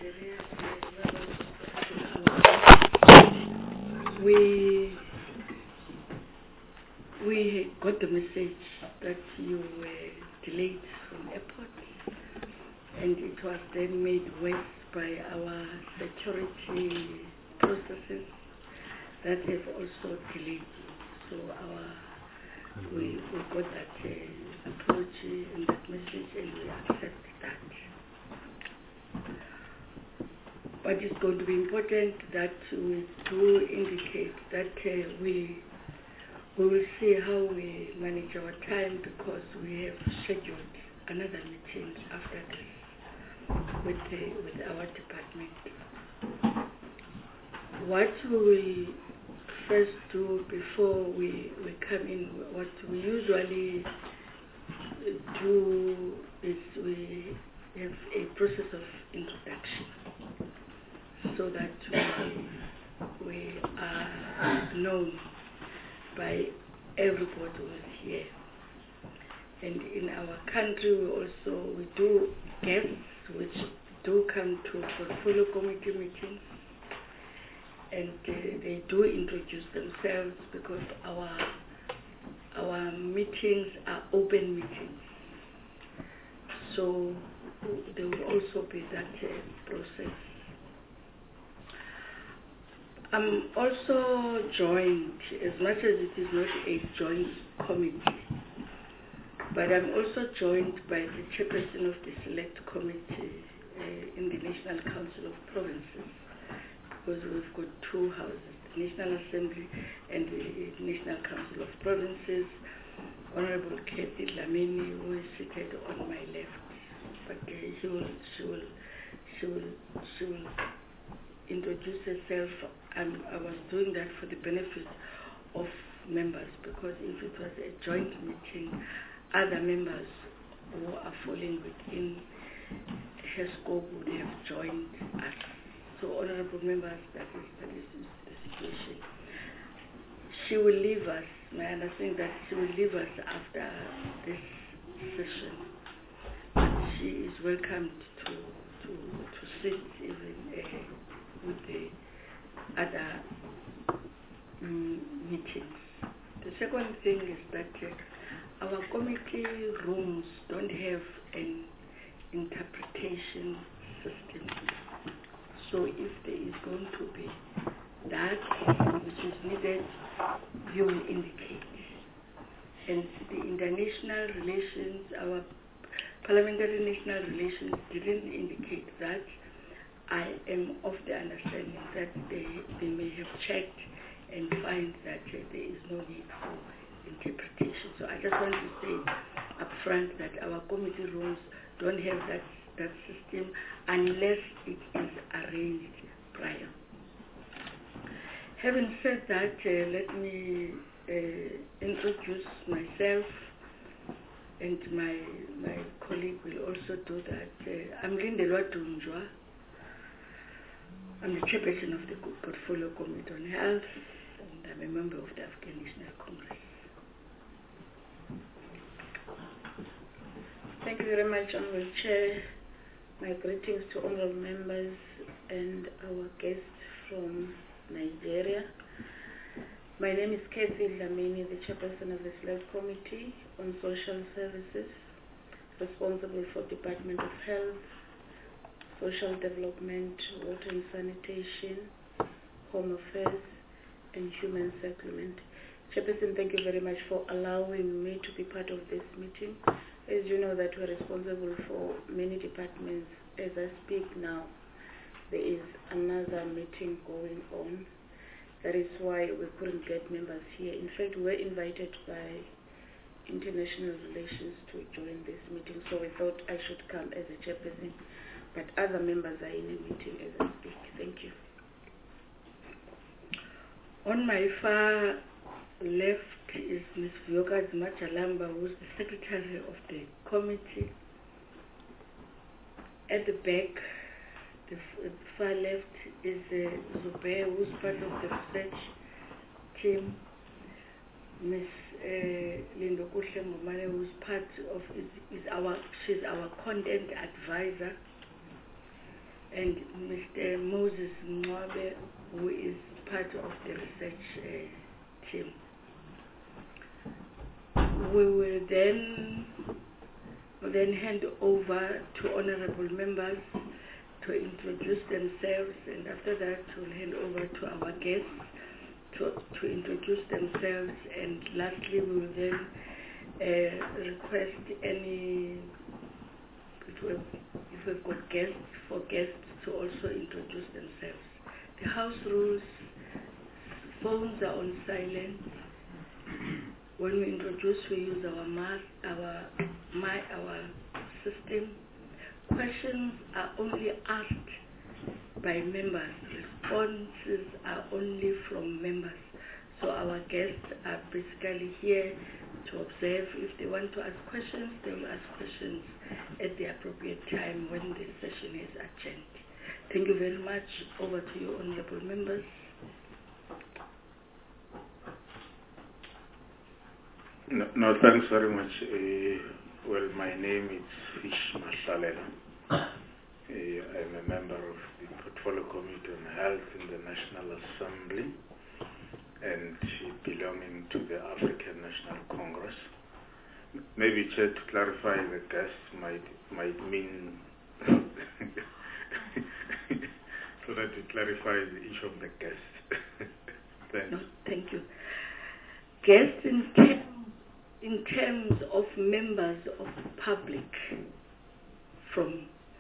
Nigeria. We got the message that you were delayed from airport, and it was then made worse by our security processes that have also delayed you. So we got that apology and that message, and we accept that. But it's going to be important that we do indicate that we will see how we manage our time, because we have scheduled another meeting after this with our department. What we will first do before we come in, what we usually do is we have a process of introduction, so that we are known by everybody who is here. And in our country we do guests which do come to portfolio committee meetings, and they do introduce themselves, because our meetings are open meetings. So there will also be that process. I'm also joined, as much as it is not a joint committee, but I'm also joined by the chairperson of the select committee in the National Council of Provinces, because we've got two houses, the National Assembly and the National Council of Provinces. Honorable Kathy Dlamini, who is seated on my left, but she will introduce herself. I was doing that for the benefit of members, because if it was a joint meeting, other members who are falling within her scope would have joined us. So, honorable members, that is the situation. She will leave us. My understanding that she will leave us after this session. But she is welcomed to sit even with the other meetings. The second thing is that our committee rooms don't have an interpretation system. So if there is going to be that which is needed, you will indicate. And the international relations, our parliamentary national relations didn't indicate that. I am of the understanding that they may have checked and find that there is no need for interpretation. So I just want to say up front that our committee rooms don't have that system unless it is arranged prior. Having said that, let me introduce myself, and my colleague will also do that. I'm Lindelwa Dunjwa. I'm the chairperson of the Portfolio Committee on Health, and I'm a member of the African National Congress. Thank you very much, Honorable Chair. My greetings to honorable members and our guests from Nigeria. My name is Kathy Dlamini, the chairperson of the Select Committee on Social Services, responsible for Department of Health, Social Development, Water and Sanitation, Home Affairs, and Human Settlement. Chairperson, thank you very much for allowing me to be part of this meeting. As you know that we're responsible for many departments. As I speak now, there is another meeting going on. That is why we couldn't get members here. In fact, we were invited by International Relations to join this meeting, so we thought I should come as a chairperson, but other members are in a meeting as I speak. Thank you. On my far left is Ms. Vyoka Machalamba, who is the secretary of the committee. At the back, the far left is Zubair, who is part of the research team. Ms. Lindo Kuhle Mumane, who is part of she's our content advisor. and Mr. Moses Mwabe, who is part of the research team. We will then hand over to honorable members to introduce themselves, and after that we'll hand over to our guests to introduce themselves, and lastly we will then request any, if we've got guests to also introduce themselves. The house rules: phones are on silent. When we introduce, we use our system. Questions are only asked by members. Responses are only from members. So our guests are basically here to observe. If they want to ask questions, they will ask questions at the appropriate time when the session is adjourned. Thank you very much. Over to you, honorable members. No, thanks very much. Well, my name is Fish Masalela. I'm a member of the Portfolio Committee on Health in the National Assembly and belonging to the African National Congress. Maybe, Chair, to clarify, the guests might mean so that it clarifies the issue of the guests. Thanks. No, thank you. Guests in terms of members of public from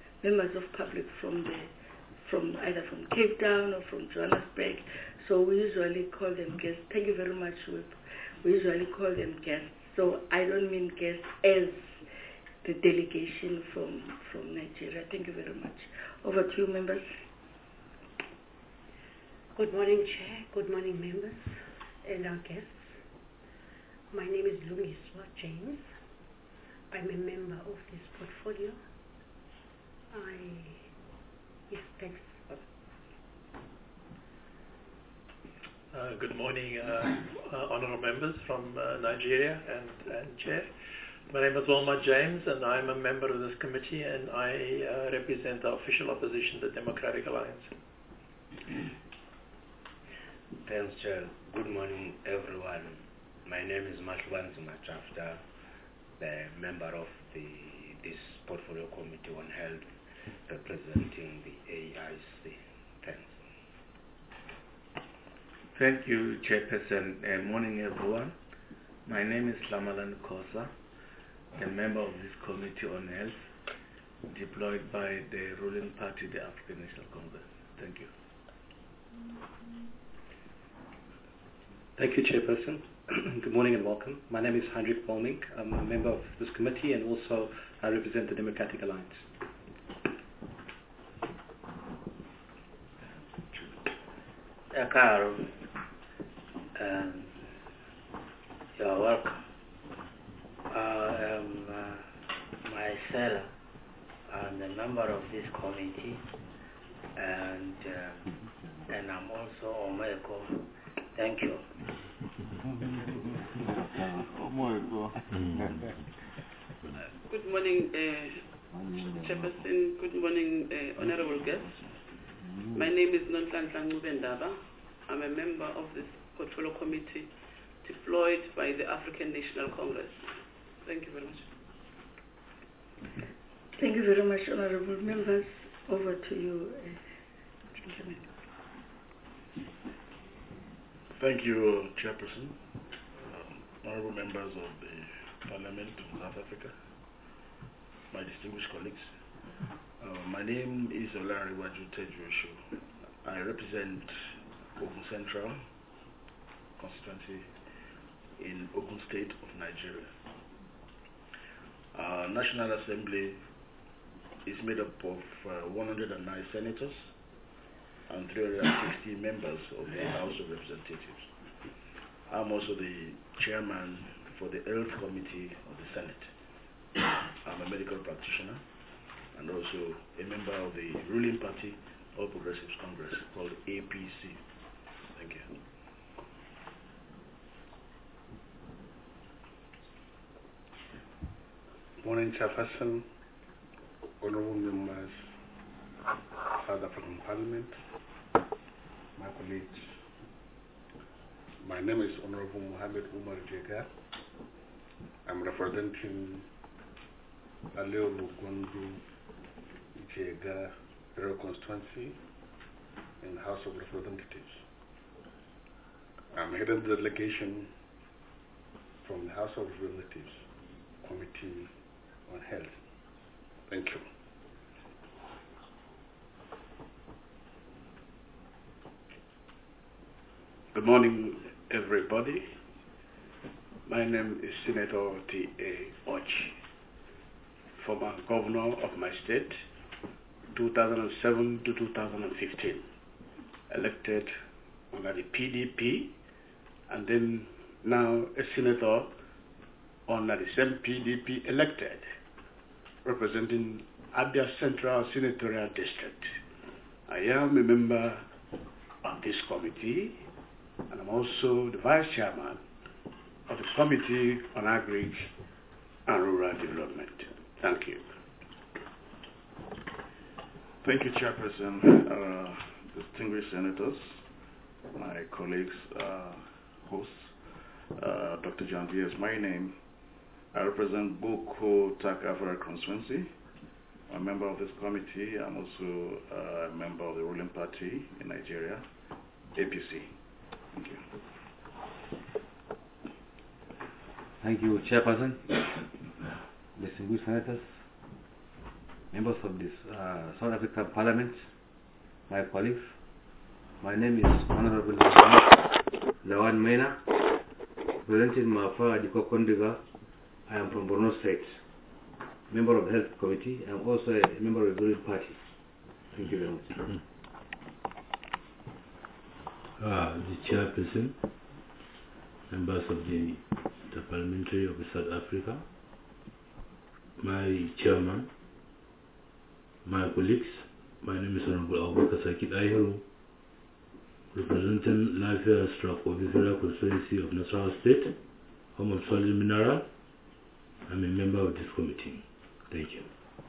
either from Cape Town or from Johannesburg, so we usually call them guests. Thank you very much, Whip. We usually call them guests. So I don't mean guests as the delegation from Nigeria. Thank you very much. Over to you, members. Good morning, Chair. Good morning, members and our guests. My name is Lungiswa James. I'm a member of this portfolio. Thanks. Good morning, honorable members from Nigeria and Chair. My name is Wilma James, and I'm a member of this committee, and I represent the official opposition, the Democratic Alliance. Thanks, Chair. Good morning, everyone. My name is Mahlubanzi Machafta, the member of this Portfolio Committee on Health, representing the AIC. Thanks. Thank you, Chairperson. Morning, everyone. My name is Lamalan Kosa, a member of this Committee on Health, deployed by the ruling party, the African National Congress. Thank you. Thank you, Chairperson. Good morning and welcome. My name is Hendrik Bolmink. I'm a member of this committee, and also I represent the Democratic Alliance. Carol, you're welcome. I am myself. I'm a member of this committee, and I'm also Omeko. Thank you. Good morning, Chairperson. Good morning, honorable guests. My name is Nonhlanhla Ncubendaba. I'm a member of this Portfolio Committee deployed by the African National Congress. Thank you very much. Thank you very much, honorable members. Over to you, gentlemen. Thank you, Chairperson, honorable members of the Parliament of South Africa, my distinguished colleagues. My name is Olariwaju Tejushu. I represent Ogun Central constituency in Ogun State of Nigeria. Our National Assembly is made up of 109 senators and 360 members of the House of Representatives. I'm also the chairman for the Health Committee of the Senate. I'm a medical practitioner and also a member of the ruling party, All Progressives Congress, called APC. Thank you. Morning, Chairperson, honorable members, South African Parliament, my colleagues. My name is Honorable Mohammed Umar Jega. I'm representing Aleo Lugundu Jega Rural Constituency in the House of Representatives. I'm heading the delegation from the House of Representatives Committee on Health. Thank you. Good morning, everybody. My name is Senator T.A. Och, former governor of my state, 2007 to 2015, elected under the PDP, and then now a senator under the same PDP elected, representing Abia Central Senatorial District. I am a member of this committee, and I'm also the vice chairman of the Committee on Agri and Rural Development. Thank you. Thank you, Chairperson, distinguished senators, my colleagues, hosts, Dr. John Diaz. My name, I represent Boko Takavara constituency. I'm a member of this committee. I'm also a member of the ruling party in Nigeria, APC. Thank you. Thank you, Chairperson, distinguished senators, members of this South African Parliament, my colleagues. My name is Honorable Lawan Mena, representing Mafa Adiko Kondiga. I am from Borno State, member of the Health Committee. I am also a member of the ruling party. Thank you very much. The Chairperson, members of the Parliamentary of South Africa, my chairman, my colleagues. My name is Honorable Abubakar Sakit Ahiru, representing Lafia Stratford constituency of Nasarawa State, home of Solid Mineral. I'm a member of this committee. Thank you.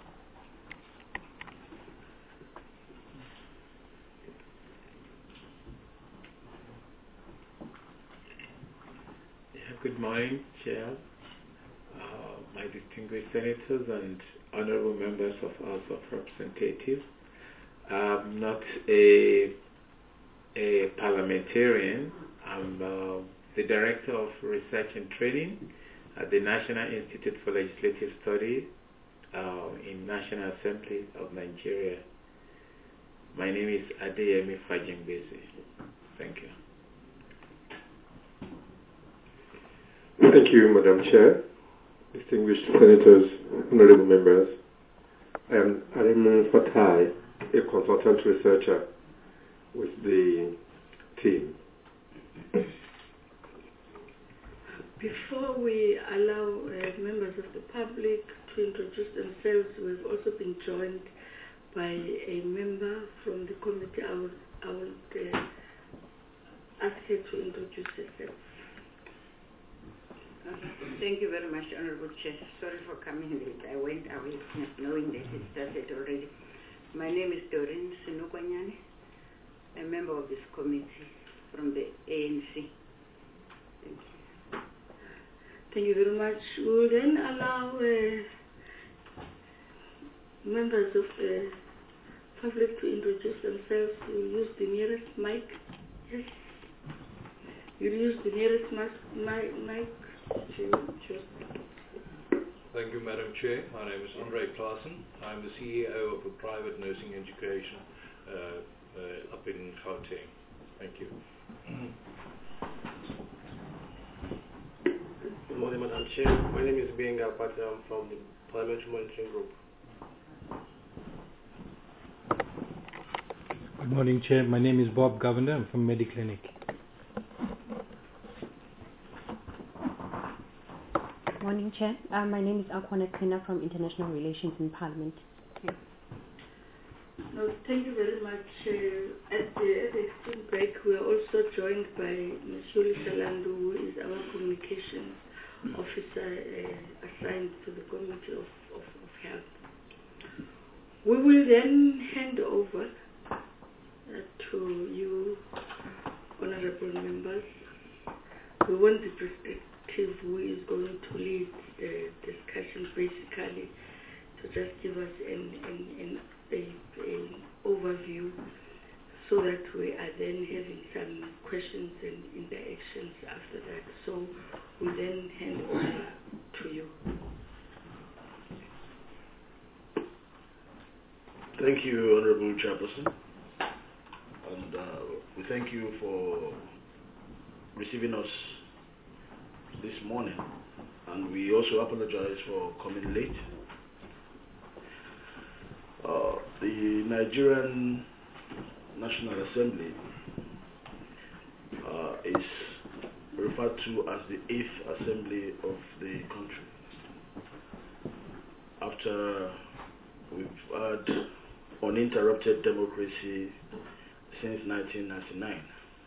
Good morning, Chair, my distinguished senators and honorable members of House of Representatives. I'm not a parliamentarian. I'm the Director of Research and Training at the National Institute for Legislative Studies in National Assembly of Nigeria. My name is Adeyemi Fajimbese. Thank you. Thank you, Madam Chair, distinguished senators, honorable members. I am Arimun Fatai, a consultant researcher with the team. Before we allow members of the public to introduce themselves, we've also been joined by a member from the committee. I would ask her to introduce herself. Thank you very much, Honorable Chair. Sorry for coming late. I went away knowing that it started already. My name is Doreen Sinukwanyane, a member of this committee from the ANC. Thank you. Thank you very much. We will then allow members of the public to introduce themselves. You use the nearest mic. Yes. You use the nearest mic. Thank you, Madam Chair. My name is Andre Claassen. I'm the CEO of a private nursing education up in Gauteng. Thank you. Good morning, Madam Chair. My name is Benga Pati. I'm from the Parliamentary Monitoring Group. Good morning, Chair. My name is Bob Governor. I'm from Mediclinic. Morning, Chair. My name is Akwana Kena from International Relations in Parliament. No, thank you very much. At the extreme break, we are also joined by Ms. Shuli Salandu, who is our communications officer assigned to the Committee of Health. We will then hand over to you, honorable members. We want the perspective who is going to lead the discussion, basically, to just give us an overview, so that we are then having some questions and interactions after that. So we then hand over to you. Thank you, Honorable Chairperson. And we thank you for receiving us this morning. And we also apologize for coming late. The Nigerian National Assembly is referred to as the 8th Assembly of the country. After we've had uninterrupted democracy since 1999.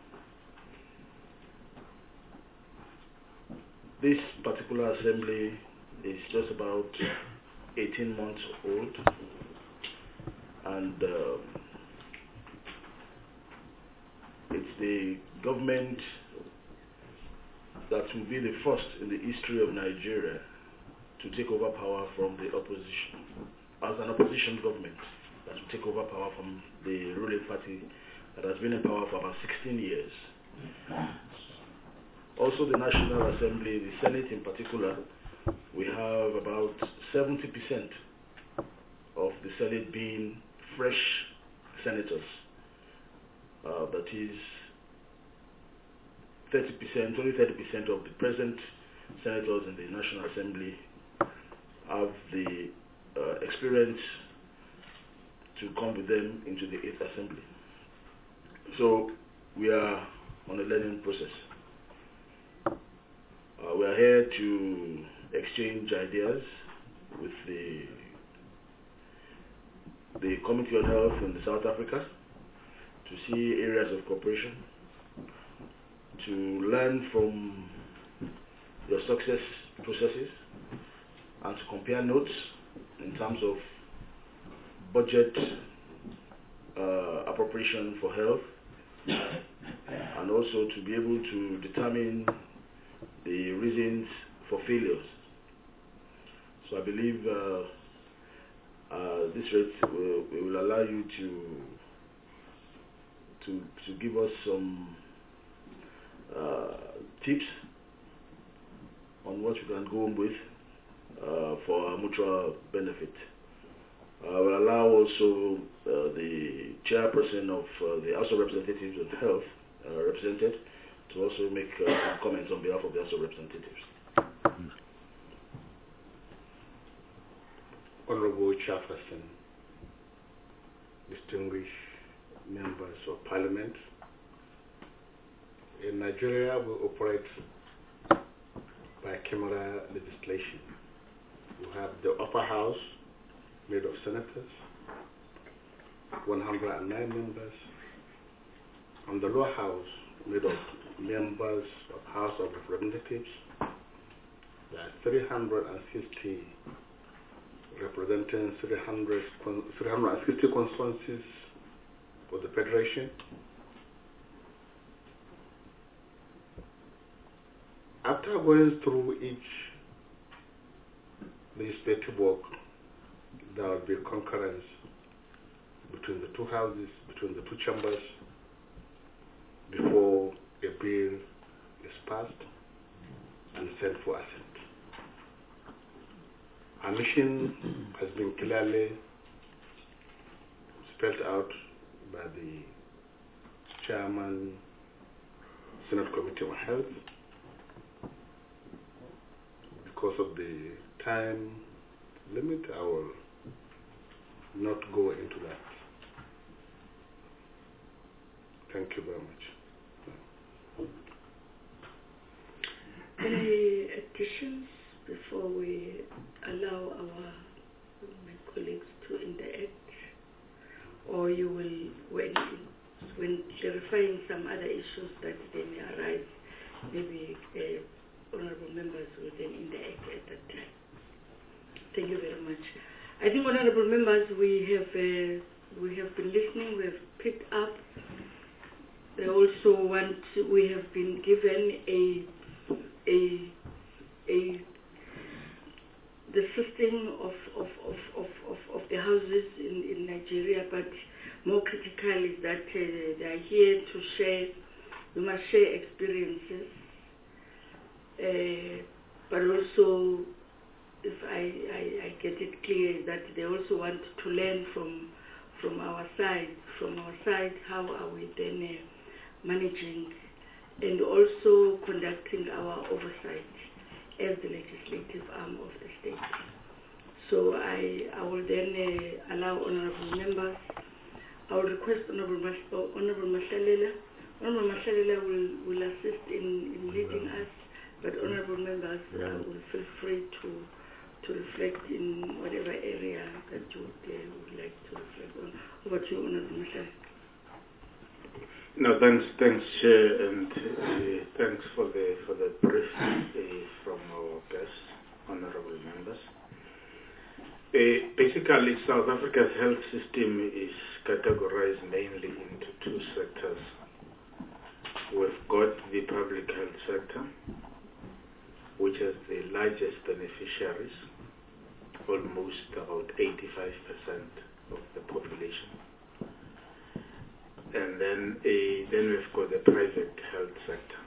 This particular assembly is just about 18 months old, and it's the government that will be the first in the history of Nigeria to take over power from the opposition, as an opposition government that will take over power from the ruling party that has been in power for about 16 years. Also, the National Assembly, the Senate in particular, we have about 70% of the Senate being fresh senators. That is 30%, only 30% of the present senators in the National Assembly have the experience to come with them into the 8th Assembly. So we are on a learning process. We are here to exchange ideas with the Committee on Health in South Africa, to see areas of cooperation, to learn from your success processes, and to compare notes in terms of budget appropriation for health, and also to be able to determine the reasons for failures. So I believe this rate will allow you to give us some tips on what you can go on with for our mutual benefit. Will allow also the chairperson of the House of Representatives of Health represented to also make some comments on behalf of the House of Representatives. Honorable Chairperson, distinguished members of Parliament, in Nigeria we operate bicameral legislation. We have the upper house made of senators, 109 members, and the lower house made of members of House of Representatives. There are 360 representing 360 constituencies for the Federation. After going through each legislative work, there will be a concurrence between the two houses, between the two chambers, before a bill is passed and sent for assent. Our mission has been clearly spelled out by the Chairman, Senate Committee on Health. Because of the time limit, I will not go into that. Thank you very much. Any additions before we allow my colleagues to interact? Or you will, when clarifying some other issues that they may arise, maybe honorable members will then interact at that time. Thank you very much. I think, honorable members, we have been listening. We have picked up also we have been given the system of the houses in Nigeria, but more critical is that they are here to share. We must share experiences, but also, if I get it clear, that they also want to learn from our side. From our side, how are we then managing and also conducting our oversight as the legislative arm of the state. So I will then allow honorable members. I will request Honorable Mahlalela. Honorable Mahlalela will assist in leading us, but honorable members will feel free to reflect in whatever area that you would like to reflect on. Over to you, Honorable Mahlalela. No, thanks, Chair, and thanks for the brief from our guests, honorable members. Basically, South Africa's health system is categorized mainly into two sectors. We've got the public health sector, which has the largest beneficiaries, almost about 85% of the population. And then we've got the private health sector,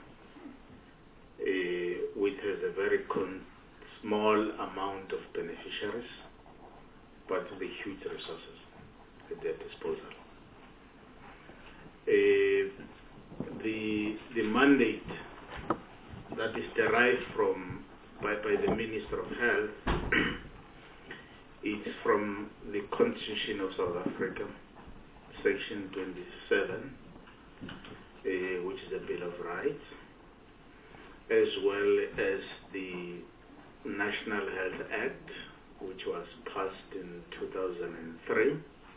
which has a very small amount of beneficiaries, but the huge resources at their disposal. The mandate that is derived by the Minister of Health is from the Constitution of South Africa, Section 27, which is the Bill of Rights, as well as the National Health Act, which was passed in 2003,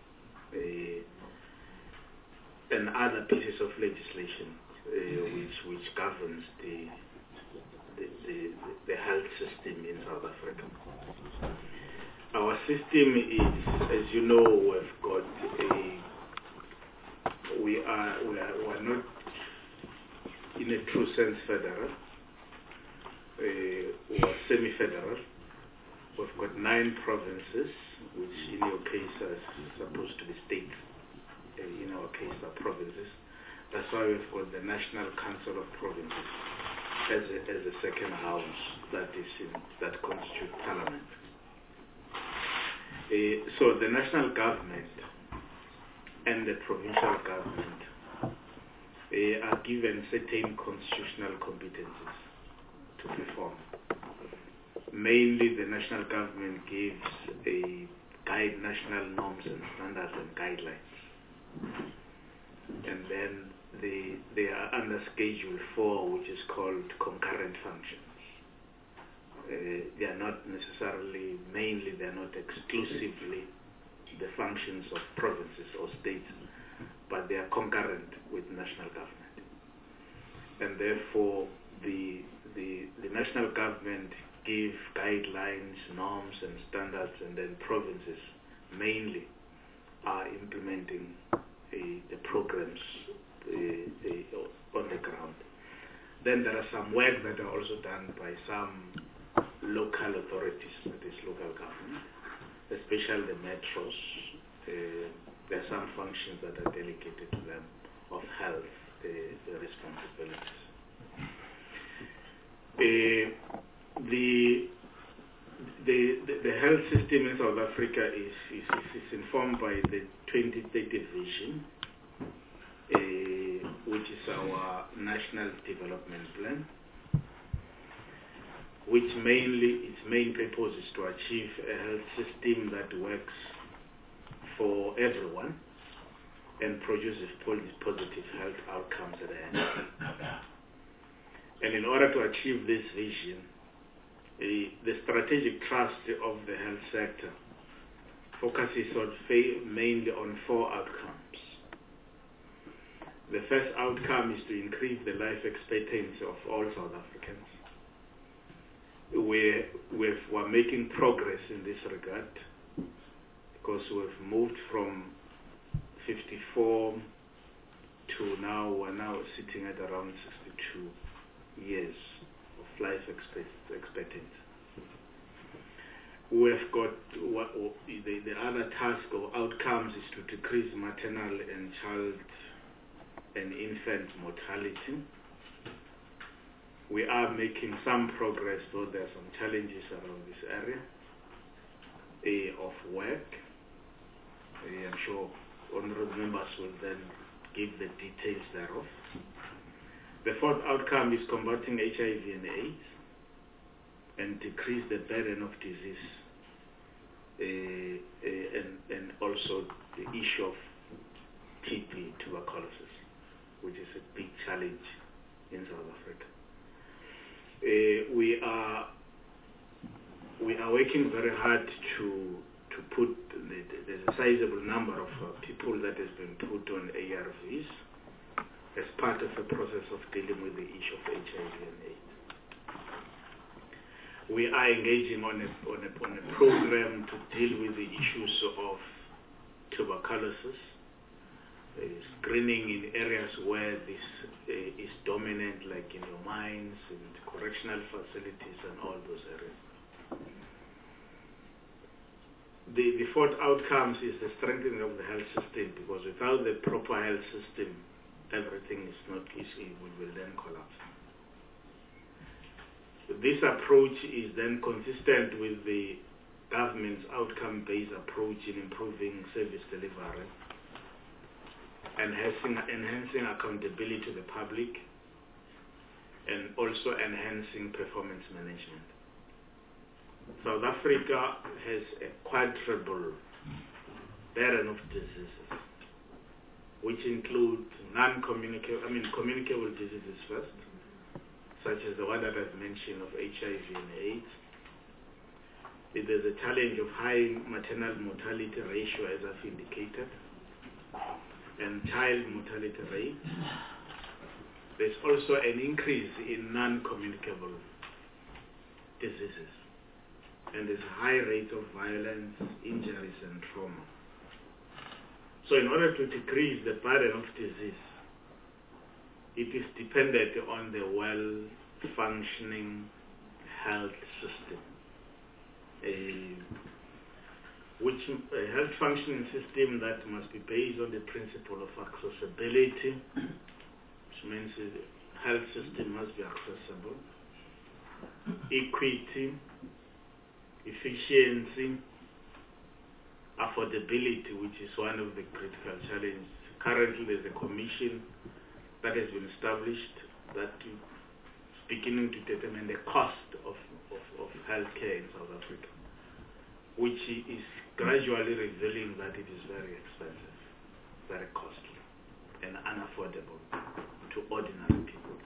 and other pieces of legislation which governs the health system in South Africa. Our system is, as you know, we've got we are not in a true sense federal. We are semi-federal. We've got 9 provinces, which in your case are supposed to be states. In our case are provinces. That's why we've got the National Council of Provinces as a second house that constitutes Parliament. So the national government and the provincial government are given certain constitutional competencies to perform. Mainly, the national government gives national norms and standards and guidelines, and then they are under Schedule 4, which is called concurrent functions. They are not necessarily, mainly, they are not exclusively the functions of provinces or states, but they are concurrent with national government. And therefore, the national government give guidelines, norms, and standards, and then provinces mainly are implementing the programs on the ground. Then there are some work that are also done by some local authorities, that is local government, especially the metros. There are some functions that are delegated to them of health, the responsibilities. The health system in South Africa is informed by the 2030 vision, which is our national development plan, which its main purpose is to achieve a health system that works for everyone and produces positive health outcomes at the end. And in order to achieve this vision, the strategic trust of the health sector focuses mainly on 4 outcomes. The first outcome is to increase the life expectancy of all South Africans. We're making progress in this regard, because we've moved from 54 to now, we're now sitting at around 62 years of life expectancy. We've got the other task or outcomes is to decrease maternal and child and infant mortality. We are making some progress, though there are some challenges around this area of work. I'm sure honorable members will then give the details thereof. The fourth outcome is combating HIV and AIDS and decrease the burden of disease, and also the issue of TB, tuberculosis, which is a big challenge in South Africa. We are working very hard to put, there's a sizable number of people that has been put on ARVs as part of the process of dealing with the issue of HIV and AIDS. We are engaging on a program to deal with the issues of tuberculosis, screening in areas where this is dominant, like in your mines and correctional facilities and all those areas. The fourth outcomes is the strengthening of the health system, because without the proper health system, everything is not easy, will then collapse. This approach is then consistent with the government's outcome-based approach in improving service delivery, enhancing accountability to the public, and also enhancing performance management. South Africa has a quadruple burden of diseases, which include communicable diseases first, such as the one that I've mentioned of HIV and AIDS. There's a challenge of high maternal mortality ratio, as I've indicated, and child mortality rate. There's also an increase in non-communicable diseases, and there's a high rate of violence, injuries, and trauma. So in order to decrease the burden of disease, it is dependent on the well-functioning health system. A health functioning system that must be based on the principle of accessibility, which means the health system must be accessible, equity, efficiency, affordability, which is one of the critical challenges. Currently, there's a commission that has been established that is beginning to determine the cost of healthcare in South Africa, which is gradually revealing that it is very expensive, very costly, and unaffordable to ordinary people.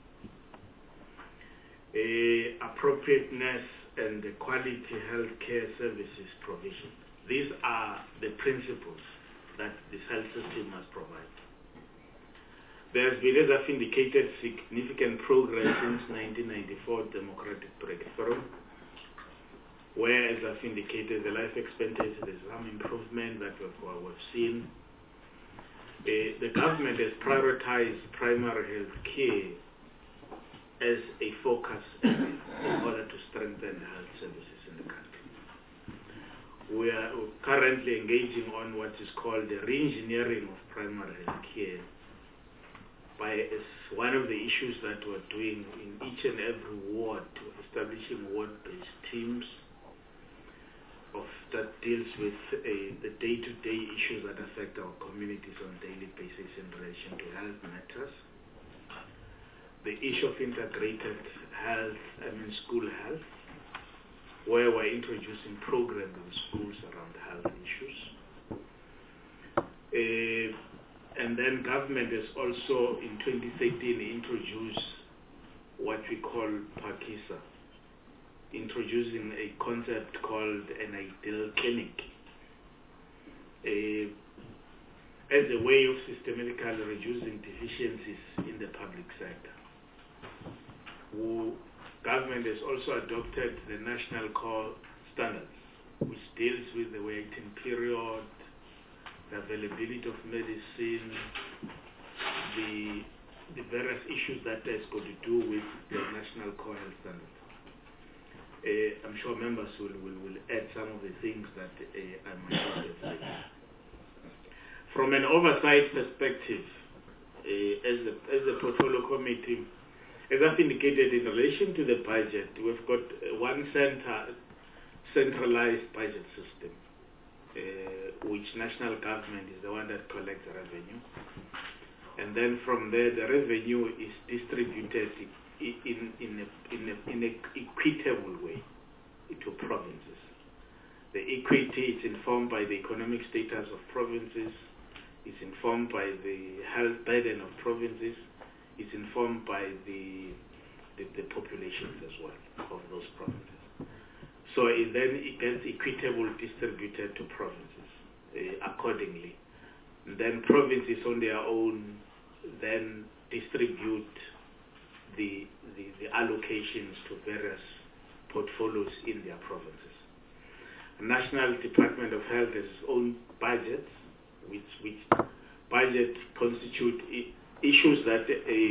Appropriateness and the quality healthcare services provision. These are the principles that this health system must provide. There has been, as I've indicated, significant progress since 1994 democratic breakthrough, where, as I've indicated, the life expectancy, there's some improvement that we've seen. The government has prioritized primary health care as a focus in order to strengthen the health services in the country. We are currently engaging on what is called the re-engineering of primary health care, as one of the issues that we're doing in each and every ward, establishing ward-based teams that deals with the day-to-day issues that affect our communities on a daily basis in relation to health matters. The issue of integrated health, school health, where we're introducing programs in schools around health issues. And then government has also, in 2013, introduced what we call Pakisa, introducing a concept called an ideal clinic, as a way of systematically reducing deficiencies in the public sector. Government has also adopted the National Core Standards, which deals with the waiting period, the availability of medicine, various issues that has got to do with the National Core Health Standard. I'm sure members will add some of the things that I might not have said. From an oversight perspective, as the portfolio committee, as I've indicated in relation to the budget, we've got one centralized budget system, which national government is the one that collects the revenue. And then from there, the revenue is distributed in an equitable way to provinces. The equity is informed by the economic status of provinces, it's informed by the health burden of provinces, it's informed by the populations as well of those provinces. So it gets equitable distributed to provinces accordingly. And then provinces on their own then distribute the allocations to various portfolios in their provinces. The National Department of Health has its own budgets, which budget constitute issues that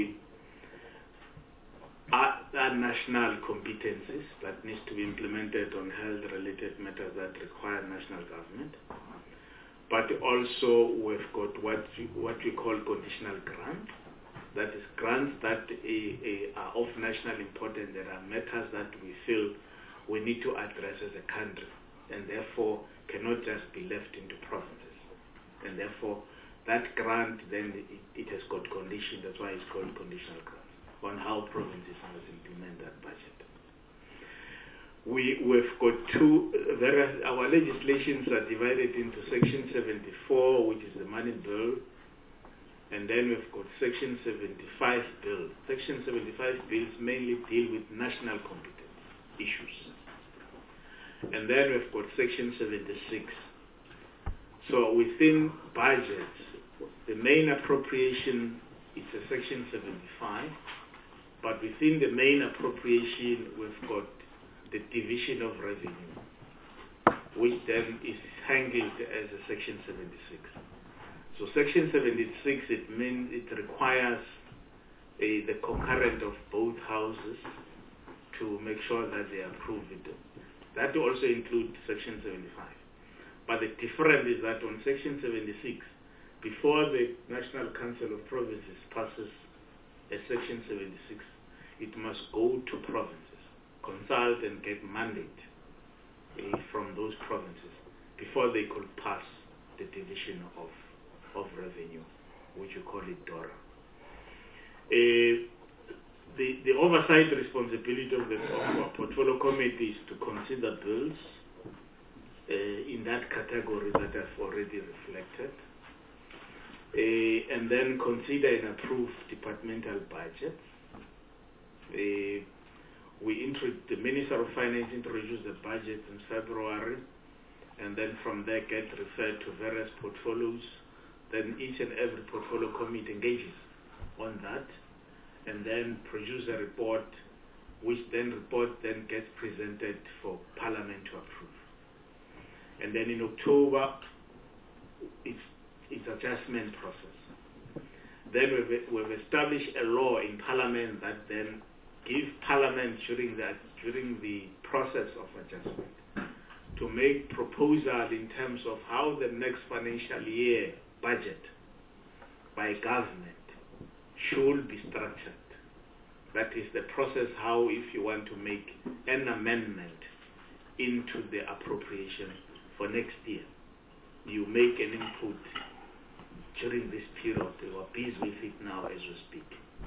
are national competencies that needs to be implemented on health-related matters that require national government. But also we've got what we call conditional grants. That is grants that are of national importance. There are matters that we feel we need to address as a country, and therefore cannot just be left into provinces. And therefore, that grant then it has got conditions. That's why it's called conditional grants on how provinces must implement that budget. We've got our legislations are divided into Section 74, which is the money bill, and then we've got Section 75 bill. Section 75 bills mainly deal with national competence issues. And then we've got Section 76. So within budgets, the main appropriation is a Section 75, but within the main appropriation, we've got the division of revenue, which then is handled as a Section 76. So Section 76, it requires the concurrent of both houses to make sure that they approve it. That also includes Section 75. But the difference is that on Section 76, before the National Council of Provinces passes a Section 76, it must go to provinces, consult and get mandate from those provinces before they could pass the division of revenue, which you call it DORA. The oversight responsibility of our portfolio committee is to consider bills in that category that I've already reflected, and then consider and approve departmental budgets. The Minister of Finance introduced the budget in February, and then from there get referred to various portfolios. Then each and every portfolio committee engages on that, and then produce a report, which then gets presented for Parliament to approve. And then in October, it's adjustment process. Then we've established a law in Parliament that then gives Parliament during the process of adjustment to make proposal in terms of how the next financial year budget by government should be structured. That is the process how if you want to make an amendment into the appropriation for next year, you make an input during this period. We are busy with it now as we speak.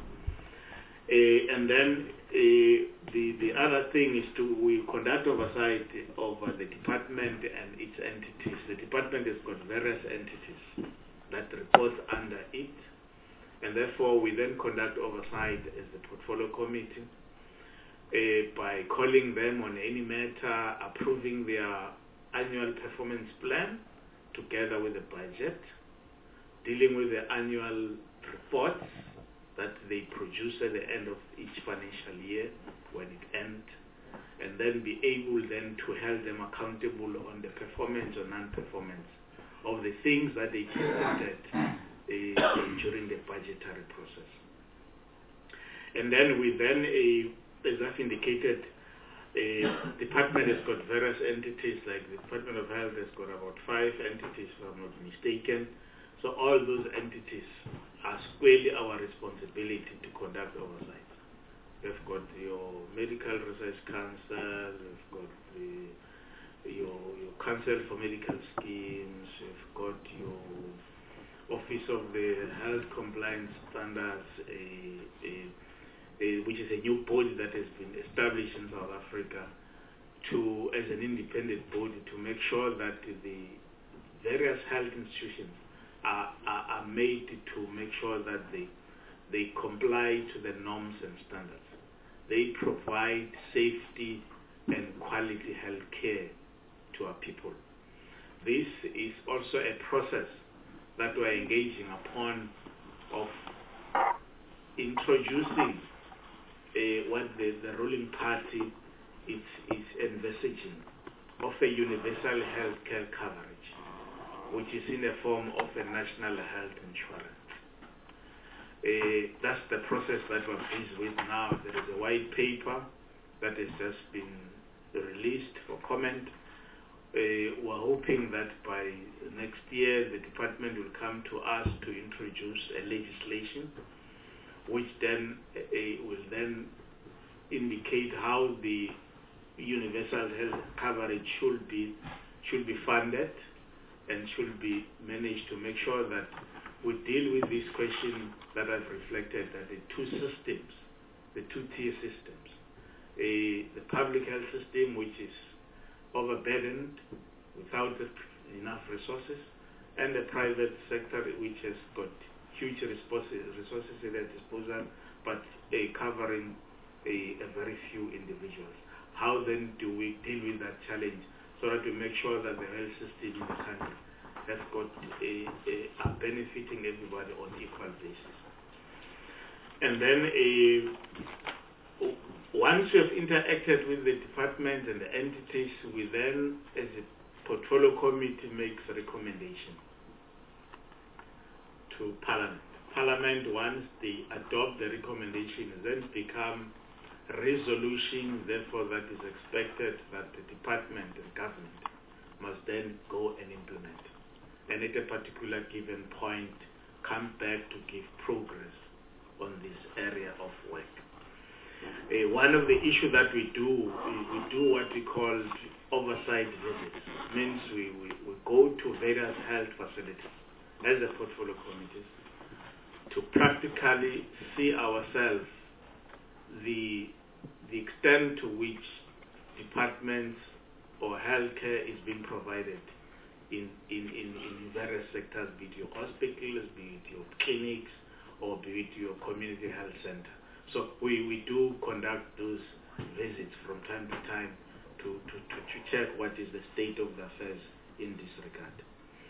And then the other thing is we conduct oversight over the department and its entities. The department has got various entities that report under it, and therefore we then conduct oversight as the portfolio committee by calling them on any matter, approving their annual performance plan together with the budget, dealing with the annual reports that they produce at the end of each financial year when it ends, and then be able then to hold them accountable on the performance or non-performance of the things that they presented during the budgetary process. And then we then, as I've indicated, department has got various entities, like the Department of Health has got about 5 entities, if I'm not mistaken. So all those entities are squarely our responsibility to conduct oversight. We've got your Medical Research Council, we've got your Council for Medical Schemes, we've got your Office of the Health Compliance Standards, which is a new body that has been established in South Africa as an independent body to make sure that the various health institutions are made to make sure that they comply to the norms and standards. They provide safety and quality health care to our people. This is also a process that we're engaging upon of introducing what the ruling party is envisaging of a universal health care coverage, which is in the form of a national health insurance. That's the process that we're busy with now. There is a white paper that has just been released for comment. We're hoping that by next year the department will come to us to introduce a legislation which then will then indicate how the universal health coverage should be funded and should be managed to make sure that we deal with this question that I've reflected, that the two systems, the two-tier systems, the public health system which is overburdened without enough resources, and the private sector which has got huge resources at their disposal, but covering a very few individuals. How then do we deal with that challenge so that we make sure that the health system in the country has got are benefiting everybody on equal basis? And then once we have interacted with the department and the entities, we then, as a portfolio committee, makes a recommendation to Parliament. Parliament, once they adopt the recommendation, then become resolution, therefore that is expected that the department and government must then go and implement. And at a particular given point, come back to give progress on this area of work. One of the issues that we do what we call oversight visits. Means we go to various health facilities as a portfolio committees to practically see ourselves the extent to which departments or healthcare is being provided in various sectors, be it your hospitals, be it your clinics, or be it your community health center. So we do conduct those visits from time to time to check what is the state of the affairs in this regard.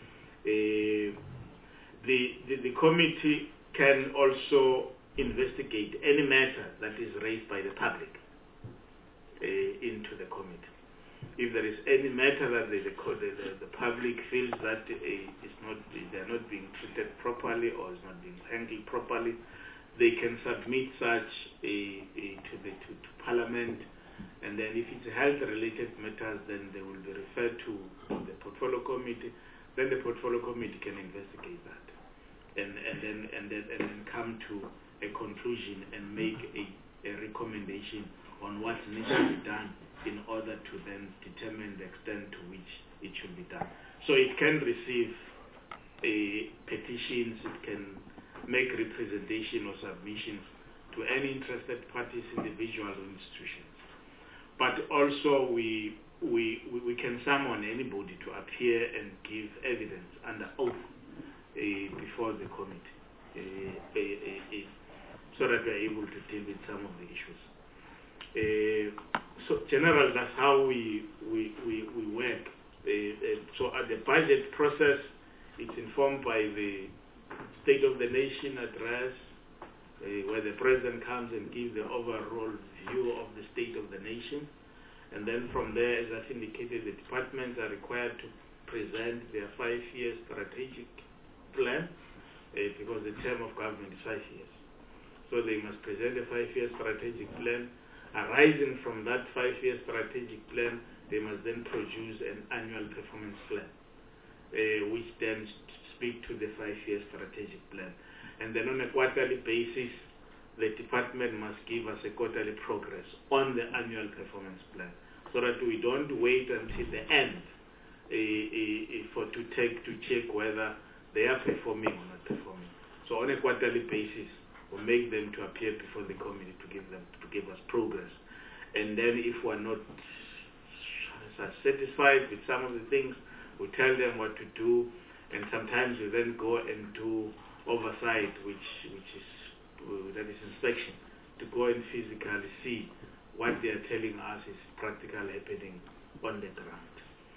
The committee can also investigate any matter that is raised by the public into the committee. If there is any matter that the public feels that they are not being treated properly or is not being handled properly, they can submit such to Parliament, and then if it's health-related matters, then they will be referred to the portfolio committee. Then the portfolio committee can investigate that, and then come to a conclusion and make a recommendation on what needs to be done in order to then determine the extent to which it should be done. So it can receive petitions, it can make representation or submissions to any interested parties, individuals or institutions. But also we can summon anybody to appear and give evidence under oath before the committee, so that we are able to deal with some of the issues. So generally, that's how we work. So at the budget process, it's informed by the State of the Nation address, where the President comes and gives the overall view of the state of the nation. And then from there, as I've indicated, the departments are required to present their 5-year strategic plan, because the term of government is 5 years. So they must present a 5-year strategic plan. Arising from that 5-year strategic plan, they must then produce an annual performance plan, which then speak to the 5-year strategic plan. And then on a quarterly basis, the department must give us a quarterly progress on the annual performance plan, so that we don't wait until the end to check whether they are performing or not performing. So on a quarterly basis, we make them to appear before the committee to give us progress. And then if we're not satisfied with some of the things, we tell them what to do, and sometimes we then go and do oversight, which is inspection, to go and physically see what they are telling us is practically happening on the ground.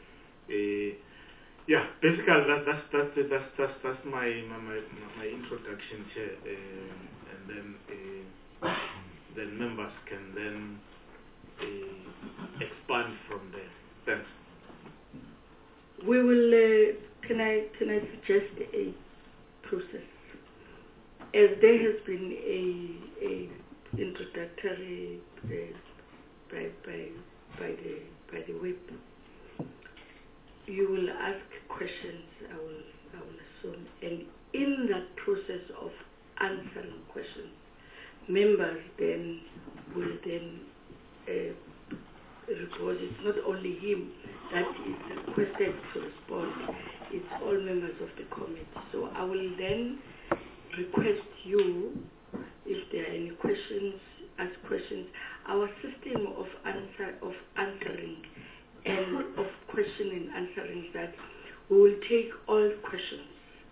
Yeah, basically that's my introduction, Chair, and then members can then expand from there. Thanks. We will. Can I suggest a process? As there has been a introductory by the whip, you will ask questions, I will assume, and in that process of answering questions, members then will then report. It's not only him that is requested to respond, it's all members of the committee. So I will then request you, if there are any questions, ask questions. Our system of answering and of question and answering is that we will take all questions,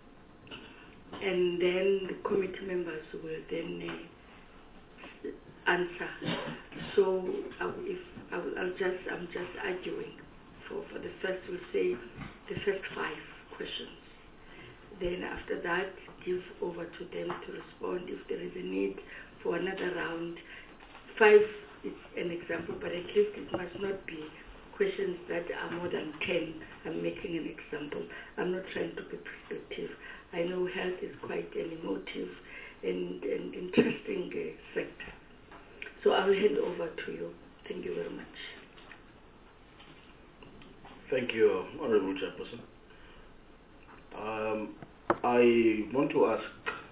and then the committee members will then answer. So I'm just arguing for the first, we'll say the first 5 questions. Then after that, give over to them to respond if there is a need for another round. 5 is an example, but at least it must not be questions that are more than 10. I'm making an example. I'm not trying to be prescriptive. I know health is quite an emotive and interesting sector. So I will hand over to you. Thank you very much. Thank you, Honorable Chairperson. I want to ask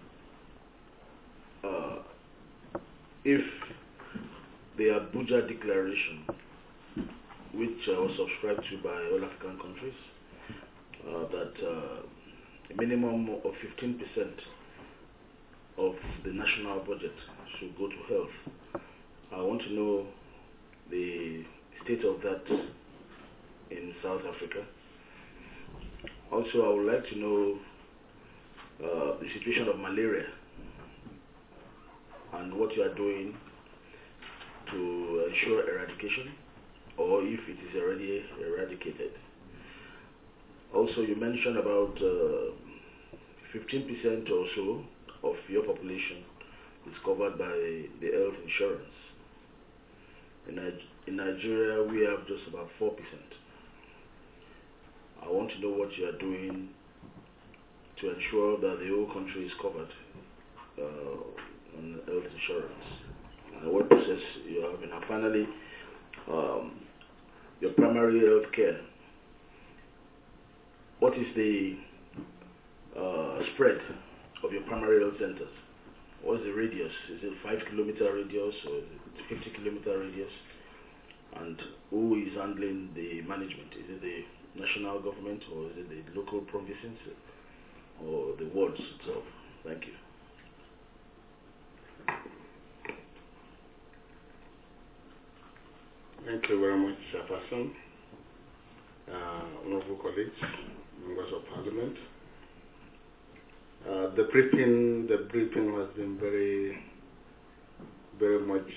if the Abuja Declaration, which was subscribed to by all African countries, that a minimum of 15% of the national budget should go to health. I want to know the state of that in South Africa. Also, I would like to know the situation of malaria and what you are doing to ensure eradication, or if it is already eradicated. Also, you mentioned about 15% or so of your population is covered by the health insurance. In Nigeria, we have just about 4%. I want to know what you are doing to ensure that the whole country is covered on health insurance, and what process you have. And finally, your primary health care. What is the spread of your primary health centers? What is the radius? Is it 5-kilometer radius or is it 50-kilometer radius? And who is handling the management? Is it the national government, or is it the local provinces, or the wards itself? Thank you. Thank you very much, Chairperson, honorable colleagues, members of Parliament. The briefing has been very, very much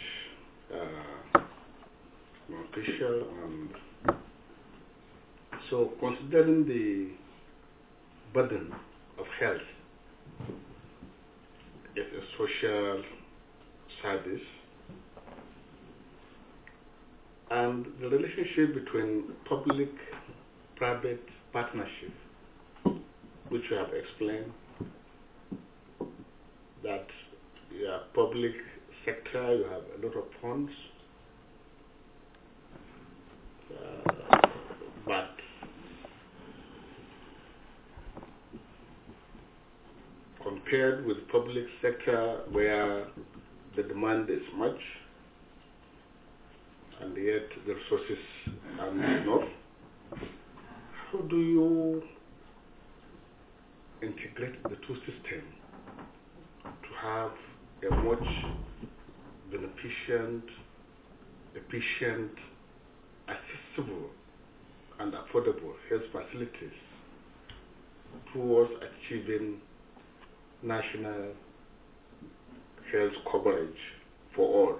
official, and so considering the burden of health as a social service and the relationship between public-private partnership, which we have explained, that public sector, you have a lot of funds, but compared with public sector where the demand is much and yet the resources are not enough, how do you integrate the two systems to have a much beneficent, efficient, accessible and affordable health facilities towards achieving national health coverage for all?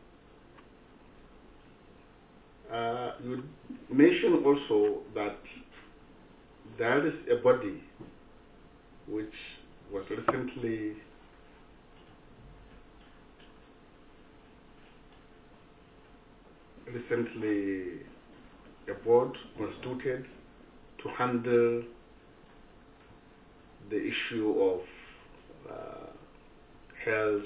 You mentioned also that there is a body which was recently a board constituted to handle the issue of health,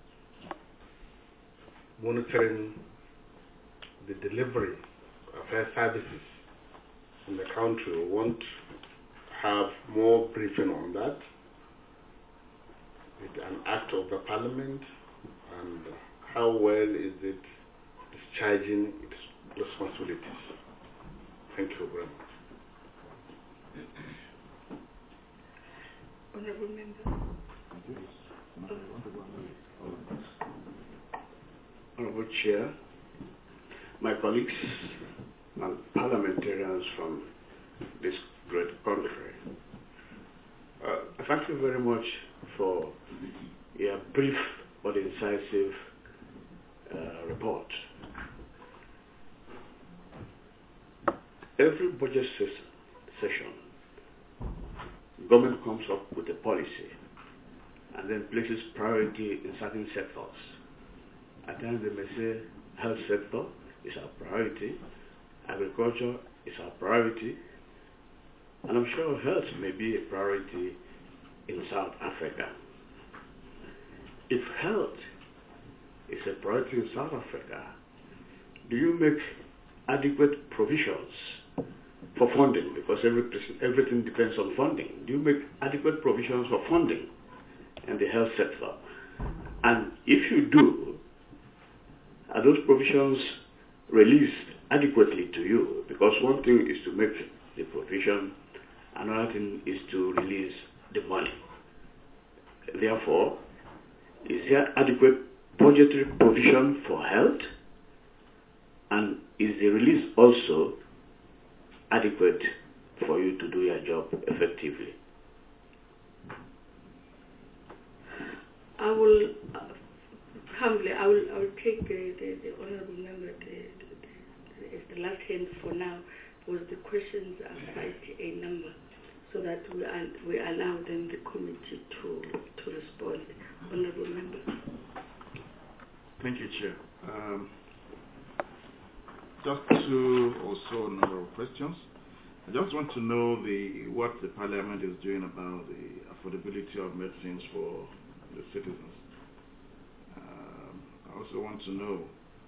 monitoring the delivery of health services in the country. We want to have more briefing on that. It's an act of the parliament, and how well is it discharging its responsibilities? Thank you very much. Honorable Member. Honorable Chair, my colleagues and parliamentarians from this great country, thank you very much for your brief but incisive report. Every budget session, government comes up with a policy and then places priority in certain sectors. At times they may say health sector is our priority, agriculture is our priority, and I'm sure health may be a priority in South Africa. If health is a priority in South Africa, do you make adequate provisions for funding? Because everything depends on funding. Do you make adequate provisions for funding in the health sector? And if you do, are those provisions released adequately to you? Because one thing is to make the provision, another thing is to release the money. Therefore, is there adequate budgetary provision for health? And is the release also adequate for you to do your job effectively? I will humbly, I will take the honourable member as the last hand for now, because the questions are quite a number, so that we allow then the committee to respond. Honourable member. Thank you, Chair. Just two or so number of questions. I just want to know what the Parliament is doing about the affordability of medicines for the citizens. I also want to know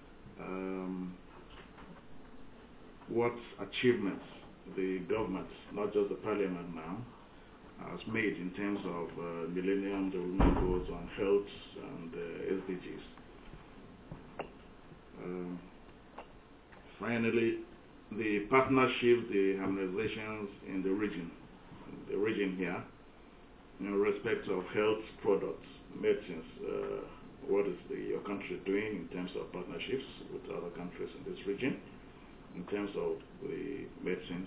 what achievements the government, not just the Parliament now, has made in terms of Millennium Development Goals on health and SDGs. Finally, the partnership, the harmonizations in the region here, in respect of health products, medicines, what is your country doing in terms of partnerships with other countries in this region, in terms of the medicines,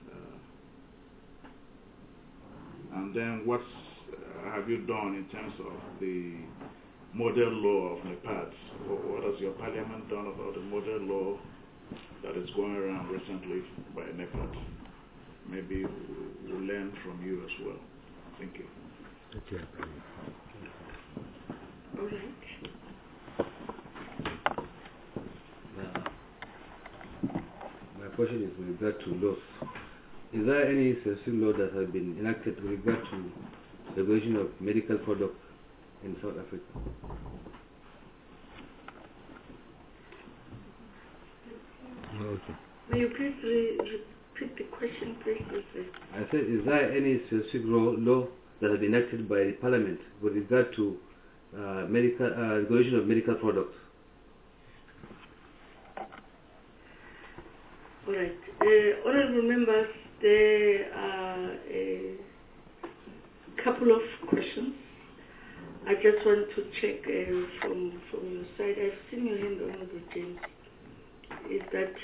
and then what have you done in terms of the model law of NEPADS? What has your Parliament done about the model law that is going around recently by NEPAD? Maybe we'll learn from you as well. Thank you. Okay. All right. My question is with regard to laws. Is there any specific law that has been enacted with regard to regulation of medical products in South Africa. Okay. May you please repeat the question, please? I said, is there any specific law that has been enacted by the Parliament with regard to regulation of medical products? All right. Honourable members, there are a couple of questions. I just want to check from your side. I've seen your hand, Honourable James. Is that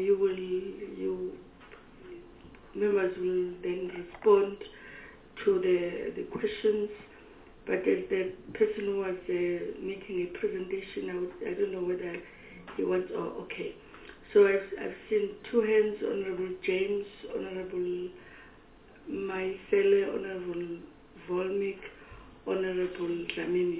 members will then respond to the questions, but as the person who was making a presentation, I don't know whether he wants. Oh, okay. So I've seen two hands: Honourable James, Honourable Maisele, Honourable Volmik, Honourable Dlamini.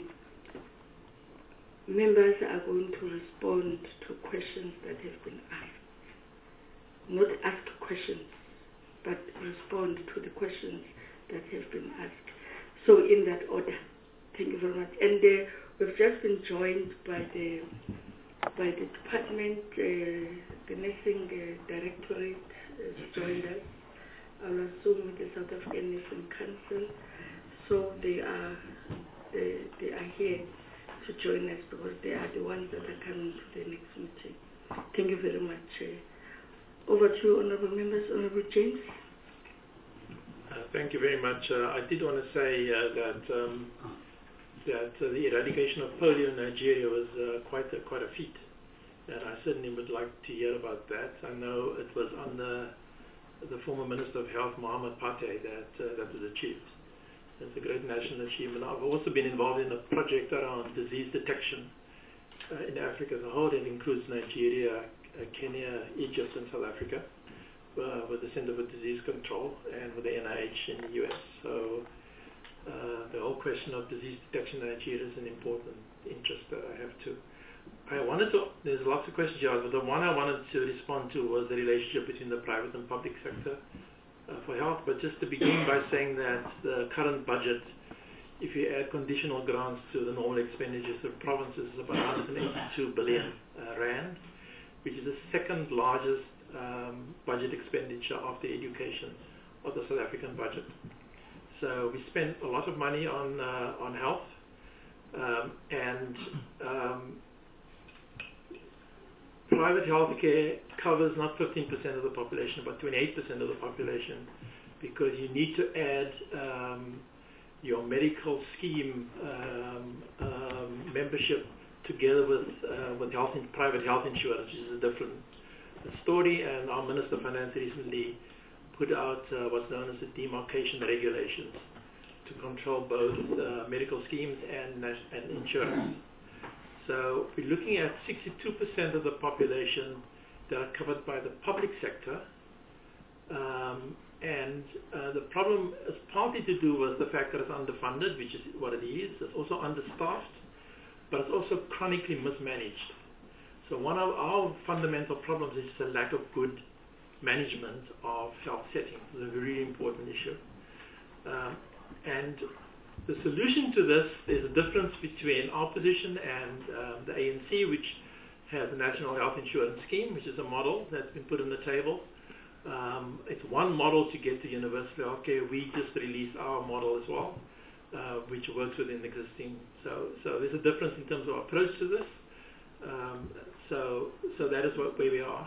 Members are going to respond to questions that have been asked. Not ask questions, but respond to the questions that have been asked. So in that order. Thank you very much. And we've just been joined by the department, the nursing directorate has joined us. I'll assume with the South African Nursing Council. So they are here to join us because they are the ones that are coming to the next meeting. Thank you very much. Over to you, honourable members. Honourable James. Thank you very much. I did want to say that the eradication of polio in Nigeria was quite a feat, and I certainly would like to hear about that. I know it was under the former Minister of Health, Mohamed Pate, that was achieved. It's a great national achievement. I've also been involved in a project around disease detection in Africa as a whole. It includes Nigeria, Kenya, Egypt, and South Africa, with the Center for Disease Control and with the NIH in the US. So the whole question of disease detection in Nigeria is an important interest that I have too. There's lots of questions here, but the one I wanted to respond to was the relationship between the private and public sector for health. But just to begin by saying that the current budget, if you add conditional grants to the normal expenditures of provinces, is about 182 billion rand, which is the second largest budget expenditure after education of the South African budget. So we spend a lot of money on health, and private healthcare covers not 15% of the population, but 28% of the population, because you need to add your medical scheme membership together with private health insurance, which is a different story. And our Minister of Finance recently put out what's known as the demarcation regulations to control both medical schemes and insurance. So we're looking at 62% of the population that are covered by the public sector, and the problem is partly to do with the fact that it's underfunded, which is what it is. It's also understaffed, but it's also chronically mismanaged. So one of our fundamental problems is the lack of good management of health settings. It's a very important issue. And the solution to this is a difference between our position and the ANC, which has a national health insurance scheme, which is a model that's been put on the table. It's one model to get to universal healthcare. We just released our model as well, which works within the existing. So there's a difference in terms of approach to this. So that is where we are.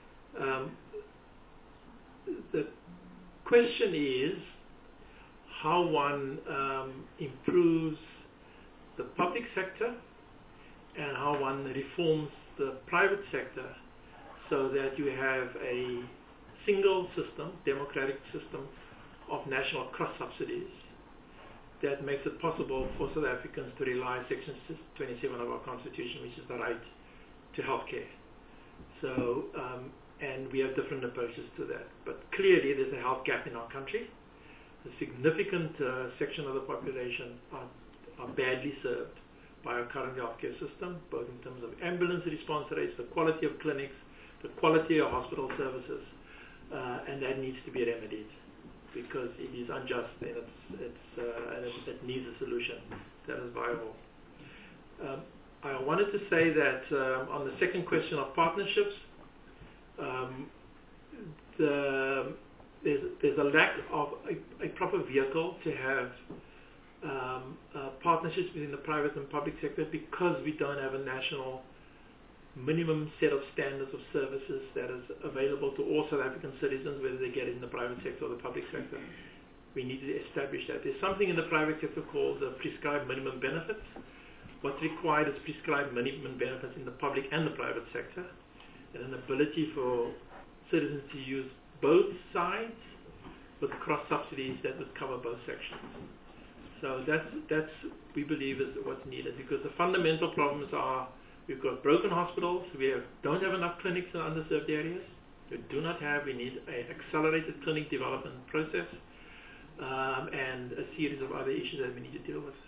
The question is how one improves the public sector and how one reforms the private sector so that you have a single system, democratic system of national cross-subsidies that makes it possible for South Africans to rely on Section 27 of our Constitution, which is the right to healthcare. So, and we have different approaches to that. But clearly there's a health gap in our country. A significant section of the population are badly served by our current healthcare system, both in terms of ambulance response rates, the quality of clinics, the quality of hospital services, and that needs to be remedied because it is unjust and it needs a solution viable. I wanted to say that on the second question of partnerships, there's a lack of a proper vehicle to have partnerships between the private and public sector because we don't have a national minimum set of standards of services that is available to all South African citizens, whether they get it in the private sector or the public sector. We need to establish that. There's something in the private sector called the prescribed minimum benefits. What's required is prescribed minimum benefits in the public and the private sector, and an ability for citizens to use both sides with cross subsidies that would cover both sections. So that's we believe is what's needed, because the fundamental problems are we've got broken hospitals, don't have enough clinics in underserved areas. We need an accelerated clinic development process, and a series of other issues that we need to deal with.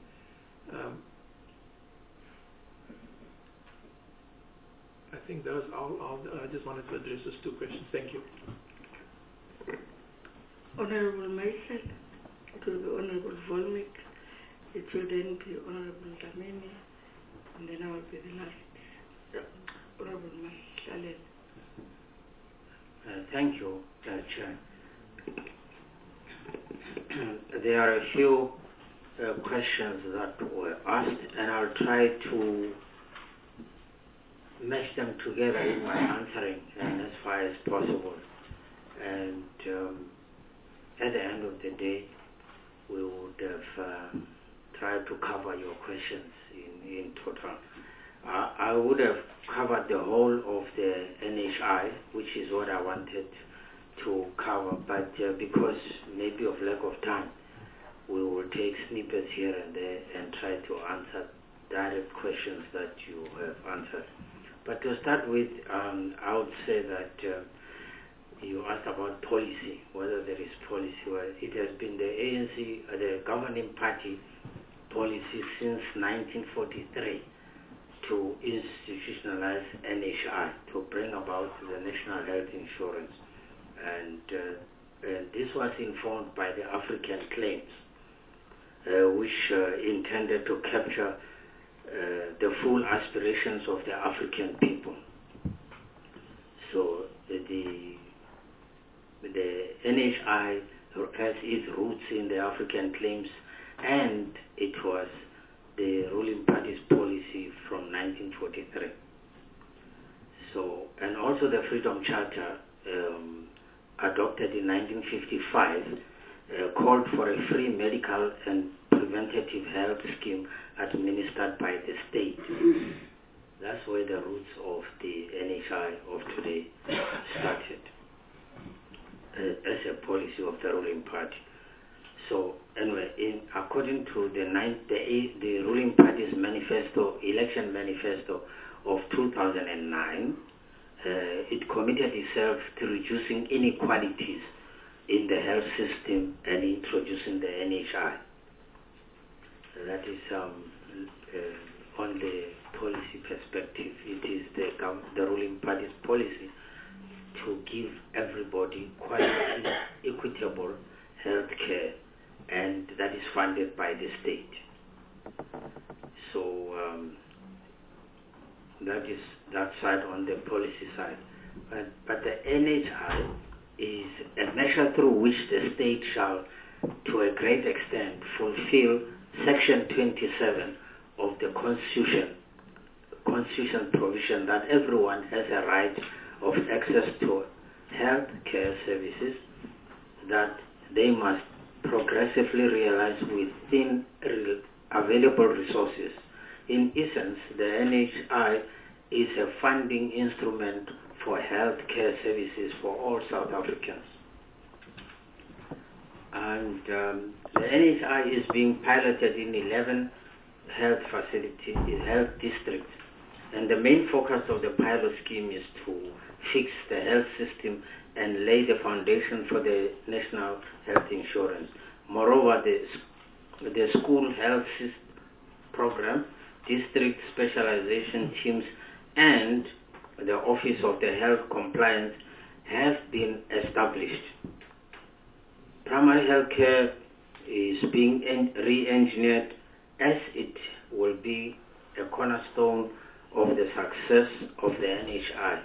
I think those. I just wanted to address those two questions. Thank you. Honorable Maisel, it will be Honorable Volmic, it will then be Honorable Dlamini, and then I will be the last. Honorable Mahlalel. Thank you, Chair. There are a few questions that were asked, and I'll try to mesh them together in my answering as far as possible. And at the end of the day, we would have tried to cover your questions in total. I would have covered the whole of the NHI, which is what I wanted to cover, but because maybe of lack of time, we will take snippets here and there and try to answer direct questions that you have answered. But to start with, I would say that you asked about policy, whether there is policy. Well, it has been the ANC, the governing party policy since 1943 to institutionalize NHI, to bring about the National Health Insurance. And this was informed by the African claims, which intended to capture the full aspirations of the African people. So the NHI has its roots in the African claims, and it was the ruling party's policy from 1943. So, and also the Freedom Charter adopted in 1955 called for a free medical and preventative health scheme administered by the state. That's where the roots of the NHI of today started, as a policy of the ruling party. So anyway, according to the ruling party's manifesto, election manifesto of 2009, it committed itself to reducing inequalities in the health system and introducing the NHI. That is on the policy perspective. It is the ruling party's policy to give everybody quality, equitable health care, and that is funded by the state. So that is that side on the policy side. But the NHI is a measure through which the state shall, to a great extent, fulfill Section 27 of the Constitution provision that everyone has a right of access to health care services that they must progressively realize within available resources. In essence, the NHI is a funding instrument for health care services for all South Africans. And the NHI is being piloted in 11 health districts. And the main focus of the pilot scheme is to fix the health system and lay the foundation for the National Health Insurance. Moreover, the school health program, district specialization teams, and the Office of the Health Compliance have been established. Primary health care is being re-engineered as it will be a cornerstone of the success of the NHI.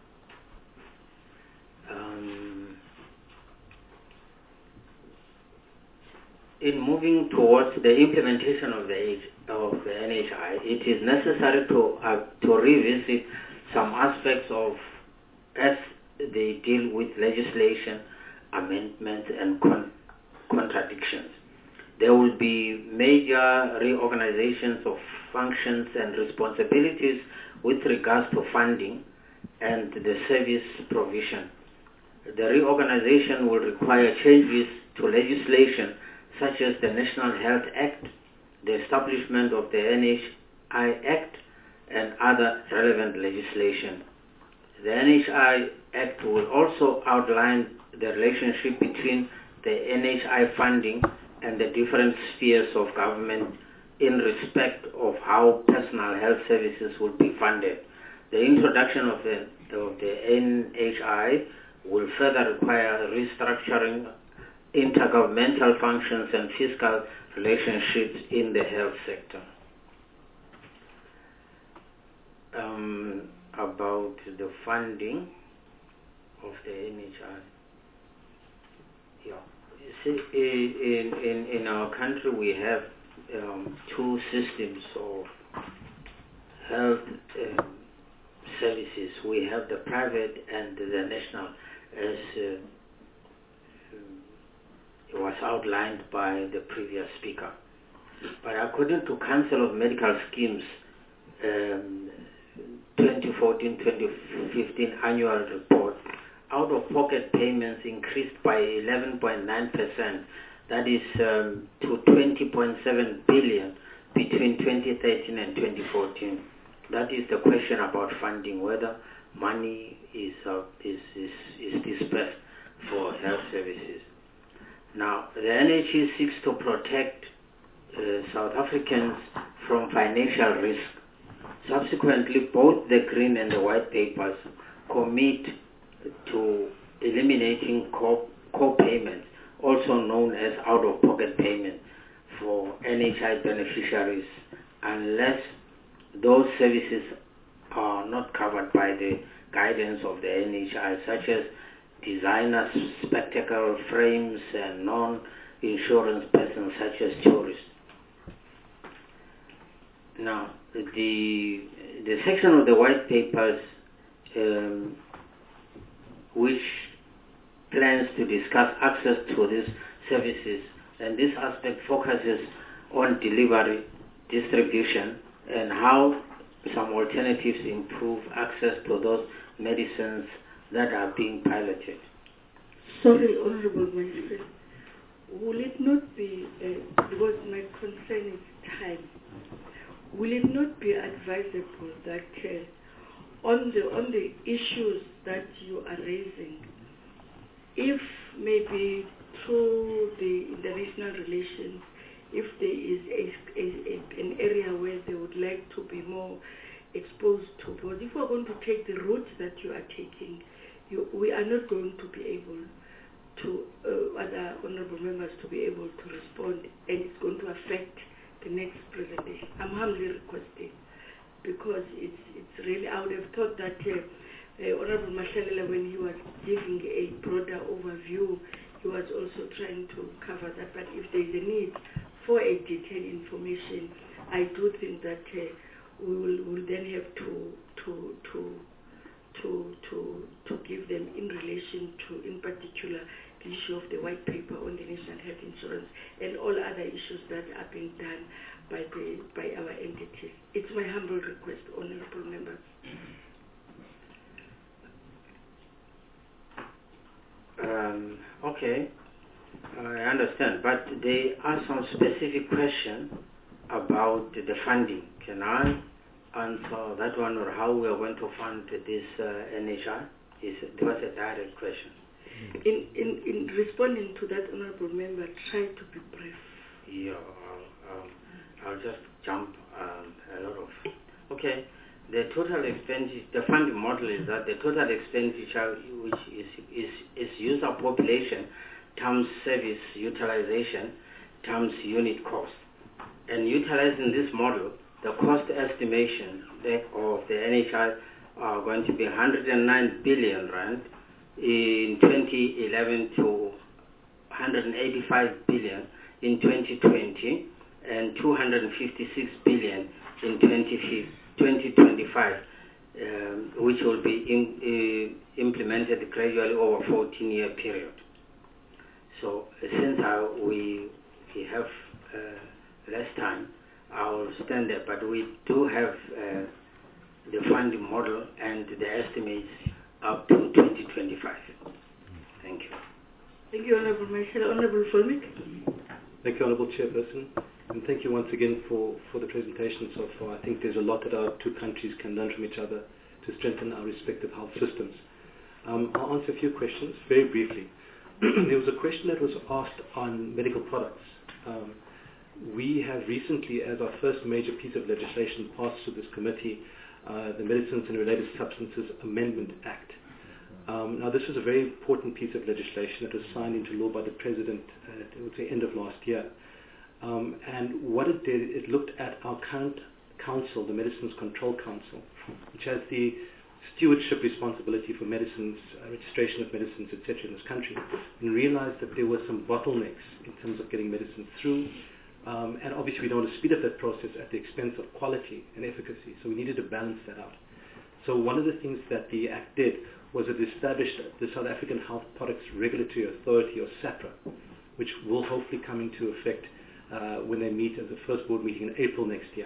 In moving towards the implementation of the NHI, it is necessary to revisit some aspects of as they deal with legislation, amendments, and contradictions. There will be major reorganizations of functions and responsibilities with regards to funding and the service provision. The reorganization will require changes to legislation such as the National Health Act, the establishment of the NHI Act, and other relevant legislation. The NHI Act will also outline the relationship between the NHI funding and the different spheres of government in respect of how personal health services will be funded. The introduction of the NHI will further require restructuring intergovernmental functions and fiscal relationships in the health sector. About the funding of the NHI. Yeah. See, in our country we have two systems of health services. We have the private and the national, as it was outlined by the previous speaker. But according to Council of Medical Schemes 2014-2015 annual report, out-of-pocket payments increased by 11.9%, that is to 20.7 billion between 2013 and 2014. That is the question about funding, whether money is dispersed for health services. Now, the NHI seeks to protect South Africans from financial risk. Subsequently, both the Green and the White Papers commit to eliminating co-payments, also known as out-of-pocket payments, for NHI beneficiaries, unless those services are not covered by the guidance of the NHI, such as designer spectacle frames and non-insurance persons such as tourists. Now, the section of the White Papers which plans to discuss access to these services, and this aspect focuses on delivery, distribution, and how some alternatives improve access to those medicines that are being piloted. Sorry, Honorable Minister, will it not be, because my concern is time, will it not be advisable that on the issues that you are raising, if maybe through the international relations, if there is an area where they would like to be more exposed to, because if we're going to take the route that you are taking, we are not going to be able to, other honorable members to be able to respond, and it's going to affect the next presentation. I'm humbly requesting, because it's really, I would have thought that Honorable Mashalela, when he was giving a broader overview, he was also trying to cover that. But if there is a need for a detailed information, I do think that we will then have to give them in relation to, in particular, the issue of the white paper on the national health insurance and all other issues that are being done by our entities. It's my humble request, honorable members. Okay, I understand, but there are some specific questions about the funding. Can I answer that one, or how we are going to fund this NHI? There was a direct question. In responding to that, honorable member, try to be brief. Yeah, I'll just jump a lot of. Okay, the total expenditure, the funding model is that the total expenditure, which is user population times service utilization times unit cost, And utilizing this model, the cost estimation of the NHI are going to be 109 billion rand in 2011 to 185 billion in 2020 and 256 billion in 2025, which will be implemented gradually over a 14-year period. So since we have less time, I will stand there, but we do have the funding model and the estimates up to 2025. Thank you. Thank you, Honourable Marshall. Honourable Fulmick. Thank you, Honourable Chairperson. And thank you once again for the presentation so far. I think there's a lot that our two countries can learn from each other to strengthen our respective health systems. I'll answer a few questions very briefly. There was a question that was asked on medical products. We have recently, as our first major piece of legislation passed through this committee, the Medicines and Related Substances Amendment Act. Now, this was a very important piece of legislation that was signed into law by the President at, I would say, end of last year. And what it did, it looked at our current council, the Medicines Control Council, which has the stewardship responsibility for medicines, registration of medicines, etc. in this country, and realized that there were some bottlenecks in terms of getting medicines through. And obviously we don't want to speed up that process at the expense of quality and efficacy, so we needed to balance that out. So one of the things that the Act did was it established the South African Health Products Regulatory Authority, or SAHPRA, which will hopefully come into effect when they meet at the first board meeting in April next year.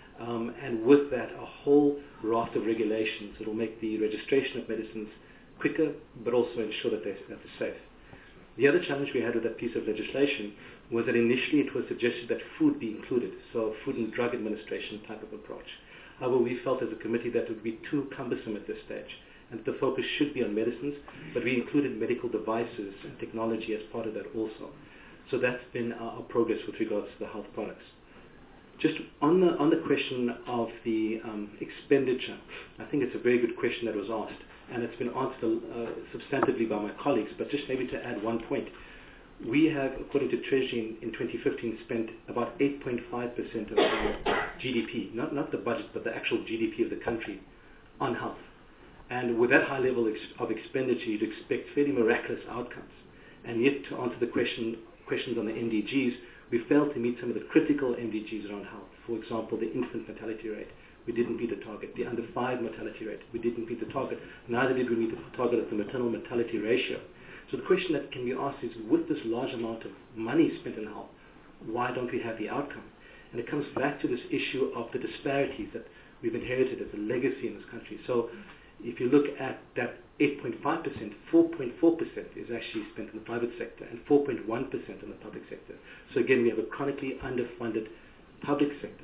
And with that, a whole raft of regulations that will make the registration of medicines quicker, but also ensure that they're safe. The other challenge we had with that piece of legislation was that initially it was suggested that food be included, so Food and Drug Administration type of approach. However, we felt as a committee that would be too cumbersome at this stage, and the focus should be on medicines, but we included medical devices and technology as part of that also. So that's been our progress with regards to the health products. Just on the question of the expenditure, I think it's a very good question that was asked, and it's been answered substantively by my colleagues, but just maybe to add one point. We have, according to Treasury in 2015, spent about 8.5% of our GDP, not the budget, but the actual GDP of the country, on health. And with that high level of expenditure, you'd expect fairly miraculous outcomes. And yet, to answer the questions on the MDGs, we failed to meet some of the critical MDGs around health. For example, the infant mortality rate, we didn't meet the target. The under 5 mortality rate, we didn't meet the target. Neither did we meet the target of the maternal mortality ratio. So the question that can be asked is, with this large amount of money spent on health, why don't we have the outcome? And it comes back to this issue of the disparities that we've inherited as a legacy in this country. So if you look at that 8.5%, 4.4% is actually spent in the private sector and 4.1% in the public sector. So again, we have a chronically underfunded public sector.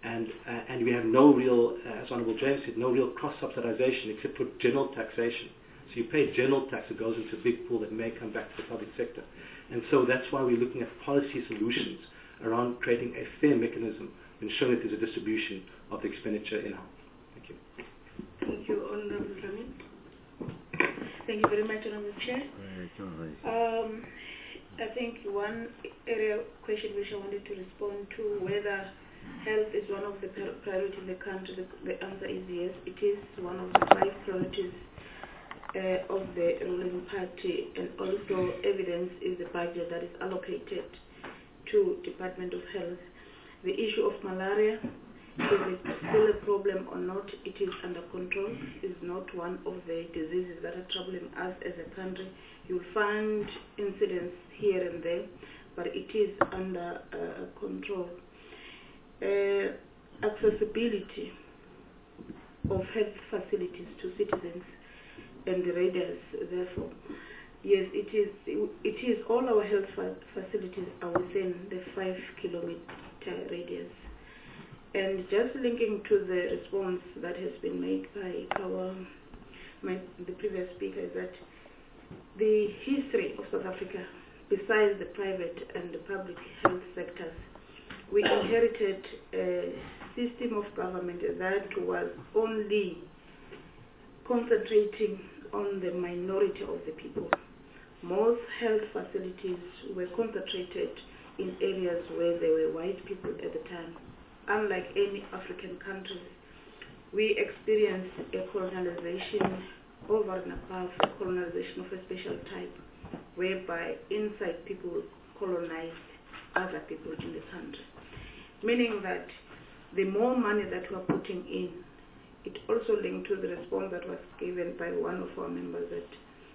And we have no real, as Honourable James said, no real cross-subsidization except for general taxation. So you pay general tax, it goes into a big pool that may come back to the public sector. And so that's why we're looking at policy solutions around creating a fair mechanism, ensuring that there's a distribution of the expenditure in health. Thank you. Thank you, Honourable Ramin. Thank you very much, Honourable Chair. I think one area question which I wanted to respond to, whether health is one of the priorities in the country, the answer is yes. It is one of the 5 priorities of the ruling party, and also evidence is the budget that is allocated to Department of Health. The issue of malaria, is it still a problem or not? It is under control. It is not one of the diseases that are troubling us as a country. You'll find incidents here and there, but it is under control. Accessibility of health facilities to citizens and the radius, therefore, yes, it is all our health facilities are within the 5-kilometer radius. And just linking to the response that has been made by the previous speaker, is that the history of South Africa, besides the private and the public health sectors, we inherited a system of government that was only concentrating on the minority of the people. Most health facilities were concentrated in areas where there were white people at the time. Unlike any African countries, we experienced a colonization over and above a colonization of a special type, whereby inside people colonized other people in the country. Meaning that the more money that we are putting in, it also linked to the response that was given by one of our members that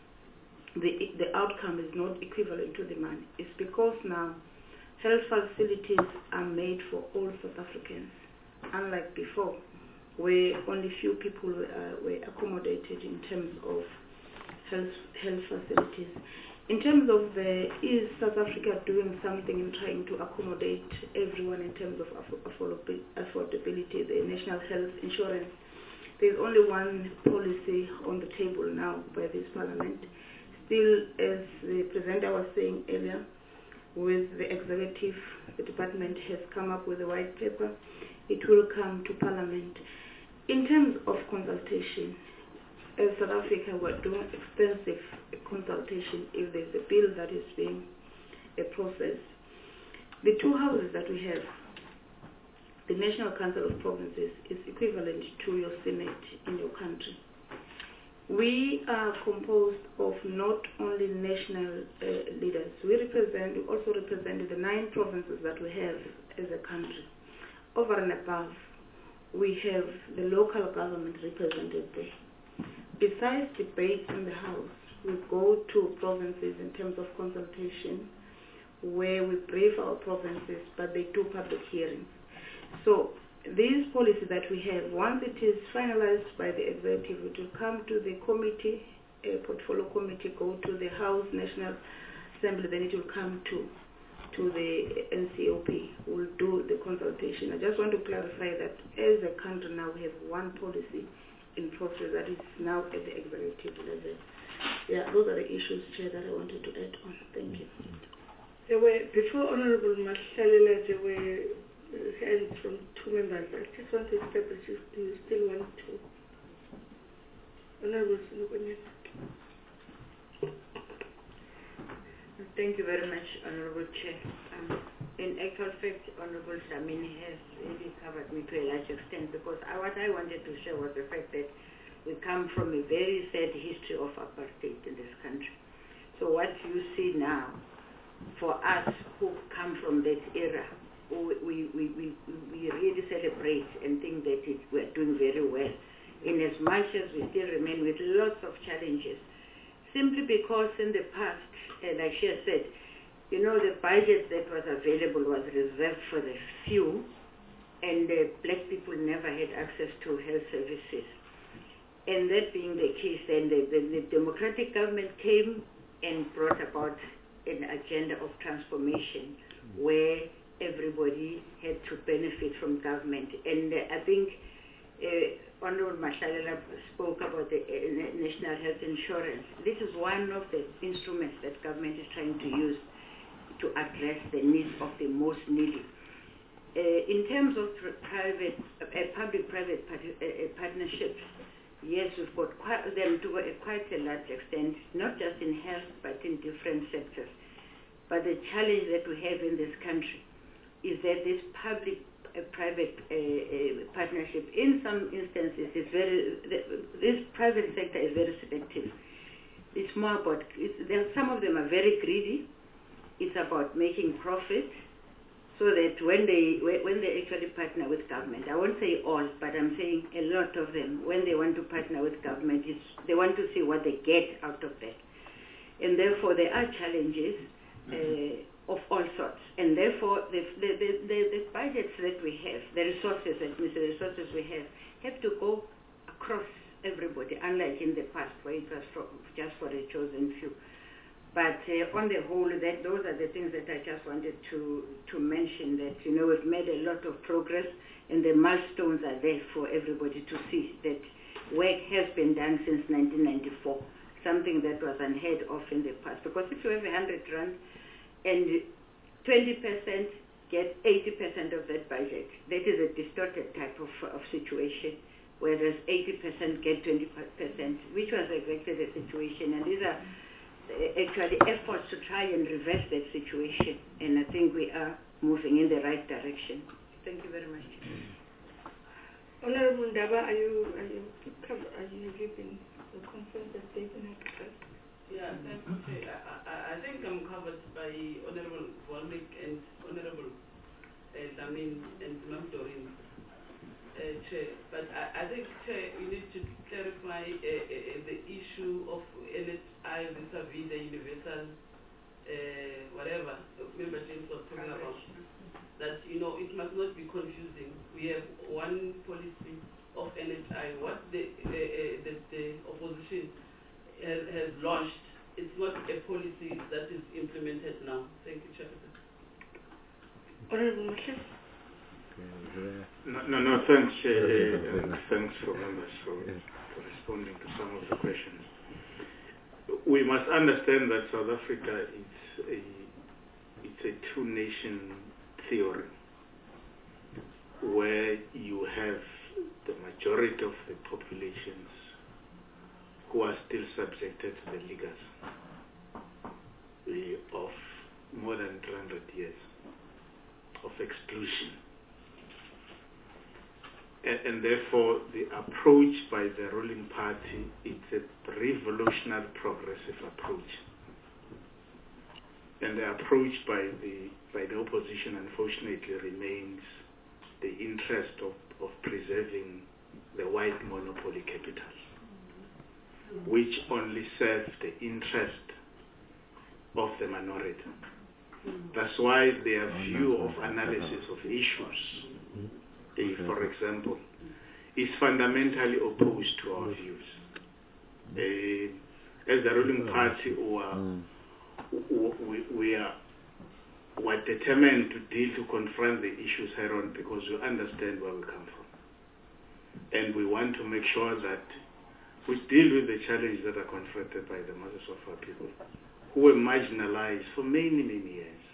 the outcome is not equivalent to the money. It's because now health facilities are made for all South Africans, unlike before, where only few people were accommodated in terms of health facilities. In terms of is South Africa doing something in trying to accommodate everyone in terms of affordability, the national health insurance? There's only one policy on the table now by this parliament. Still, as the presenter was saying earlier, with the executive, the department has come up with a white paper. It will come to parliament. In terms of consultation, as South Africa, we're doing extensive consultation if there's a bill that is being processed. The two houses that we have, the National Council of Provinces, is equivalent to your Senate in your country. We are composed of not only national leaders. We also represent the 9 provinces that we have as a country. Over and above, we have the local government represented there. Besides debates in the House, we go to provinces in terms of consultation, where we brief our provinces, but they do public hearings. So these policies that we have, once it is finalized by the executive, it will come to the committee, a portfolio committee, go to the House, National Assembly, then it will come to the NCOP. We'll do the consultation. I just want to clarify that as a country now, we have one policy in process that is now at the executive level. Yeah, those are the issues, Chair, that I wanted to add on. Thank you. There were, before Honorable Mashalela, there were hands from 2 members. I just want to establish if you still want to. Honorable Sinukwenye. Thank you very much, Honorable Chair. In actual fact, Honorable Dlamini has really covered me to a large extent, because what I wanted to share was the fact that we come from a very sad history of apartheid in this country. So what you see now, for us who come from that era, we really celebrate and think that we're doing very well, in as much as we still remain with lots of challenges, simply because in the past, like she has said, you know, the budget that was available was reserved for the few, and black people never had access to health services. And that being the case, then the democratic government came and brought about an agenda of transformation where everybody had to benefit from government. And I think Honorable Mashalela spoke about the national health insurance. This is one of the instruments that government is trying to use to address the needs of the most needy. In terms of public-private partnerships, yes, we've got them to quite a large extent, not just in health, but in different sectors. But the challenge that we have in this country is that this public-private partnership, in some instances, this private sector is very selective. It's more about, some of them are very greedy. It's about making profit, so that when they actually partner with government, I won't say all, but I'm saying a lot of them, when they want to partner with government, they want to see what they get out of that. And therefore, there are challenges of all sorts. And therefore, the budgets that we have, the resources we have to go across everybody, unlike in the past where it was just for a chosen few. But on the whole, those are the things that I just wanted to mention, that, you know, we've made a lot of progress, and the milestones are there for everybody to see that work has been done since 1994, something that was unheard of in the past. Because if you have 100 rand and 20% get 80% of that budget, that is a distorted type of situation, whereas 80% get 20%, which was exactly the situation. And these are actually efforts to try and reverse that situation, and I think we are moving in the right direction. Thank you very much. Honorable Ndaba, have you been confirmed that they've been addressed? Yeah, thank you. I think I'm covered by Honorable Volmik and Honorable Lamin and Ma'am Doreen, Chair. But I think, Chair, you need to clarify the issue of NHI vis-a-vis the universal whatever Member James was talking about. That, you know, it must not be confusing. We have one policy of NHI. What the opposition has launched, it's not a policy that is implemented now. Thank you, Chairman. Honorable Muslim? No, thanks, and thanks for members for responding to some of the questions. We must understand that South Africa it's a two-nation theory where you have the majority of the populations who are still subjected to the legacy of more than 300 years of exclusion. And therefore, the approach by the ruling party, it's a revolutionary progressive approach. And the approach by the opposition, unfortunately, remains the interest of preserving the white monopoly capital, which only serves the interest of the minority. That's why their view of analysis of issues, for example, is fundamentally opposed to our views. As the ruling party, we're determined to confront the issues head-on because we understand where we come from. And we want to make sure that we deal with the challenges that are confronted by the masses of our people who were marginalized for many, many years.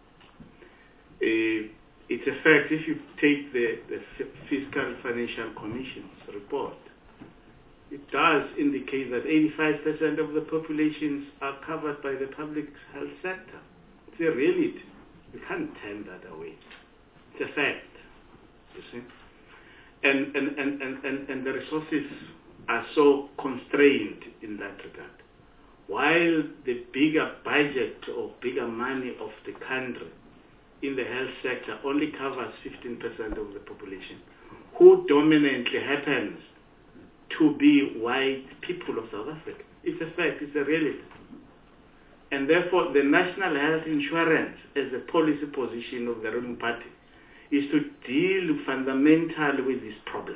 It's a fact, if you take the Fiscal Financial Commission's report, it does indicate that 85% of the populations are covered by the public health sector. It's a reality. You can't turn that away. It's a fact, you see. And the resources are so constrained in that regard. While the bigger budget or bigger money of the country in the health sector only covers 15% of the population, who dominantly happens to be white people of South Africa. It's a fact, it's a reality. And therefore, the national health insurance as a policy position of the ruling party is to deal fundamentally with this problem.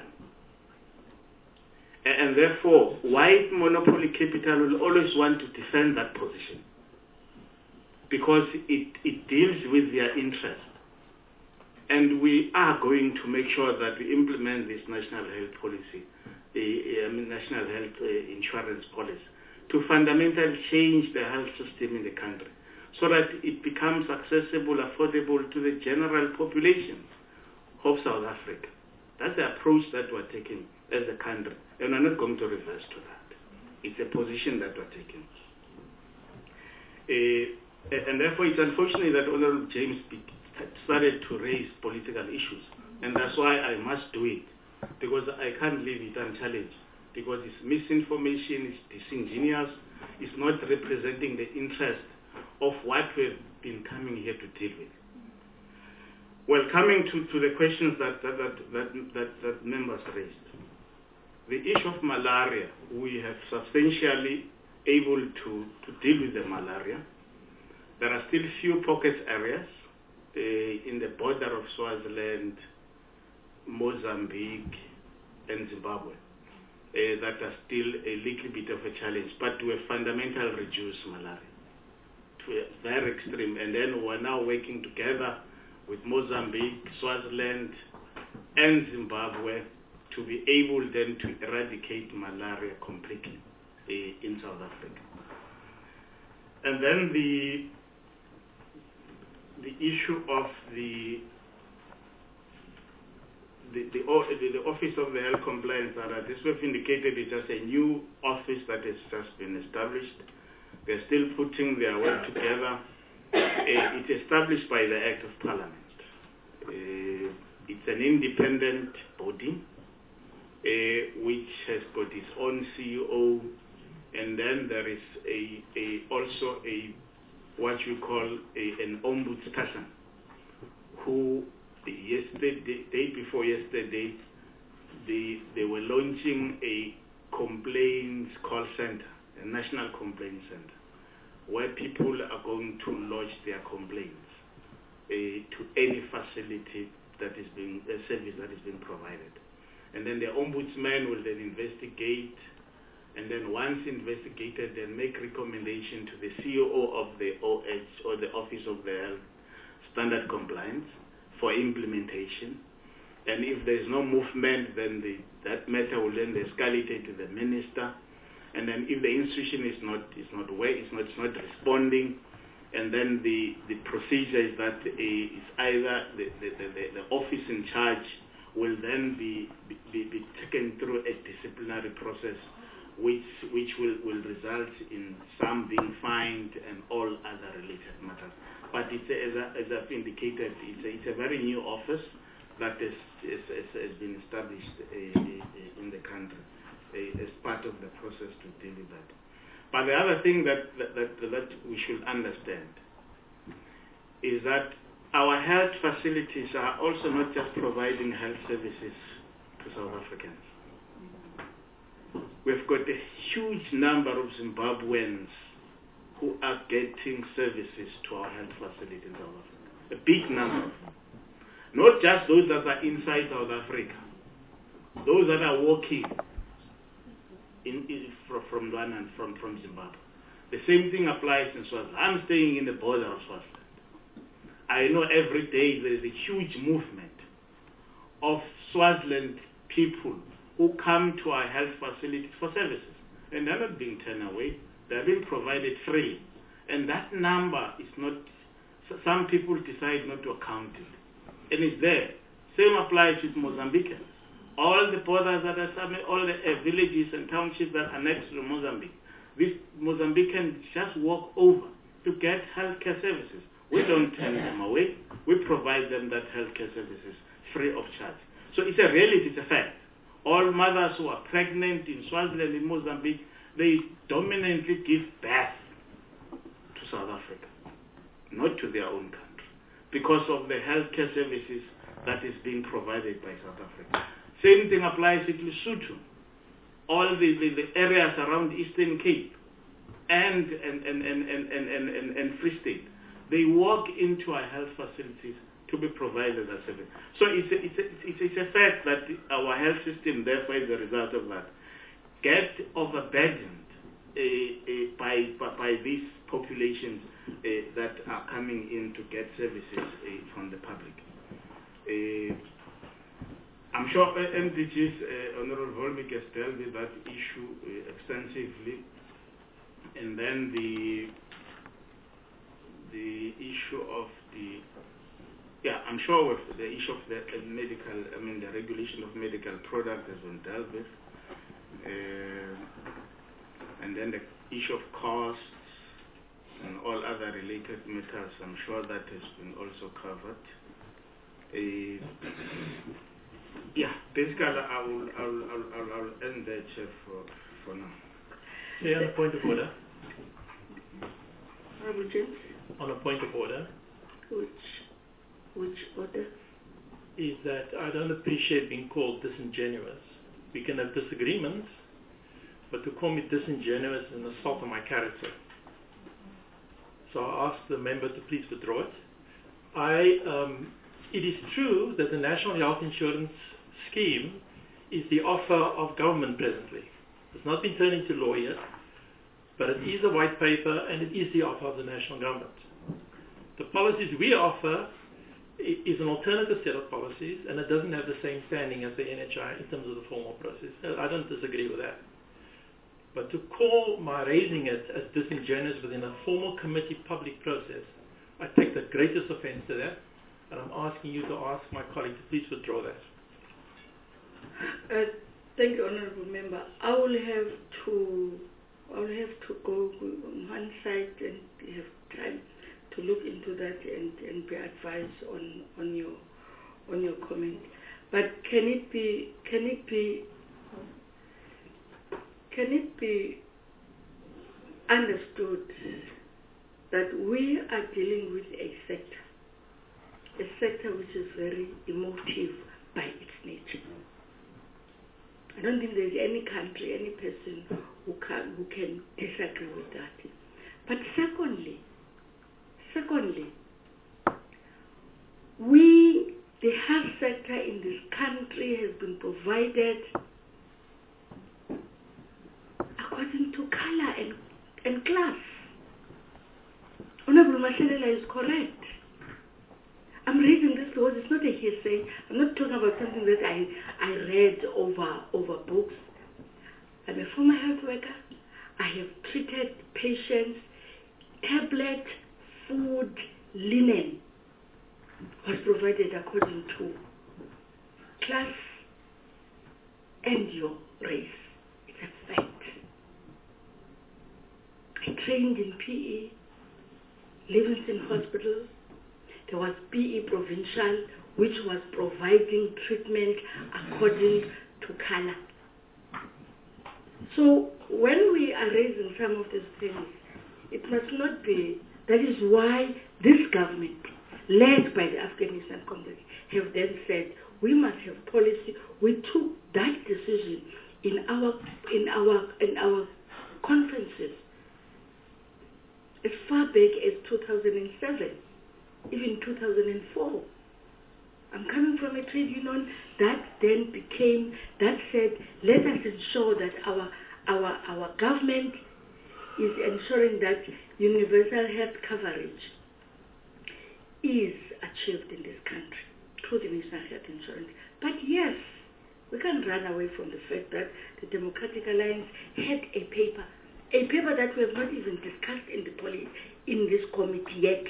And therefore, white monopoly capital will always want to defend that position because it deals with their interest. And we are going to make sure that we implement this national health policy, national health insurance policy, to fundamentally change the health system in the country so that it becomes accessible, affordable to the general population of South Africa. That's the approach that we're taking as a country, and we're not going to reverse to that. It's a position that we're taking. And therefore, it's unfortunate that Honorable James started to raise political issues, and that's why I must do it, because I can't leave it unchallenged, because it's misinformation, it's disingenuous, it's not representing the interest of what we've been coming here to deal with. Well, coming to the questions that members raised. The issue of malaria, we have substantially able to deal with the malaria. There are still few pocket areas in the border of Swaziland, Mozambique, and Zimbabwe that are still a little bit of a challenge, but we have fundamentally reduced malaria to a very extreme. And then we're now working together with Mozambique, Swaziland, and Zimbabwe to be able then to eradicate malaria completely in South Africa. And then the issue of the Office of the Health Compliance Director, this we've indicated is just a new office that has just been established. They're still putting their work together. It's established by the Act of Parliament. It's an independent body which has got its own CEO, and then there is also what you call an ombudsperson, who day before yesterday they were launching a complaints call center, a national complaint center, where people are going to lodge their complaints to any facility that is being a service that is being provided. And then the ombudsman will then investigate, and then once investigated, then make recommendation to the CEO of the OH, or the Office of the Health Standard Compliance, for implementation. And if there is no movement, then that matter will then escalate to the minister. And then if the institution is not responding, and then the procedure is that it's either the office in charge will then be taken through a disciplinary process, which will result in some being fined and all other related matters. But it's, as I've indicated, it's a very new office that has been established in the country as part of the process to deal with that. But the other thing that we should understand is that our health facilities are also not just providing health services to South Africans. We've got a huge number of Zimbabweans who are getting services to our health facilities in South Africa. A big number. Not just those that are inside South Africa. Those that are walking from Rwanda and from Zimbabwe. The same thing applies in Swaziland. I'm staying in the border of Swaziland. I know every day there is a huge movement of Swaziland people who come to our health facilities for services. And they're not being turned away. They're being provided freely. And that number is not, some people decide not to account it. And it's there. Same applies with Mozambicans. All the borders that are, all the villages and townships that are next to Mozambique, these Mozambicans just walk over to get healthcare services. We don't turn them away. We provide them that healthcare services free of charge. So it's a reality, it's a fact. All mothers who are pregnant in Swaziland, in Mozambique, they dominantly give birth to South Africa, not to their own country, because of the healthcare services that is being provided by South Africa. Same thing applies to Lesotho. All the areas around Eastern Cape and Free State, they walk into our health facilities to be provided as service. So it's a fact that our health system, therefore, as a result of that, get overburdened by these populations that are coming in to get services from the public. I'm sure MDG's Honorable Volmik has dealt with that issue extensively, and then the issue of I'm sure with the issue of the the regulation of medical products has been dealt with, and then the issue of costs and all other related matters. I'm sure that has been also covered. Basically, I'll end there, Chair, for now. Yeah, on a point of order. Honorable James? On a point of order. Which order? Is that I don't appreciate being called disingenuous. We can have disagreements, but to call me disingenuous is an assault on my character. So I ask the member to please withdraw it. It is true that the National Health Insurance Scheme is the offer of government presently. It's not been turned into law yet, but it is a white paper and it is the offer of the national government. The policies we offer is an alternative set of policies, and it doesn't have the same standing as the NHI in terms of the formal process. I don't disagree with that. But to call my raising it as disingenuous within a formal committee public process, I take the greatest offense to that, and I'm asking you to ask my colleague to please withdraw that. Thank you, Honourable Member. I will have to I'll have to go on one side and have time to look into that and be advised on your comment. But can it be understood that we are dealing with a sector which is very emotive by its nature? I don't think there's any country, any person who can disagree with that. But secondly, the health sector in this country has been provided according to color and class. Honorable Mashelela is correct. I'm raising this because it's not a hearsay. I'm not talking about something that I read over books. I'm a former health worker. I have treated patients. Tablet, food, linen was provided according to class and your race. It's a fact. I trained in PE, Livingston Hospital. There was PE Provincial, which was providing treatment according to color. So when we are raising some of these things, it must not be. That is why this government, led by the Afghanistan Congress, have then said we must have policy. We took that decision in our conferences as far back as 2007, even 2004. I'm coming from a trade union that then said, let us ensure that our government is ensuring that universal health coverage is achieved in this country through the National Health Insurance. But yes, we can't run away from the fact that the Democratic Alliance had a paper that we have not even discussed in this committee yet.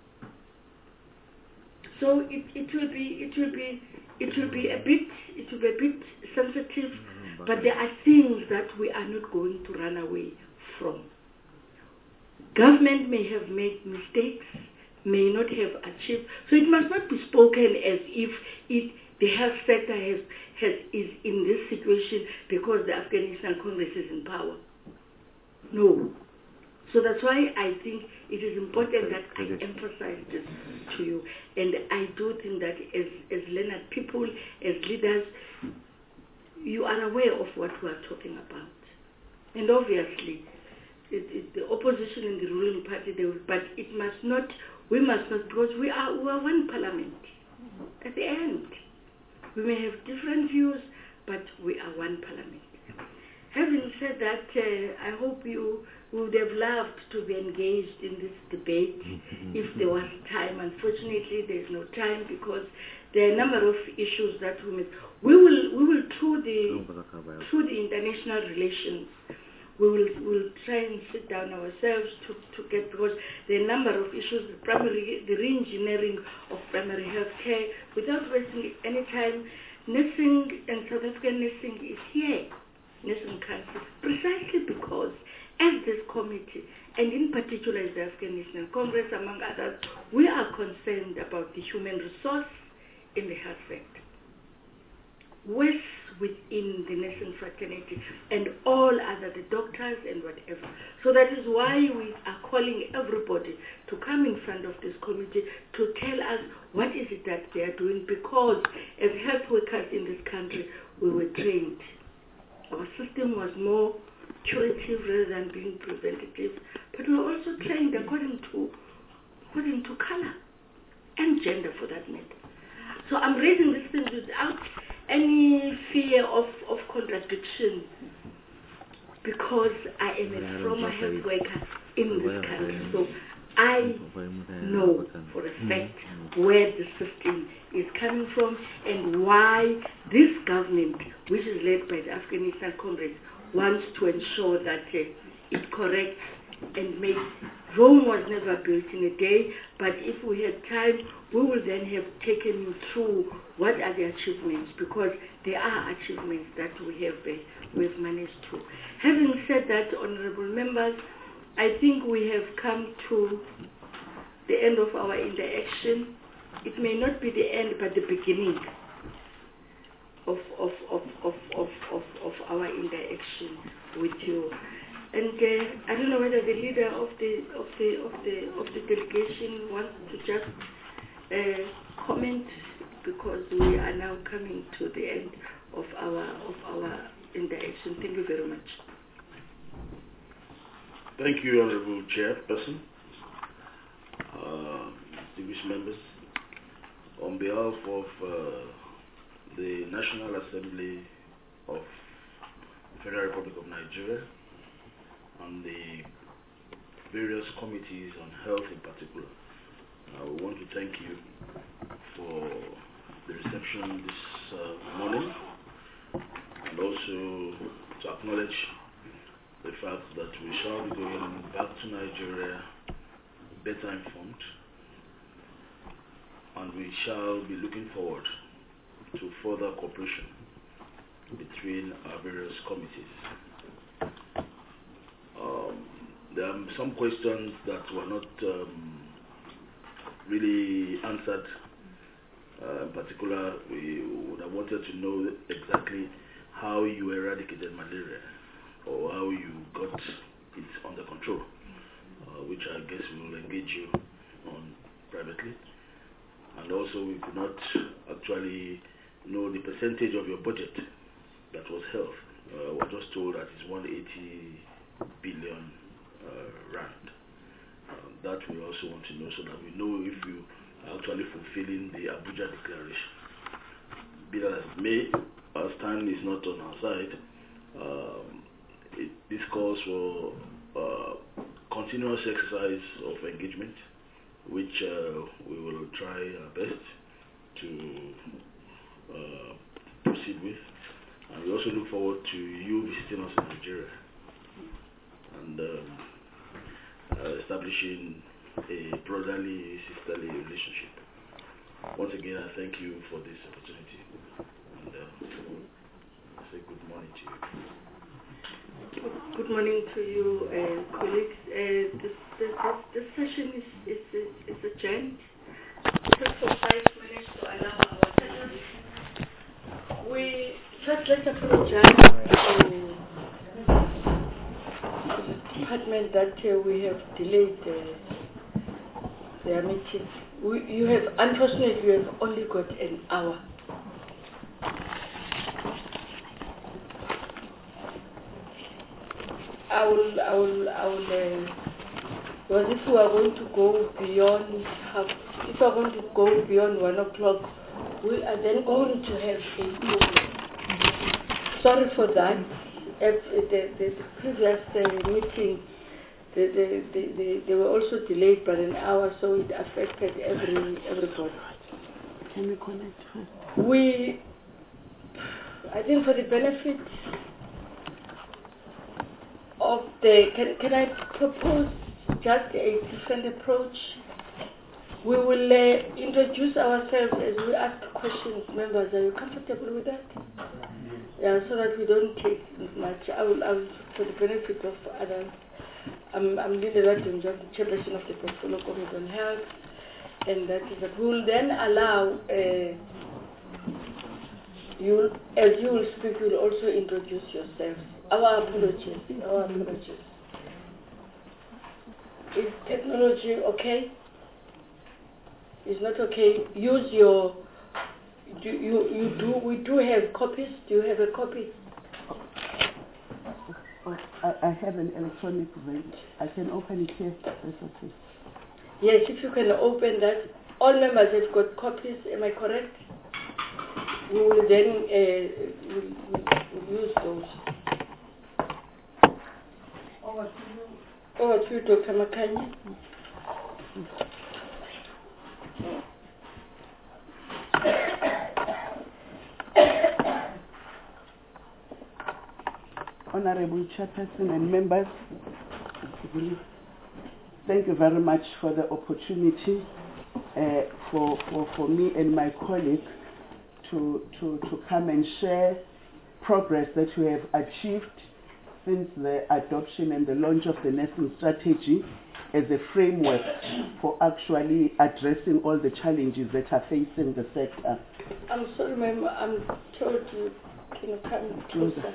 So it will be a bit sensitive, but there are things that we are not going to run away from. Government may have made mistakes, may not have achieved. So it must not be spoken as if the health sector is in this situation because the Afghanistan Congress is in power. No. So that's why I think it is important that I emphasize this to you. And I do think that as learned people, as leaders, you are aware of what we are talking about. And obviously, the opposition in the ruling party, but it must not, we must not, because we are one parliament. At the end, we may have different views, but we are one parliament. Having said that, I hope you would have loved to be engaged in this debate if there was time. Unfortunately, there is no time because there are a number of issues that we will through the international relations. We will try and sit down ourselves to get, because there are a number of issues, the re-engineering of primary health care. Without wasting any time, nursing and South African nursing is here, nursing council, precisely because as this committee, and in particular as the Afghanistan Congress, among others, we are concerned about the human resource in the health sector, within the nursing fraternity and all other, the doctors and whatever. So that is why we are calling everybody to come in front of this committee to tell us what is it that they are doing, because as health workers in this country, we were trained. Our system was more curative rather than being preventative, but we were also trained according to color and gender, for that matter. So I'm raising this thing without any fear of contradiction, because I am a former health worker in this country. So I know for a fact where the system is coming from and why this government, which is led by the Afghanistan Congress, wants to ensure that it corrects and made. Rome was never built in a day, but if we had time, we will then have taken you through what are the achievements, because there are achievements that we've managed to. Having said that, honorable members, I think we have come to the end of our interaction. It may not be the end, but the beginning of our interaction with you. And I don't know whether the leader of the delegation wants to just comment, because we are now coming to the end of our interaction. Thank you very much. Thank you, Honorable Chairperson, distinguished members. On behalf of the National Assembly of the Federal Republic of Nigeria and the various committees on health in particular, we want to thank you for the reception this morning, and also to acknowledge the fact that we shall be going back to Nigeria better informed, and we shall be looking forward to further cooperation between our various committees. There are some questions that were not really answered. In particular, we would have wanted to know exactly how you eradicated malaria, or how you got it under control, which I guess we will engage you on privately. And also, we could not actually know the percentage of your budget that was health. We're just told that it's 180 billion rand. That we also want to know, so that we know if you are actually fulfilling the Abuja Declaration. Be that as it may, our stand is not on our side. This calls for continuous exercise of engagement, which we will try our best to proceed with. And we also look forward to you visiting us in Nigeria and establishing a brotherly, sisterly relationship. Once again, I thank you for this opportunity, and I say good morning to you. Good morning to you, colleagues. This session is adjourned. Just for 5 minutes to allow our attendees. Let's apologize to the department that we have delayed their meeting. Unfortunately, you have only got an hour. Well, if we are going to go beyond if we are going to go beyond 1 o'clock, we are then going to have a problem. Sorry for that. The previous meeting, they were also delayed by an hour, so it affected everybody. Can we connect first? I think for the benefit of can I propose just a different approach? We will introduce ourselves as we ask questions. Members, are you comfortable with that? Yeah, so that we don't take much. I will for the benefit of others. I'm Linda Radon, the chairperson of the Portfolio Committee on Health, and that is that we will then allow you, as you will speak, you will also introduce yourselves. Our apologies. Is technology okay? Is not okay? Use your. We do have copies. Do you have a copy? I have an electronic version. I can open it here. That's okay. Yes, if you can open that. All members have got copies. Am I correct? We will then we'll use those. Over to you, Dr. Makanye. Honorable Chairperson and members, Thank you very much for the opportunity for me and my colleagues to come and share progress that we have achieved since the adoption and the launch of the nursing strategy as a framework for actually addressing all the challenges that are facing the sector. I'm sorry, ma'am, I'm told you can come closer.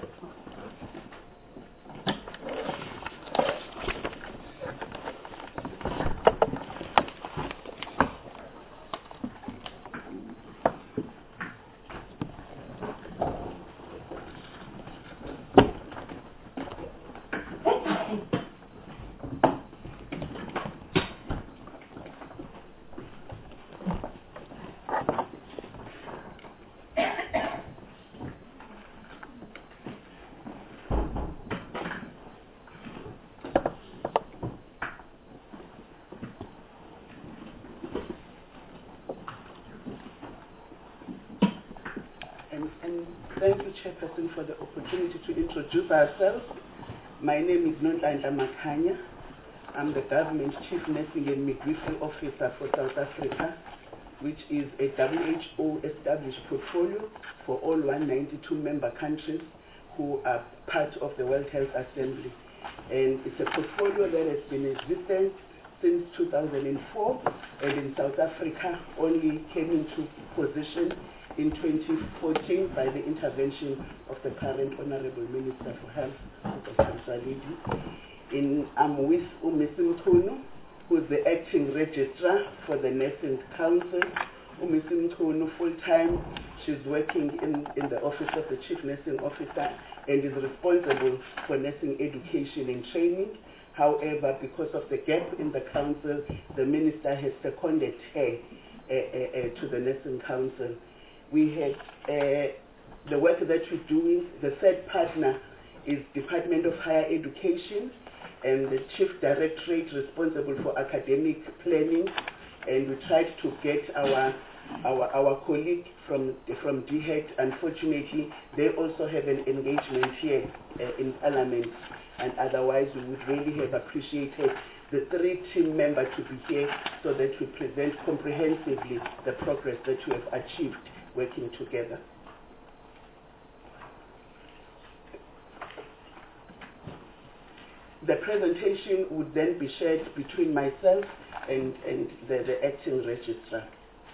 And thank you, Chairperson, for the opportunity to introduce ourselves. My name is Nonhlanhla Makhanya. I'm the Government Chief Nursing and Midwifery Officer for South Africa, which is a WHO established portfolio for all 192 member countries who are part of the World Health Assembly. And it's a portfolio that has been existent since 2004, and in South Africa only came into position in 2014 by the intervention of the current Honorable Minister for Health, Dr. Msalidi. I'm with Ms. Mchunu, who is the acting registrar for the Nursing Council. Ms. Mchunu, full-time, she's working in the office of the Chief Nursing Officer and is responsible for nursing education and training. However, because of the gap in the council, the minister has seconded her to the Nursing Council. We had the work that we're doing. The third partner is Department of Higher Education and the Chief Directorate responsible for academic planning. And we tried to get our colleague from DHET. Unfortunately, they also have an engagement here in Parliament. And otherwise, we would really have appreciated the three team members to be here so that we present comprehensively the progress that we have achieved working together. The presentation would then be shared between myself and the acting registrar.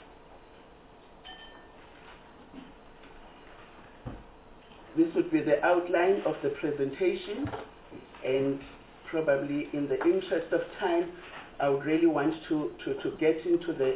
This would be the outline of the presentation, and probably in the interest of time, I would really want to get into the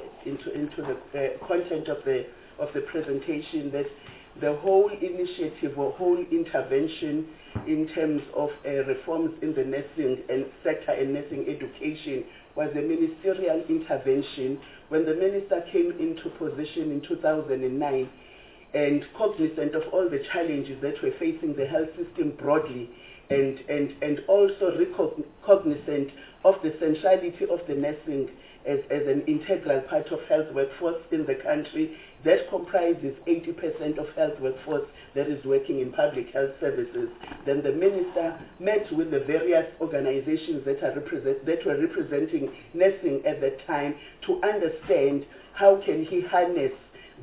content of the presentation, that the whole initiative or whole intervention in terms of reforms in the nursing and sector and nursing education was a ministerial intervention when the minister came into position in 2009, and cognizant of all the challenges that were facing the health system broadly, and also cognizant of the centrality of the nursing as an integral part of health workforce in the country that comprises 80% of health workforce that is working in public health services. Then the minister met with the various organizations that were representing nursing at that time to understand how can he harness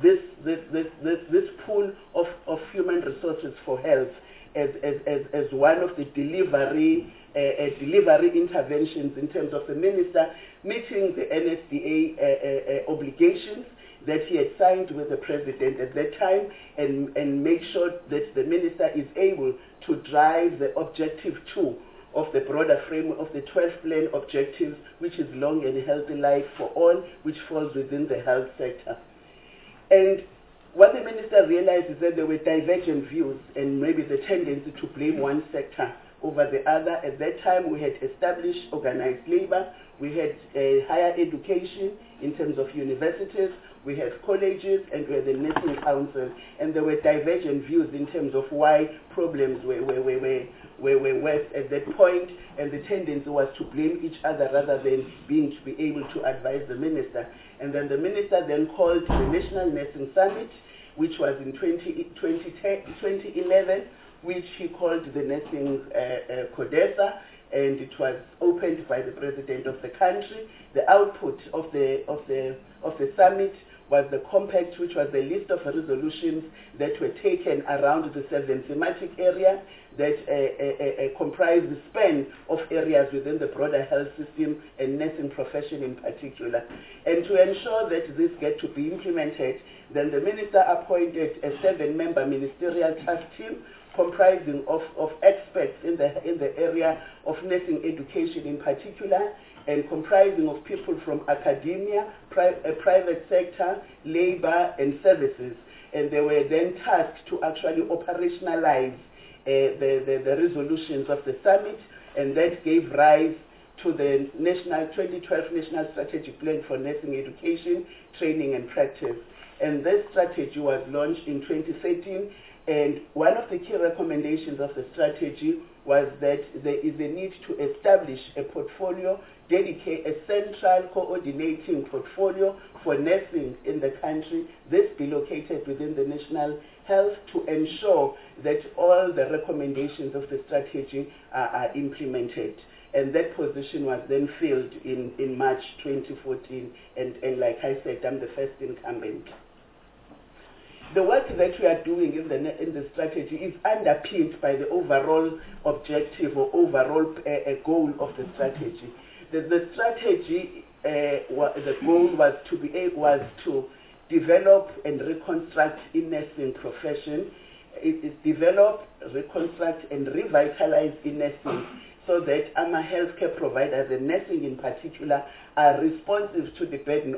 this pool of human resources for health as one of the delivery interventions in terms of the minister meeting the NSDA obligations that he had signed with the president at that time, and make sure that the minister is able to drive the objective 2 of the broader framework of the 12 plan objectives, which is long and healthy life for all, which falls within the health sector. And what the minister realized is that there were divergent views and maybe the tendency to blame one sector over the other. At that time, we had established organized labor, we had higher education in terms of universities, we had colleges, and we had the nursing council, and there were divergent views in terms of why problems were worse at that point, and the tendency was to blame each other rather than to be able to advise the minister. And then the minister then called the National Nursing Summit, which was in 2011, which he called the Nursing CODESA, and it was opened by the President of the country. The output of the summit was the compact, which was a list of resolutions that were taken around the 7 thematic area that comprise the span of areas within the broader health system and nursing profession in particular. And to ensure that this get to be implemented, then the minister appointed a 7-member ministerial task team comprising of experts in the area of nursing education in particular, and comprising of people from academia, private sector, labor, and services. And they were then tasked to actually operationalize the resolutions of the summit, and that gave rise to the 2012 National Strategic Plan for Nursing Education, Training and Practice. And this strategy was launched in 2013, and one of the key recommendations of the strategy was that there is a need to establish a portfolio, dedicate a central coordinating portfolio for nursing in the country, this be located within the National Health, to ensure that all the recommendations of the strategy are implemented. And that position was then filled in March 2014, and like I said, I'm the first incumbent. The work that we are doing in the strategy is underpinned by the overall objective or overall goal of the strategy. The strategy, the goal was to develop and reconstruct in nursing profession. It is develop, reconstruct, and revitalize in nursing, so that our healthcare providers, and nursing in particular, are responsive to the burden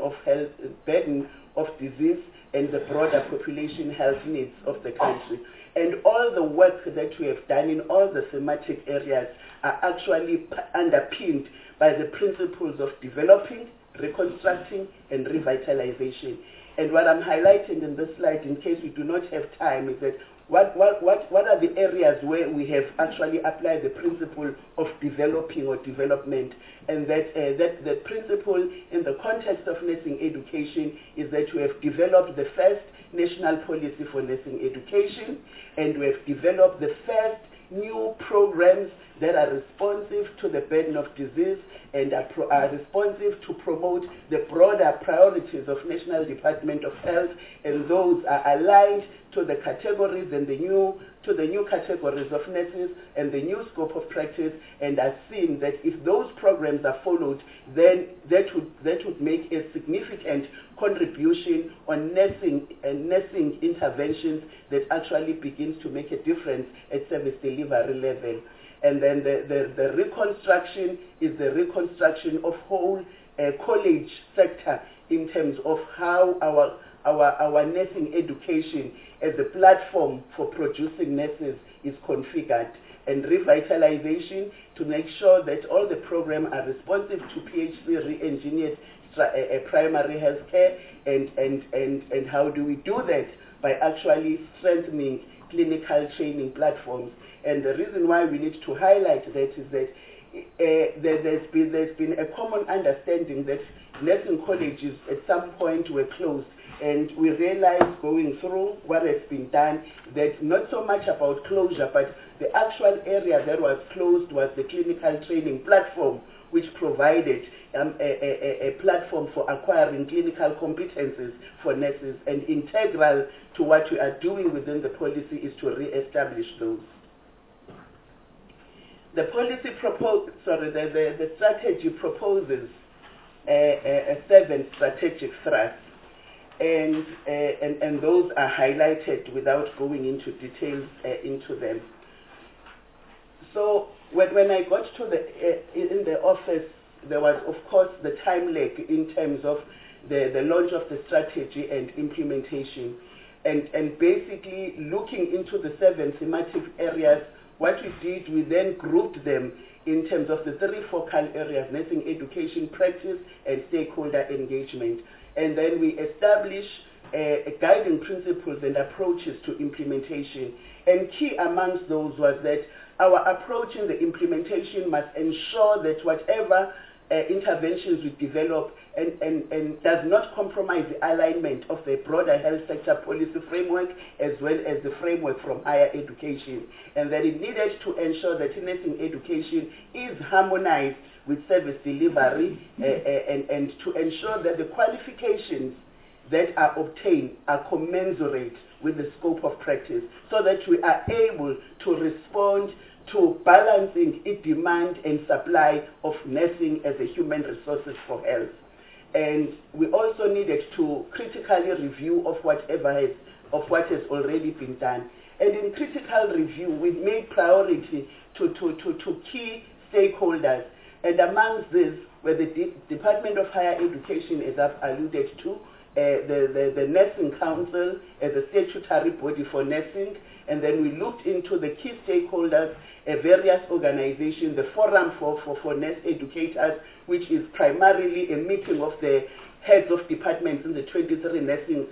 of disease and the broader population health needs of the country. And all the work that we have done in all the thematic areas are actually underpinned by the principles of developing, reconstructing, and revitalization. And what I'm highlighting in this slide, in case we do not have time, is that what are the areas where we have actually applied the principle of developing or development, and that the principle in the context of nursing education is that we have developed the first national policy for nursing education, and we have developed the first new programs that are responsive to the burden of disease and are responsive to promote the broader priorities of National Department of Health, and those are aligned to the categories and the new categories of nurses and the new scope of practice, and are seen that if those programs are followed, then that would make a significant contribution on nursing interventions that actually begins to make a difference at service delivery level. And then the reconstruction is the reconstruction of whole college sector in terms of how our nursing education as a platform for producing nurses is configured, and revitalization to make sure that all the programs are responsive to PhD re-engineered primary health care, and how do we do that? By actually strengthening clinical training platforms. And the reason why we need to highlight that is that there's been a common understanding that nursing colleges at some point were closed, and we realized going through what has been done that not so much about closure, but the actual area that was closed was the clinical training platform, which provided a platform for acquiring clinical competencies for nurses, and integral to what we are doing within the policy is to re-establish those. The strategy proposes a 7 strategic thrusts, and those are highlighted without going into details into them. So when I got to in the office, there was of course the time lag in terms of the launch of the strategy and implementation, and basically looking into the 7 thematic areas. What we did, we then grouped them in terms of the 3 focal areas: nursing education, practice, and stakeholder engagement. And then we established guiding principles and approaches to implementation. And key amongst those was that our approach in the implementation must ensure that whatever interventions we develop and does not compromise the alignment of the broader health sector policy framework as well as the framework from higher education, and that it needed to ensure that nursing education is harmonized with service delivery and to ensure that the qualifications that are obtained are commensurate with the scope of practice, so that we are able to respond to balancing demand and supply of nursing as a human resources for health. And we also needed to critically review of what has already been done. And in critical review, we made priority to key stakeholders, and amongst these were the Department of Higher Education, as I've alluded to, the Nursing Council as a statutory body for nursing, and then we looked into the key stakeholders, various organizations, the Forum for Nurse Educators, which is primarily a meeting of the heads of departments in the 23 nursing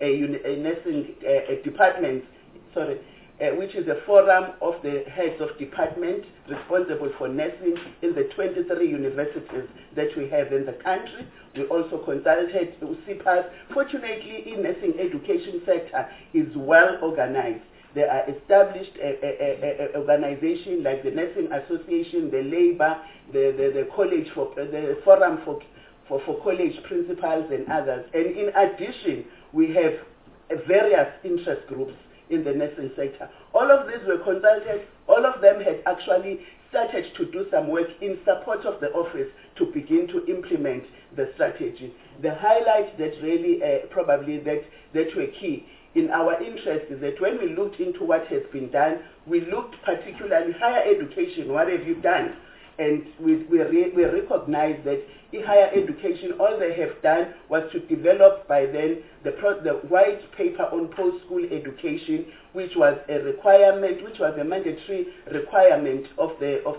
departments, which is a forum of the heads of department responsible for nursing in the 23 universities that we have in the country. We also consulted CPAS. Fortunately, in nursing education sector is well organized. There are established organizations like the Nursing Association, the Labor, the College the Forum for College Principals and others. And in addition, we have various interest groups in the nursing sector. All of these were consulted. All of them had actually started to do some work in support of the office to begin to implement the strategy. The highlight that really probably that were key in our interest is that when we looked into what has been done, we looked particularly higher education, what have you done? And we recognize that in higher education, all they have done was to develop by then the white paper on post-school education, which was a requirement, which was a mandatory requirement of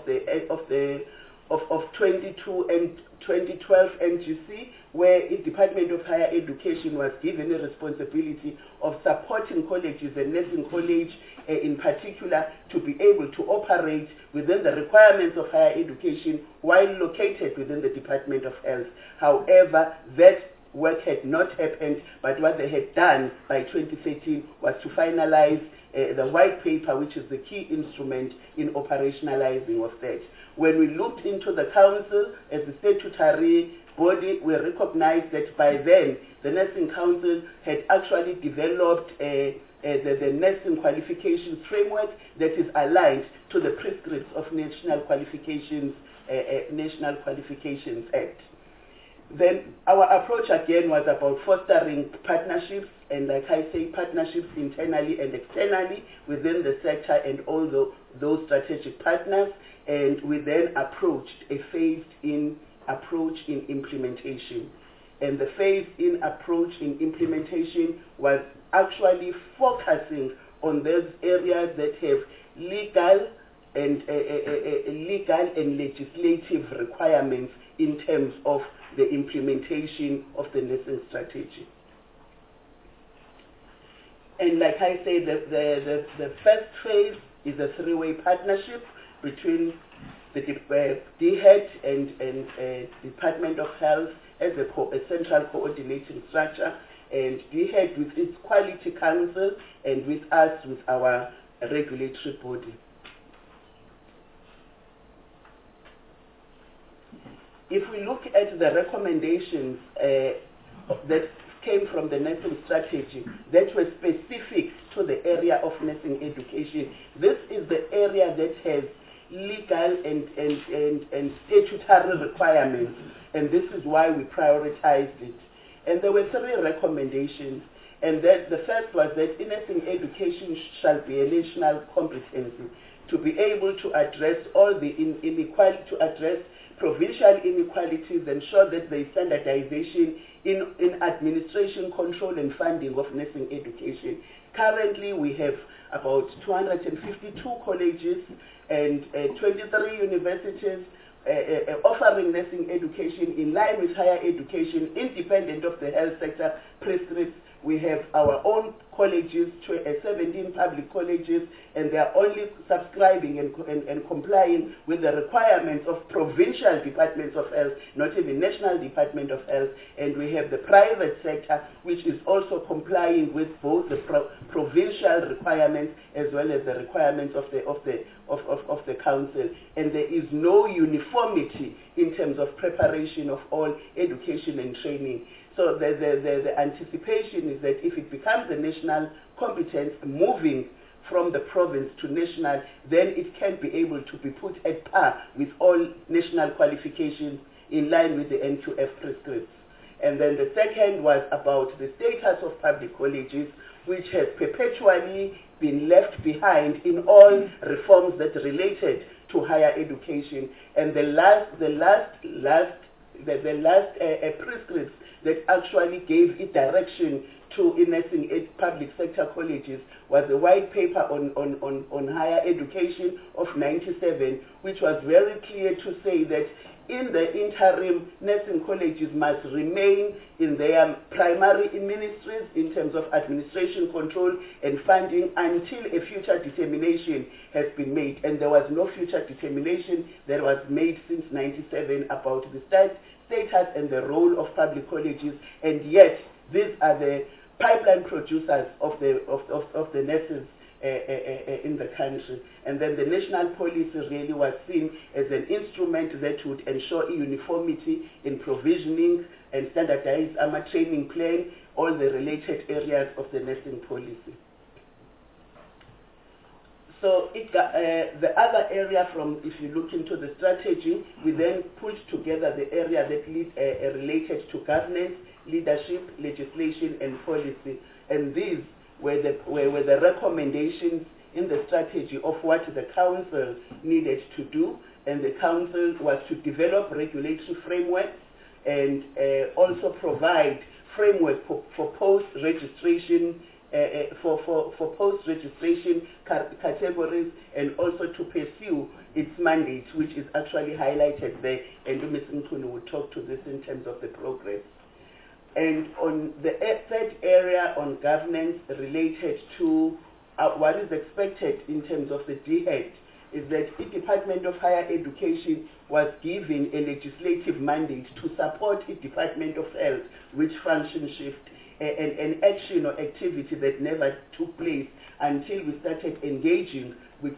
22 and 2012 NGC, where the Department of Higher Education was given the responsibility of supporting colleges and nursing college in particular to be able to operate within the requirements of higher education while located within the Department of Health. However, that work had not happened, but what they had done by 2013 was to finalize the white paper, which is the key instrument in operationalizing of that. When we looked into the council as a statutory body, we recognized that by then the Nursing Council had actually developed the nursing qualifications framework that is aligned to the prescripts of National Qualifications Act. Then our approach again was about fostering partnerships, and like I say, partnerships internally and externally within the sector and all those strategic partners, and we then approached a phased-in approach in implementation. And the phased-in approach in implementation was actually focusing on those areas that have legal and legislative requirements in terms of the implementation of the nursing strategy. And like I say, the first phase is a three-way partnership between the DHET and Department of Health as a central coordinating structure, and DHET with its Quality Council, and with us with our regulatory body. If we look at the recommendations that came from the nursing strategy that were specific to the area of nursing education, this is the area that has legal and statutory requirements, and this is why we prioritized it. And there were three recommendations, and that the first was that nursing education shall be a national competency to be able to address all the inequality, to address provincial inequalities, ensure that there is standardization in administration, control, and funding of nursing education. Currently, we have about 252 colleges and 23 universities offering nursing education in line with higher education, independent of the health sector prescripts We have our own colleges, 17 public colleges, and they are only subscribing and complying with the requirements of provincial departments of health, not even national department of health. And we have the private sector, which is also complying with both the provincial requirements as well as the requirements of the council. And there is no uniformity in terms of preparation of all education and training. So the anticipation is that if it becomes a national competence, moving from the province to national, then it can be able to be put at par with all national qualifications in line with the N2F prescripts. And then the second was about the status of public colleges, which has perpetually been left behind in all reforms that related to higher education. And the last prescripts that actually gave it direction to nursing public sector colleges was the white paper on higher education of 97, which was very clear to say that in the interim, nursing colleges must remain in their primary ministries in terms of administration control and funding until a future determination has been made. And there was no future determination that was made since 97 about the status and the role of public colleges, and yet these are the pipeline producers of the nurses in the country. And then the national policy really was seen as an instrument that would ensure uniformity in provisioning and standardize training plan, all the related areas of the nursing policy. So the other area if you look into the strategy, we then put together the area that related to governance, leadership, legislation, and policy. And these were the recommendations in the strategy of what the council needed to do. And the council was to develop regulatory frameworks and also provide framework for post-registration for post-registration categories, and also to pursue its mandate, which is actually highlighted there, and Ms. Nkunu will talk to this in terms of the progress. And on the third area on governance related to what is expected in terms of the DHET, is that the Department of Higher Education was given a legislative mandate to support the Department of Health with function shift, an action or activity that never took place until we started engaging with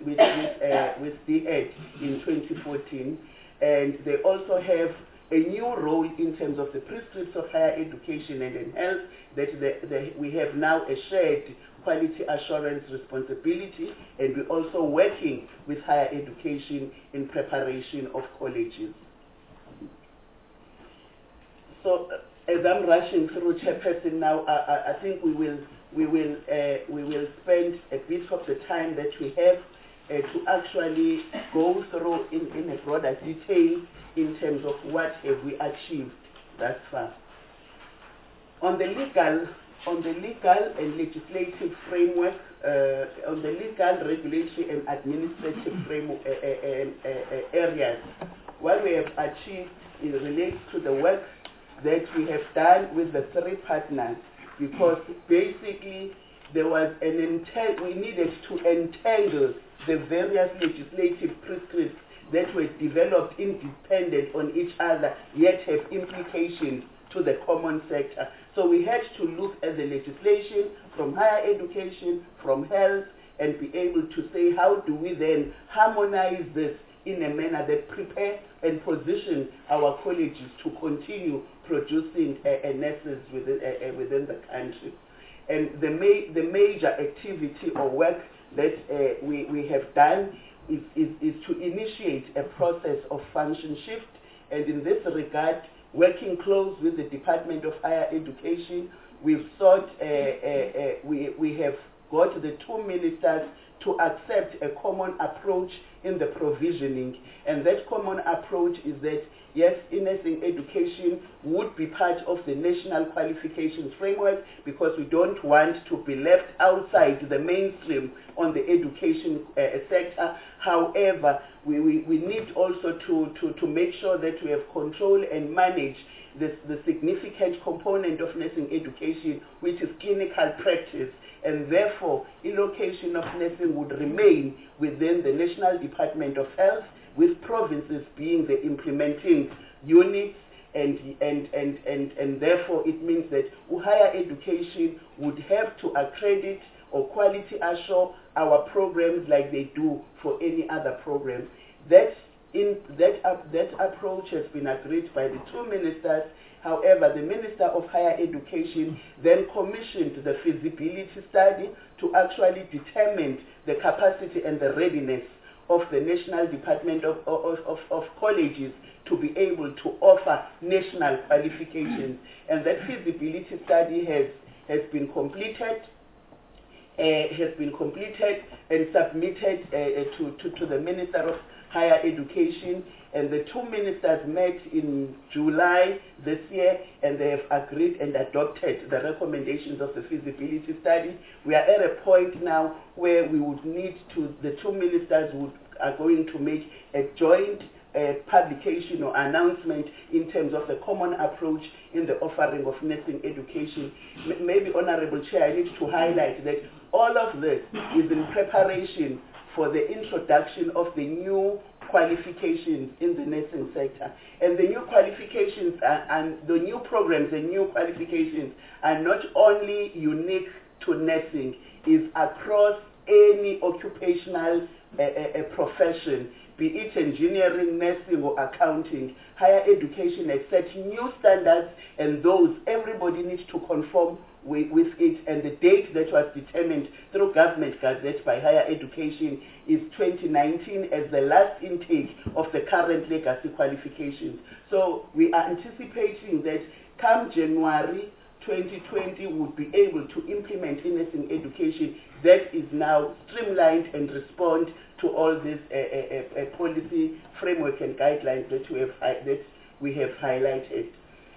DHET in 2014. And they also have a new role in terms of the prescripts of higher education and in health, that we have now a shared quality assurance responsibility, and we're also working with higher education in preparation of colleges. So as I'm rushing through, Chairperson, now I think we will spend a bit of the time that we have to actually go through in a broader detail in terms of what have we achieved thus far. On the legal and legislative framework, on the legal, regulatory, and administrative framework areas, what we have achieved relates to the work that we have done with the three partners, because basically there was we needed to entangle the various legislative prescripts that were developed independent on each other, yet have implications to the common sector. So we had to look at the legislation from higher education, from health, and be able to say, how do we then harmonize this in a manner that prepare and position our colleges to continue producing nurses within the country. And the major activity or work that we have done is to initiate a process of function shift, and in this regard, working close with the Department of Higher Education, we've sought, we have got the two ministers to accept a common approach in the provisioning. And that common approach is that, yes, nursing education would be part of the national qualifications framework because we don't want to be left outside the mainstream on the education sector. However, we need also to make sure that we have control and manage the significant component of nursing education, which is clinical practice, and therefore allocation of nursing would remain within the National Department of Health, with provinces being the implementing units, and therefore it means that higher education would have to accredit or quality assure our programs like they do for any other program. That approach has been agreed by the two ministers. However, the Minister of Higher Education then commissioned the feasibility study to actually determine the capacity and the readiness of the National Department of Colleges to be able to offer national qualifications. And that feasibility study has been completed and submitted to the Minister of Higher Education, and the two ministers met in July this year, and they have agreed and adopted the recommendations of the feasibility study. We are at a point now where we would need to, the two ministers are going to make a joint publication or announcement in terms of the common approach in the offering of nursing education. Maybe, Honorable Chair, I need to highlight that all of this is in preparation for the introduction of the new qualifications in the nursing sector. And the new qualifications and the new programs and new qualifications are not only unique to nursing, is across any occupational profession, be it engineering, nursing, or accounting. Higher education has set new standards, and those everybody needs to conform with it, and the date that was determined through Government Gazette by Higher Education is 2019 as the last intake of the current legacy qualifications. So we are anticipating that come January 2020 would be able to implement nursing education that is now streamlined and respond to all this policy framework and guidelines that we have highlighted.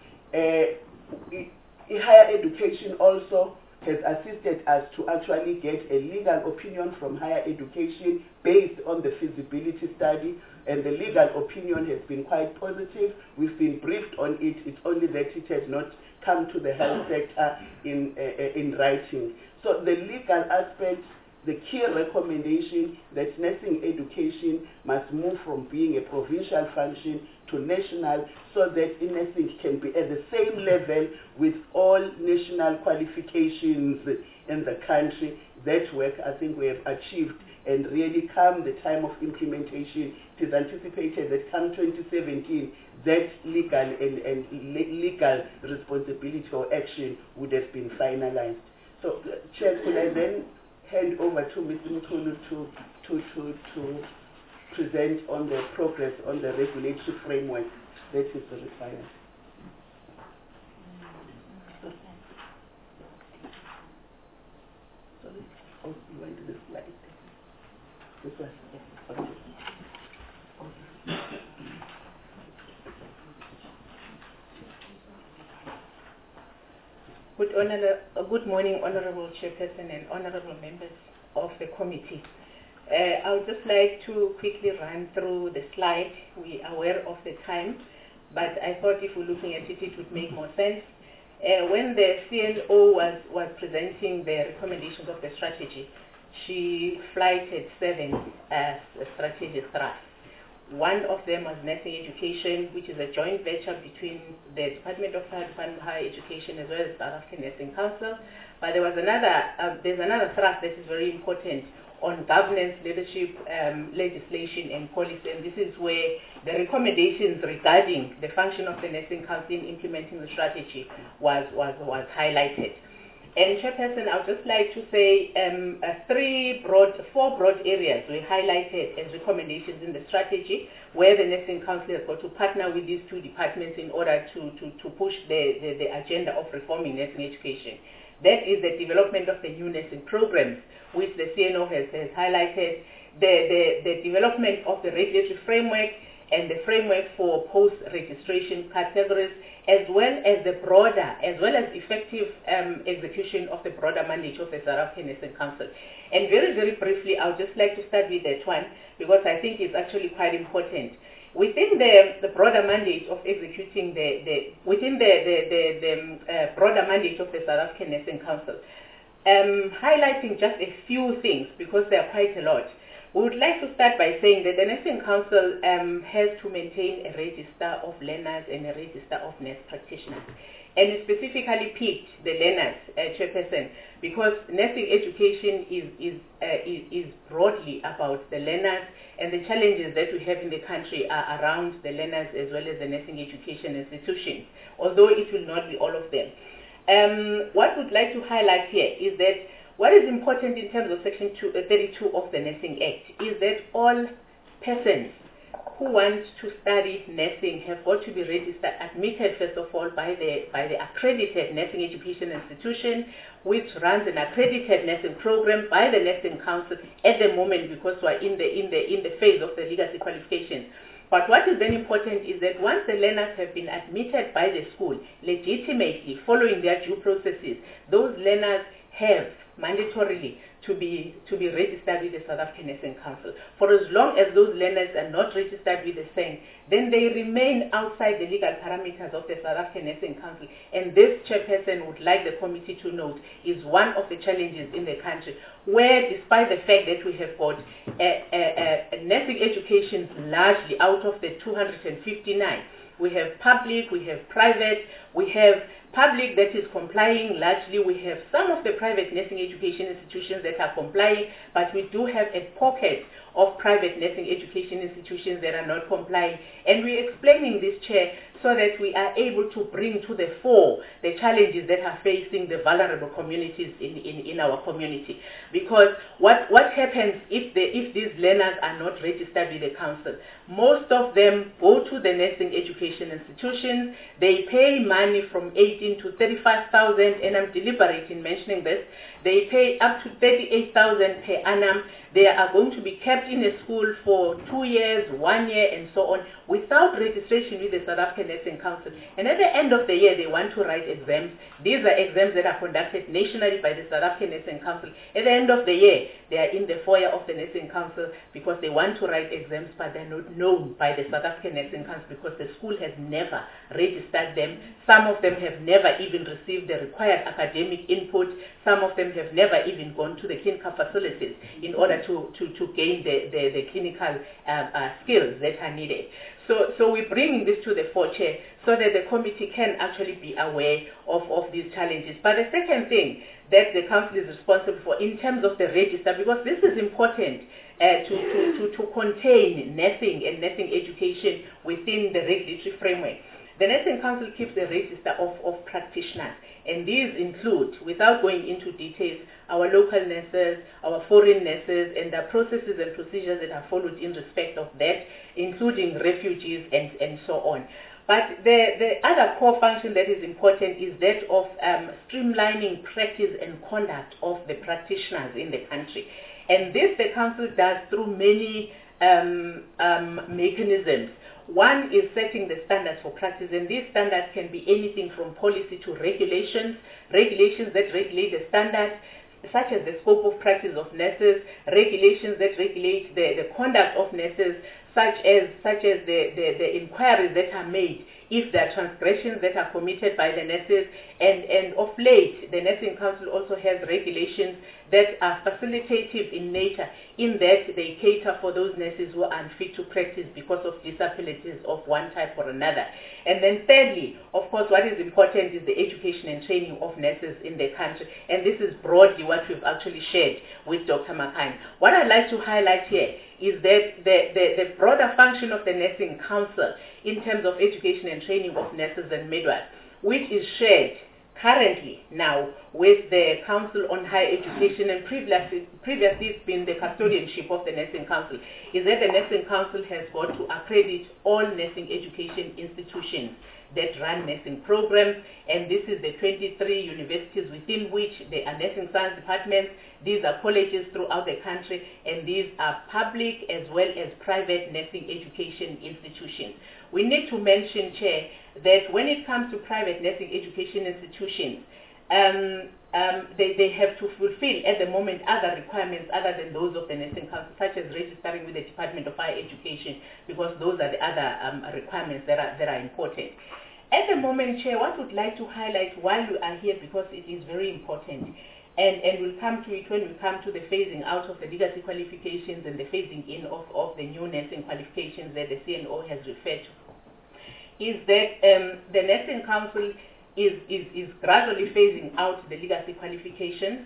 Higher education also has assisted us to actually get a legal opinion from higher education based on the feasibility study, and the legal opinion has been quite positive. We've been briefed on it. It's only that it has not come to the health sector in writing. So the legal aspect, the key recommendation that nursing education must move from being a provincial function to national, so that nursing can be at the same level with all national qualifications in the country. That work, I think, we have achieved, and really come the time of implementation, it is anticipated that come 2017, that legal and legal responsibility or action would have been finalized. So, Chair, could I then hand over to Mr. Mkhulu to present on the progress on the regulatory framework that is required. Sorry? Oh, you went to the slide. This one? Yes. Okay. Good morning, Honorable Chairperson and Honorable members of the committee. I would just like to quickly run through the slide. We are aware of the time, but I thought if we're looking at it, it would make more sense. When the CNO was presenting the recommendations of the strategy, she flighted 7 strategic thrusts. One of them was nursing education, which is a joint venture between the Department of Health, Department of Higher Education, as well as the South African Nursing Council. But there was there's another thrust that is very important on governance, leadership, legislation, and policy. And this is where the recommendations regarding the function of the Nursing Council in implementing the strategy was highlighted. And Chairperson, I would just like to say 4 broad areas we highlighted as recommendations in the strategy, where the Nursing Council has got to partner with these 2 departments in order to push the agenda of reforming nursing education. That is the development of the new nursing programs, which the CNO has highlighted, the development of the regulatory framework and the framework for post-registration categories, as well as effective execution of the broader mandate of the South African Nursing Council. And very, very briefly, I would just like to start with that one, because I think it's actually quite important. Within the broader mandate of executing within the broader mandate of the South African Nursing Council, highlighting just a few things, because there are quite a lot. We would like to start by saying that the Nursing Council has to maintain a register of learners and a register of nurse practitioners. And it specifically picked the learners, Chairperson, because nursing education is broadly about the learners, and the challenges that we have in the country are around the learners as well as the nursing education institutions, although it will not be all of them. What we'd like to highlight here is that what is important in terms of Section 32 of the Nursing Act is that all persons who want to study nursing have got to be registered, admitted first of all by the accredited nursing education institution, which runs an accredited nursing program by the Nursing Council at the moment, because we're in the phase of the legacy qualifications. But what is then important is that once the learners have been admitted by the school legitimately following their due processes, those learners have mandatorily to be registered with the South African Nursing Council. For as long as those learners are not registered with the SANG, then they remain outside the legal parameters of the South African Nursing Council. And this, Chairperson, would like the committee to note, is one of the challenges in the country, where despite the fact that we have got nursing education largely out of the 259, we have public, we have private, we have public that is complying largely. We have some of the private nursing education institutions that are complying, but we do have a pocket of private nursing education institutions that are not complying. And we're explaining this, Chair, so that we are able to bring to the fore the challenges that are facing the vulnerable communities in our community. Because what happens if these learners are not registered with the council? Most of them go to the nursing education institutions, they pay money from 18 to 35,000, and I'm deliberate in mentioning this. They pay up to 38,000 per annum. They are going to be kept in a school for 2 years, 1 year, and so on, without registration with the South African Nursing Council. And at the end of the year, they want to write exams. These are exams that are conducted nationally by the South African Nursing Council. At the end of the year, they are in the foyer of the Nursing Council because they want to write exams, but they're not known by the South African Nursing Council because the school has never registered them. Some of them have never even received the required academic input. Some of them have never even gone to the clinical facilities in order to gain the clinical skills that are needed. So we're bringing this to the fore, Chair, so that the committee can actually be aware of these challenges. But the second thing that the council is responsible for in terms of the register, because this is important to contain nursing and nursing education within the regulatory framework. The Nursing Council keeps a register of practitioners, and these include, without going into details, our local nurses, our foreign nurses, and the processes and procedures that are followed in respect of that, including refugees and so on. But the other core function that is important is that of streamlining practice and conduct of the practitioners in the country. And this the Council does through many mechanisms. One is setting the standards for practice, and these standards can be anything from policy to regulations that regulate the standards, such as the scope of practice of nurses, regulations that regulate the conduct of nurses, such as the inquiries that are made if there are transgressions that are committed by the nurses. And of late, the Nursing Council also has regulations that are facilitative in nature, in that they cater for those nurses who are unfit to practice because of disabilities of one type or another. And then thirdly, of course, what is important is the education and training of nurses in the country. And this is broadly what we've actually shared with Dr. Makhanya. What I'd like to highlight here is that the broader function of the Nursing Council in terms of education and training of nurses and midwives, which is shared currently now with the Council on Higher Education, and previously it's been the custodianship of the Nursing Council, is that the Nursing Council has got to accredit all nursing education institutions that run nursing programs, and this is the 23 universities within which there are nursing science departments. These are colleges throughout the country, and these are public as well as private nursing education institutions. We need to mention, Chair, that when it comes to private nursing education institutions, they have to fulfill at the moment other requirements other than those of the Nursing Council, such as registering with the Department of Higher Education, because those are the other requirements that are important. At the moment, Chair, what I would like to highlight while we are here, because it is very important, and we'll come to it when we come to the phasing out of the legacy qualifications and the phasing in of the new nursing qualifications that the CNO has referred to, is that the Nursing Council is gradually phasing out the legacy qualifications.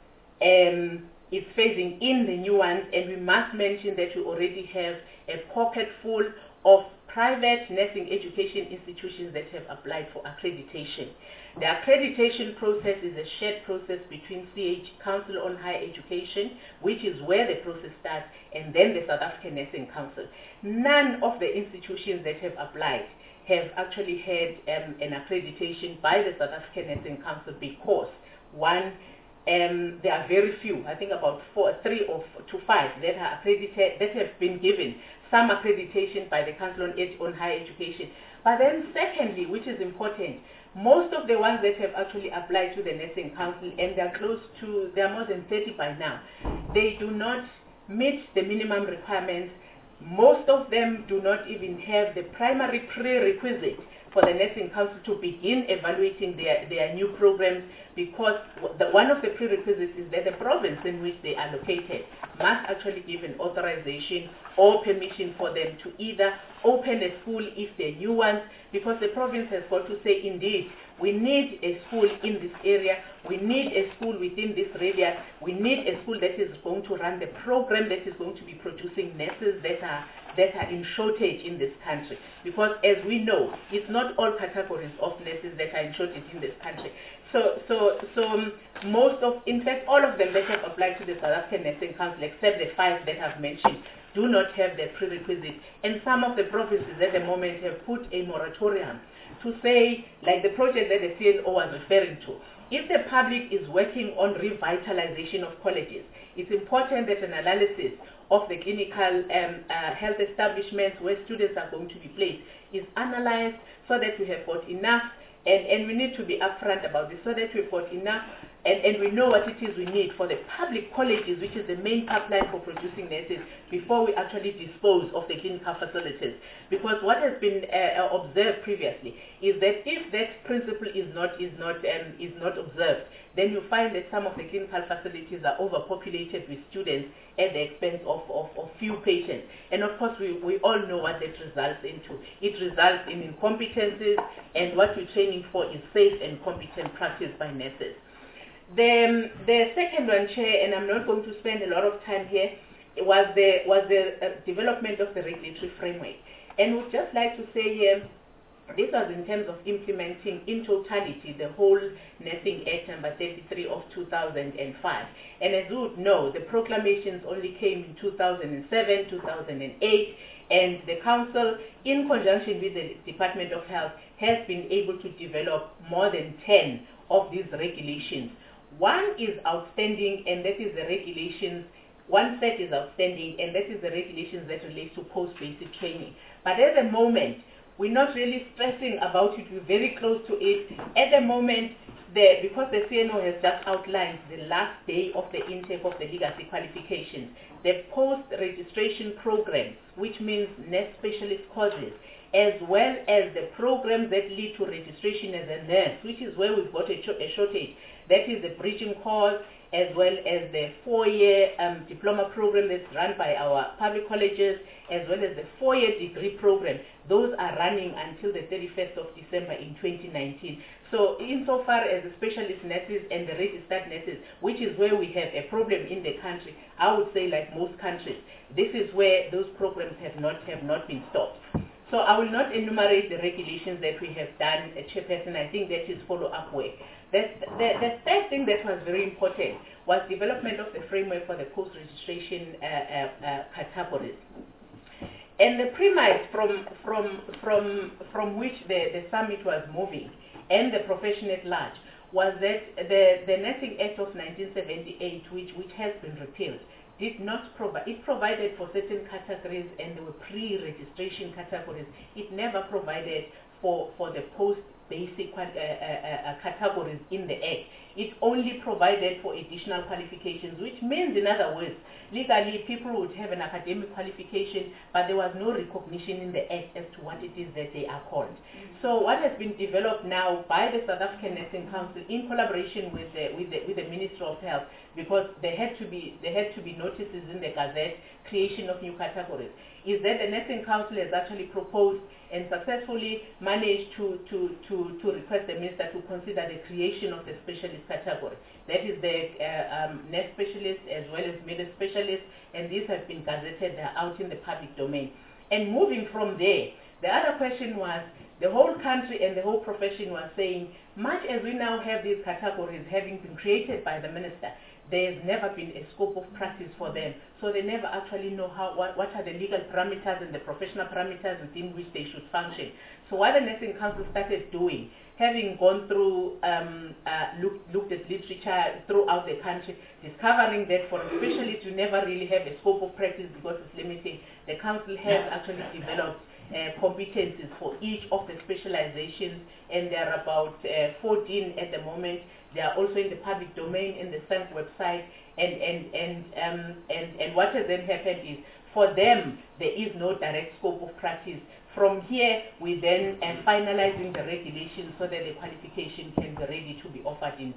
It's phasing in the new ones, and we must mention that we already have a pocket full of private nursing education institutions that have applied for accreditation. The accreditation process is a shared process between CH, Council on Higher Education, which is where the process starts, and then the South African Nursing Council. None of the institutions that have applied have actually had an accreditation by the South African Nursing Council because, one, there are very few, I think about 3 to 5 that are accredited, that have been given some accreditation by the Council on Higher Education. But then secondly, which is important, most of the ones that have actually applied to the Nursing Council, and they are more than 30 by now, they do not meet the minimum requirements. Most of them do not even have the primary prerequisite for the Nursing Council to begin evaluating their new programs, because one of the prerequisites is that the province in which they are located must actually give an authorization or permission for them to either open a school if they're new ones, because the province has got to say, indeed, we need a school in this area, we need a school within this radius, we need a school that is going to run the program that is going to be producing nurses that are in shortage in this country. Because as we know, it's not all categories of nurses that are in shortage in this country. So most of, in fact, all of them that have applied to the South African Nursing Council, except the 5 that I've mentioned, do not have the prerequisite. And some of the provinces at the moment have put a moratorium to say, like the project that the CNO was referring to, if the public is working on revitalization of colleges, it's important that an analysis of the clinical health establishments where students are going to be placed is analyzed so that we have got enough, and we need to be upfront about this, so that we've got enough and we know what it is we need for the public colleges, which is the main pipeline for producing nurses, before we actually dispose of the clinical facilities. Because what has been observed previously is that if that principle is not observed, then you find that some of the clinical facilities are overpopulated with students at the expense of few patients. And of course, we all know what that results into. It results in incompetencies, and what we're training for is safe and competent practice by nurses. The second one, Chair, and I'm not going to spend a lot of time here, was the development of the regulatory framework. And we'd just like to say here, this was in terms of implementing in totality the whole Nursing Act number 33 of 2005. And as you would know, the proclamations only came in 2007, 2008, and the Council, in conjunction with the Department of Health, has been able to develop more than 10 of these regulations. One is outstanding, and that is the regulations. One set is outstanding, and that is the regulations that relate to post-basic training. But at the moment, we're not really stressing about it. We're very close to it. At the moment, because the CNO has just outlined the last day of the intake of the legacy qualifications, the post-registration programs, which means nurse specialist courses, as well as the programs that lead to registration as a nurse, which is where we've got a shortage. That is the bridging course, as well as the 4-year diploma program that's run by our public colleges, as well as the 4-year degree program. Those are running until the 31st of December in 2019. So insofar as the specialist nurses and the registered nurses, which is where we have a problem in the country, I would say like most countries, this is where those programs have not been stopped. So I will not enumerate the regulations that we have done, Chairperson. I think that is follow-up work. The third thing that was very important was development of the framework for the post-registration categories. And the premise from which the summit was moving, and the profession at large, was that the Nursing Act of 1978, which has been repealed, did not provide, it provided for certain categories, and there were pre-registration categories. It never provided for the post-basic categories in the Act. It only provided for additional qualifications, which means, in other words, legally people would have an academic qualification, but there was no recognition in the Act as to what it is that they are called. So what has been developed now by the South African Nursing Council in collaboration with the Ministry of Health, because there had to be notices in the Gazette, creation of new categories, is that the Nursing Council has actually proposed and successfully managed to request the Minister to consider the creation of the specialist category. That is the nurse specialist as well as middle specialist, and these have been gazetted out in the public domain. And moving from there, the other question was, the whole country and the whole profession was saying, much as we now have these categories having been created by the Minister, there's never been a scope of practice for them. So they never actually know what are the legal parameters and the professional parameters within which they should function. So what the Nursing Council started doing, having gone through, looked at literature throughout the country, discovering that for a specialist you never really have a scope of practice because it's limiting, the Council has actually developed competencies for each of the specializations, and there are about 14 at the moment. They are also in the public domain in the SANC website, and what has then happened is, for them, there is no direct scope of practice. From here, we then finalizing the regulations so that the qualification can be ready to be offered in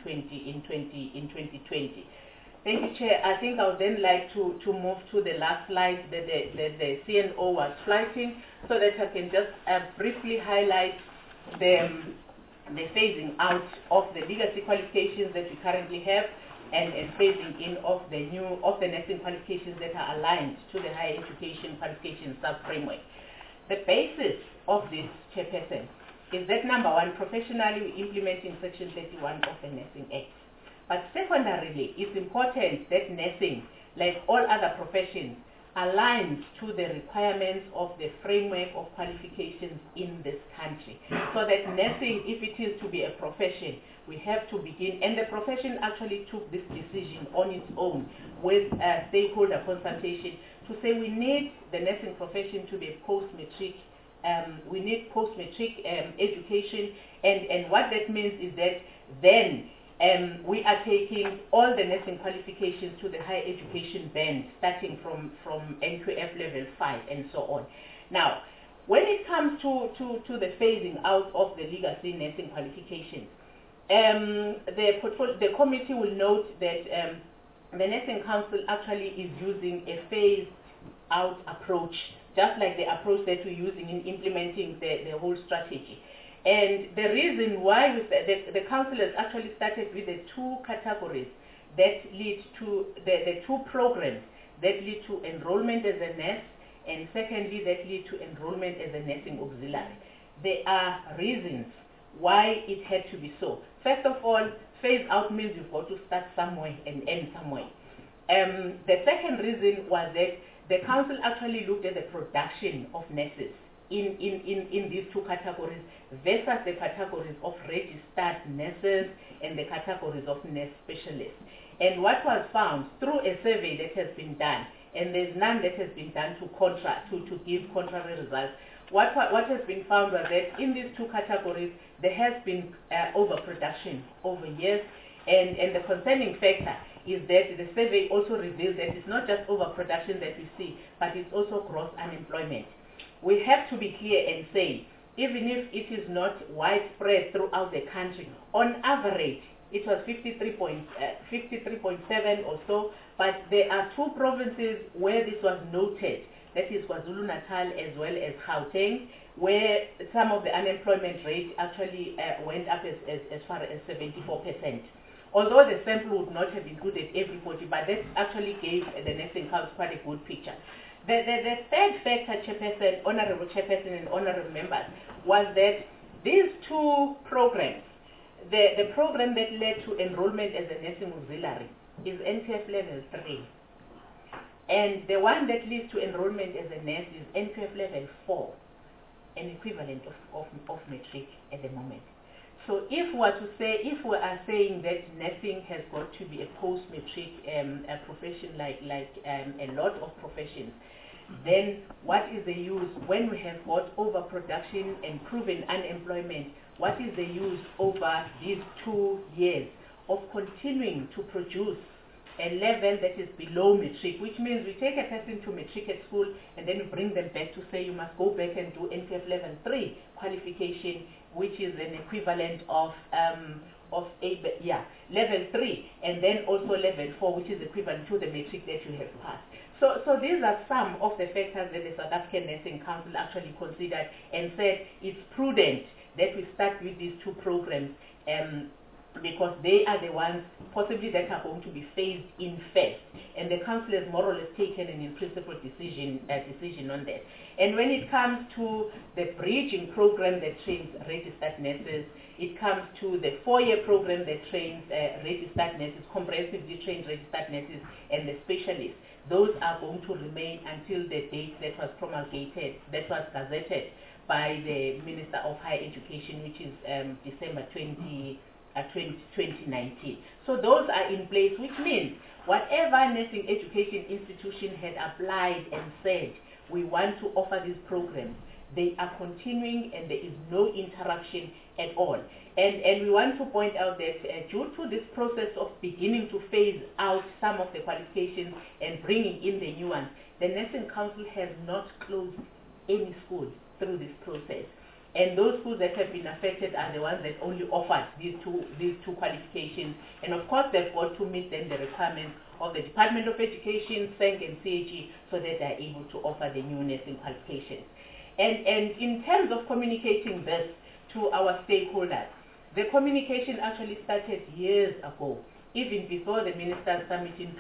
2020. Thank you, Chair. I think I would then like to move to the last slide that the CNO was flagging, so that I can just briefly highlight the phasing out of the legacy qualifications that we currently have, and phasing in of the nursing qualifications that are aligned to the higher education qualification sub-framework. The basis of this, Chairperson, is that number one, professionally we're implementing Section 31 of the Nursing Act. But secondarily, it's important that nursing, like all other professions, aligns to the requirements of the framework of qualifications in this country. So that nursing, if it is to be a profession, we have to begin, and the profession actually took this decision on its own with stakeholder consultation to say we need the nursing profession to be a post-matric, we need post-matric education, and what that means is that then we are taking all the nursing qualifications to the higher education band, starting from NQF level 5 and so on. Now, when it comes to the phasing out of the legacy nursing qualifications, the committee will note that the Nursing Council actually is using a phased out approach, just like the approach that we're using in implementing the whole strategy. And the reason why the Council has actually started with the two categories that lead to, the two programs that lead to enrollment as a nurse, and secondly that lead to enrollment as a nursing auxiliary. There are reasons why it had to be so. First of all, phase out means you've got to start somewhere and end somewhere. The second reason was that the Council actually looked at the production of nurses in these two categories versus the categories of registered nurses and the categories of nurse specialists. And what was found through a survey that has been done, and there's none that has been done to give contrary results, what has been found was that in these two categories there has been overproduction over years, and the concerning factor is that the survey also revealed that it's not just overproduction that we see, but it's also gross unemployment. We have to be clear and say, even if it is not widespread throughout the country, on average, it was 53.7 or so, but there are two provinces where this was noted, that is KwaZulu-Natal as well as Gauteng, where some of the unemployment rate actually went up as far as 74%. Although the sample would not have included everybody, but that actually gave the Nursing Council quite a good picture. The third factor, Chairperson, Honorable Chairperson and Honorable Members, was that these two programs, the program that led to enrollment as a nursing auxiliary is NQF level 3. And the one that leads to enrollment as a nurse is NQF level 4, an equivalent of matric at the moment. So if we are saying that nursing has got to be a post-matric a profession like a lot of professions, then what is the use when we have got overproduction and proven unemployment? What is the use over these 2 years of continuing to produce a level that is below matric, which means we take a person to matric at school and then we bring them back to say you must go back and do NQF level 3 qualification, which is an equivalent of level 3, and then also level 4, which is equivalent to the matric that you have passed. So these are some of the factors that the South African Nursing Council actually considered and said it's prudent that we start with these 2 programs because they are the ones possibly that are going to be phased in first. And the council has more or less taken an in-principle decision on that. And when it comes to the bridging program that trains registered nurses, it comes to the 4-year program that trains registered nurses, comprehensively trained registered nurses, and the specialists. Those are going to remain until the date that was promulgated, that was gazetted by the Minister of Higher Education, which is December 2019. So those are in place, which means whatever nursing education institution had applied and said, we want to offer these programs, they are continuing and there is no interruption at all. And we want to point out that due to this process of beginning to phase out some of the qualifications and bringing in the new ones, the Nursing Council has not closed any schools through this process. And those schools that have been affected are the ones that only offered these two qualifications. And of course, they've got to meet then the requirements of the Department of Education, SENG and CAG, so that they're able to offer the new nursing qualifications. And in terms of communicating this to our stakeholders, the communication actually started years ago, even before the Ministers' Summit in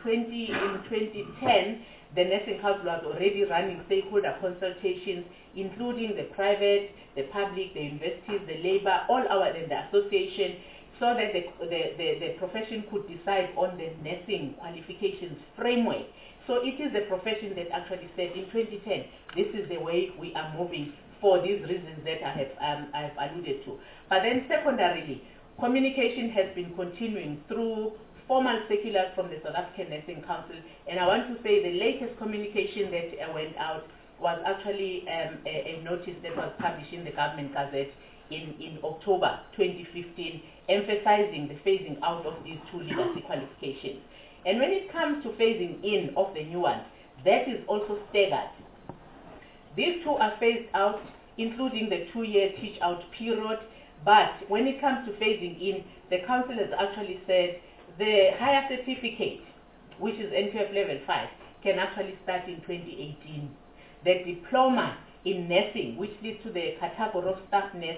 2010. The Nursing Council was already running stakeholder consultations, including the private, the public, the universities, the labor, and the association, so that the profession could decide on the nursing qualifications framework. So it is the profession that actually said in 2010, this is the way we are moving for these reasons that I have alluded to. But then secondarily, communication has been continuing through formal circulars from the South African Nursing Council, and I want to say the latest communication that went out was actually a notice that was published in the Government Gazette in October 2015, emphasizing the phasing out of these 2 legacy qualifications. And when it comes to phasing in of the new ones, that is also staggered. These 2 are phased out, including the 2-year teach-out period, but when it comes to phasing in, the Council has actually said the higher certificate, which is NQF level 5, can actually start in 2018. The diploma in nursing, which leads to the category of staff nurse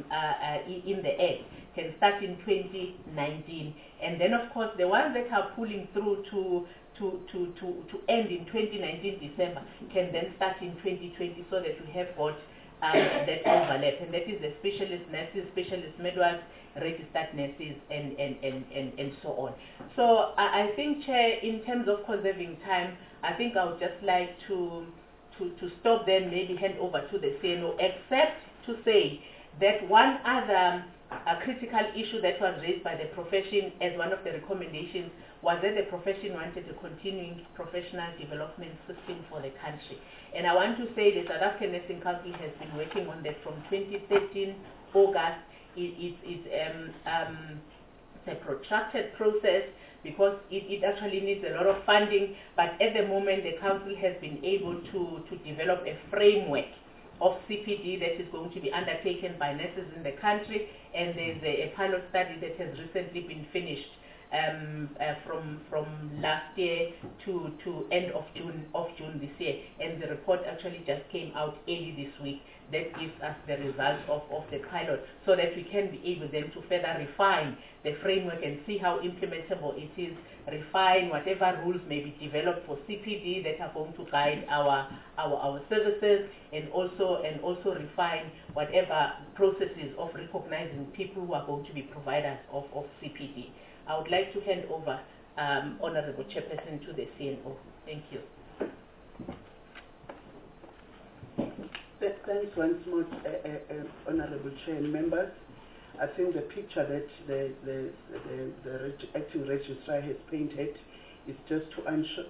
in the Act, can start in 2019. And then, of course, the ones that are pulling through to end in 2019 December can then start in 2020, so that we have got that overlap, and that is the specialist nurses, specialist midwives, registered nurses, and so on. So I think, Chair, in terms of conserving time, I think I would just like to stop there and maybe hand over to the CNO, except to say that one other critical issue that was raised by the profession as one of the recommendations was that the profession wanted a continuing professional development system for the country. And I want to say the South African Nursing Council has been working on that from 2013, August. It's a protracted process because it actually needs a lot of funding, but at the moment the Council has been able to develop a framework of CPD that is going to be undertaken by nurses in the country, and there's a pilot study that has recently been finished from last year to end of June this year, and the report actually just came out early this week. That gives us the results of the pilot, so that we can be able then to further refine the framework and see how implementable it is, refine whatever rules may be developed for CPD that are going to guide our services, and also refine whatever processes of recognizing people who are going to be providers of CPD. I would like to hand over, Honorable Chairperson, to the CNO. Thank you. Thanks once more, Honourable Chair and members. I think the picture that the acting registrar has painted is just to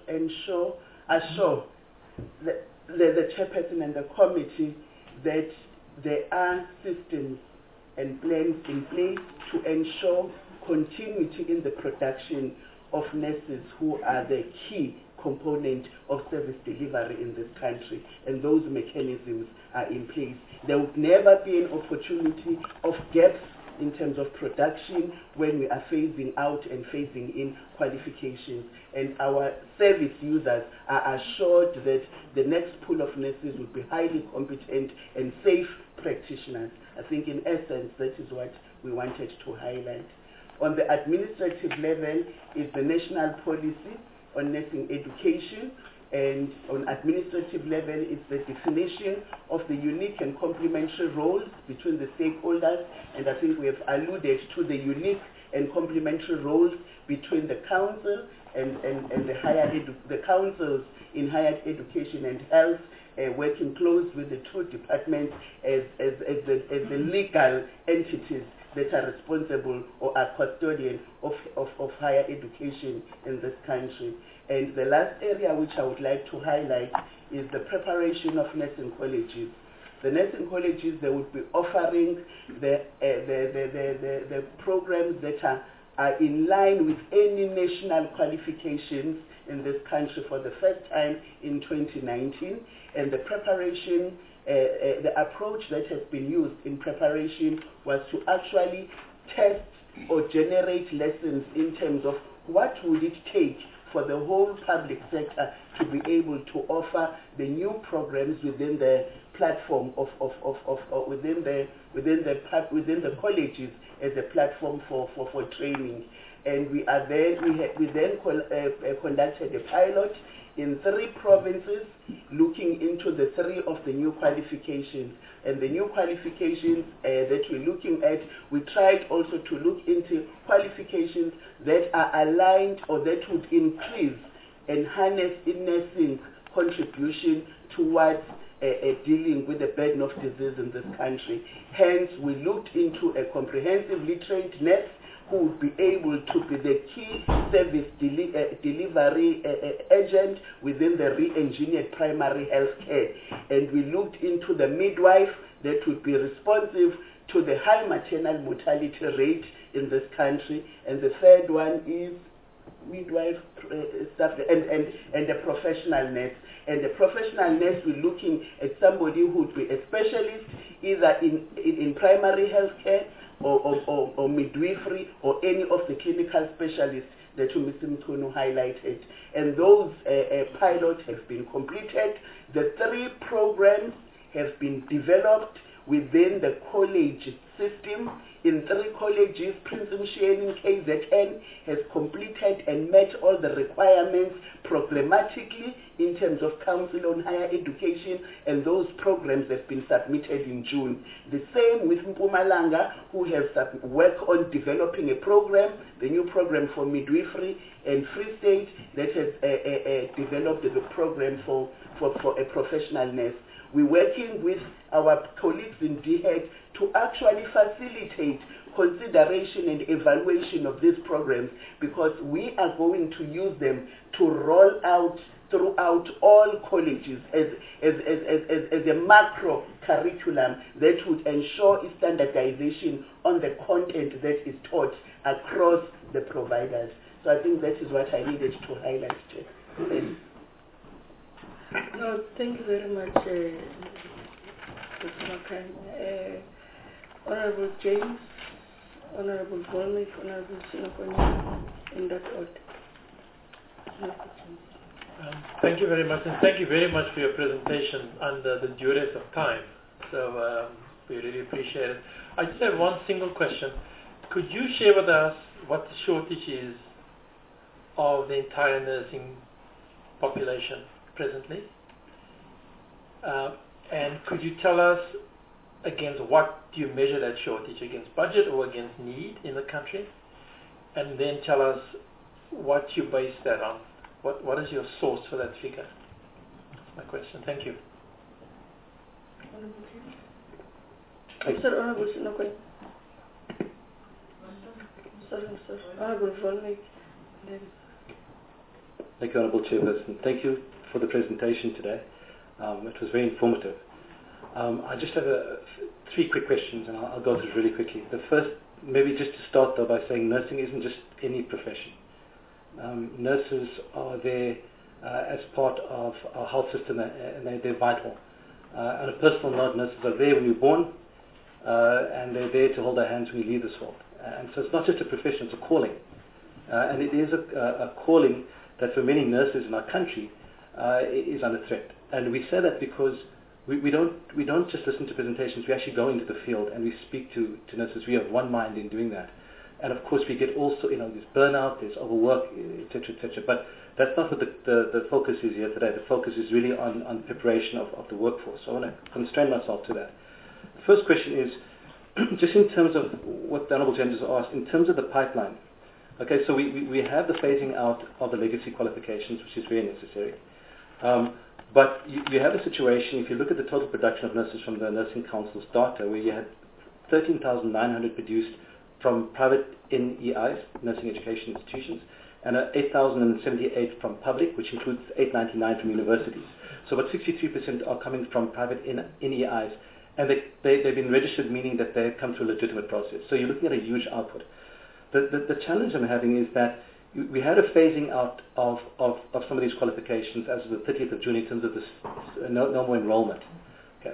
assure the chairperson and the committee that there are systems and plans in place to ensure continuity in the production of nurses who are the key component of service delivery in this country, and those mechanisms are in place. There would never be an opportunity of gaps in terms of production when we are phasing out and phasing in qualifications, and our service users are assured that the next pool of nurses will be highly competent and safe practitioners. I think in essence that is what we wanted to highlight. On the administrative level is the national policy on nursing education, and on administrative level is the definition of the unique and complementary roles between the stakeholders, and I think we have alluded to the unique and complementary roles between the council and the councils in higher education and health, working close with the two departments as the legal entities that are responsible or are custodian of higher education in this country. And the last area which I would like to highlight is the preparation of nursing colleges. The nursing colleges, they would be offering the programs that are in line with any national qualifications in this country for the first time in 2019. And the preparation, the approach that has been used in preparation was to actually test or generate lessons in terms of what would it take for the whole public sector to be able to offer the new programs within the platform within the colleges as a platform for training. And we then conducted a pilot in 3 provinces, looking into the 3 of the new qualifications. And the new qualifications that we're looking at, we tried also to look into qualifications that are aligned or that would increase and harness in nursing contribution towards dealing with the burden of disease in this country. Hence, we looked into a comprehensively trained nurse who would be able to be the key service delivery agent within the re-engineered primary health care. And we looked into the midwife that would be responsive to the high maternal mortality rate in this country. And the third one is midwife staff and the professional nurse. And the professional nurse, we're looking at somebody who would be a specialist either in primary health care or midwifery or any of the clinical specialists that Mr. Mkono highlighted. And those pilots have been completed. The 3 programs have been developed within the college system. In 3 colleges, Prince Msheni KZN has completed and met all the requirements programmatically in terms of Council on Higher Education, and those programs have been submitted in June. The same with Mpumalanga, who have worked on developing a program, the new program for midwifery, and Free State that has developed the program for a professional nurse. We're working with our colleagues in DHED to actually facilitate consideration and evaluation of these programs, because we are going to use them to roll out throughout all colleges as a macro curriculum that would ensure standardization on the content that is taught across the providers. So I think that is what I needed to highlight. No, thank you very much, Dr. Makhanya. Honorable James, Honorable Golnick, Honorable Sinokonya, in that order. Thank you very much, and thank you very much for your presentation under the duress of time. So we really appreciate it. I just have one single question. Could you share with us what the shortage is of the entire nursing population presently? And could you tell us against what do you measure that shortage, against budget or against need in the country? And then tell us what you base that on. What is your source for that figure? my question. Thank you. Sir, Honorable Sinokwe. Sorry, sir. Honorable Volnik. Thank you, Honourable Chairperson. Thank you for the presentation today. It was very informative. I just have three quick questions, and I'll go through it really quickly. The first, maybe just to start though by saying nursing isn't just any profession. Nurses are there as part of our health system, and they're vital. On a personal note, nurses are there when you're born, and they're there to hold our hands when you leave this world. And so it's not just a profession, it's a calling. And it is a calling that for many nurses in our country is under threat. And we say that because we don't just listen to presentations, we actually go into the field and we speak to nurses. We have one mind in doing that. And of course we get also, there's burnout, there's overwork, etc., etc. But that's not what the focus is here today. The focus is really on preparation of the workforce. So I want to constrain myself to that. The first question is, just in terms of what the Honourable James has asked, in terms of the pipeline. Okay, so we have the phasing out of the legacy qualifications, which is very necessary. But you have a situation, if you look at the total production of nurses from the Nursing Council's data, where you had 13,900 produced from private NEIs, nursing education institutions, and 8,078 from public, which includes 899 from universities. So about 63% are coming from private NEIs, and they've been registered, meaning that they've come through a legitimate process. So you're looking at a huge output. The challenge I'm having is that we had a phasing out of some of these qualifications as of the 30th of June in terms of this no more enrollment. Okay.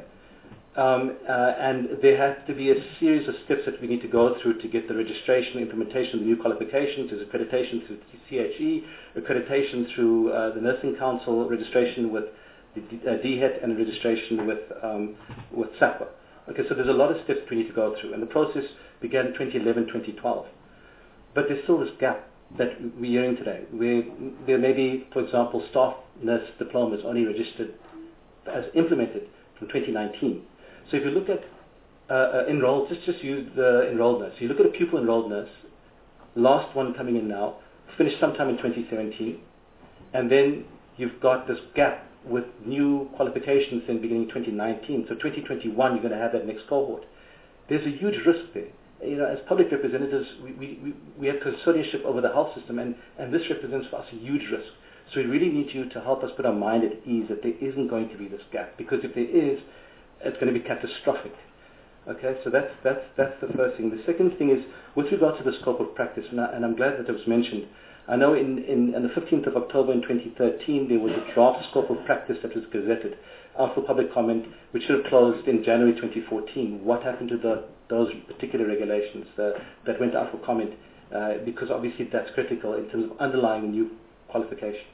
And there has to be a series of steps that we need to go through to get the registration, implementation of the new qualifications. There's accreditation through CHE, accreditation through the Nursing Council, registration with the DHET, and registration with SAPA. Okay, so there's a lot of steps we need to go through, and the process began 2011, 2012. But there's still this gap that we're hearing today, where there may be, for example, staff nurse diplomas only registered as implemented from 2019. So if you look at enrolled, just use the enrolled nurse. You look at a pupil enrolled nurse, last one coming in now, finished sometime in 2017, and then you've got this gap with new qualifications in beginning 2019. So 2021, you're going to have that next cohort. There's a huge risk there. As public representatives, we have custodianship over the health system, and this represents for us a huge risk. So we really need you to help us put our mind at ease that there isn't going to be this gap, because if there is, it's going to be catastrophic. Okay, so that's the first thing. The second thing is, with regard to the scope of practice, and I'm glad that it was mentioned. I know on the 15th of October in 2013, there was a draft scope of practice that was gazetted out for public comment, which should have closed in January 2014. What happened to those particular regulations that went out for comment? Because obviously that's critical in terms of underlying new qualifications.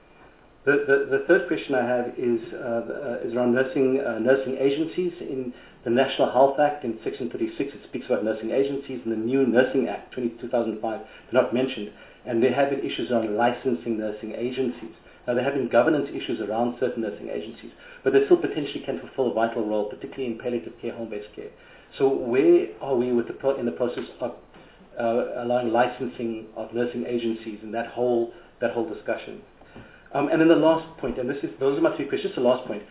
The third question I have is around nursing agencies. In the National Health Act, in Section 36, it speaks about nursing agencies, and the new Nursing Act, 2005, they're not mentioned. And there have been issues around licensing nursing agencies. Now, there have been governance issues around certain nursing agencies, but they still potentially can fulfill a vital role, particularly in palliative care, home-based care. So where are we in the process of allowing licensing of nursing agencies and that whole discussion? And then the last point, and those are my three questions. Just the last point.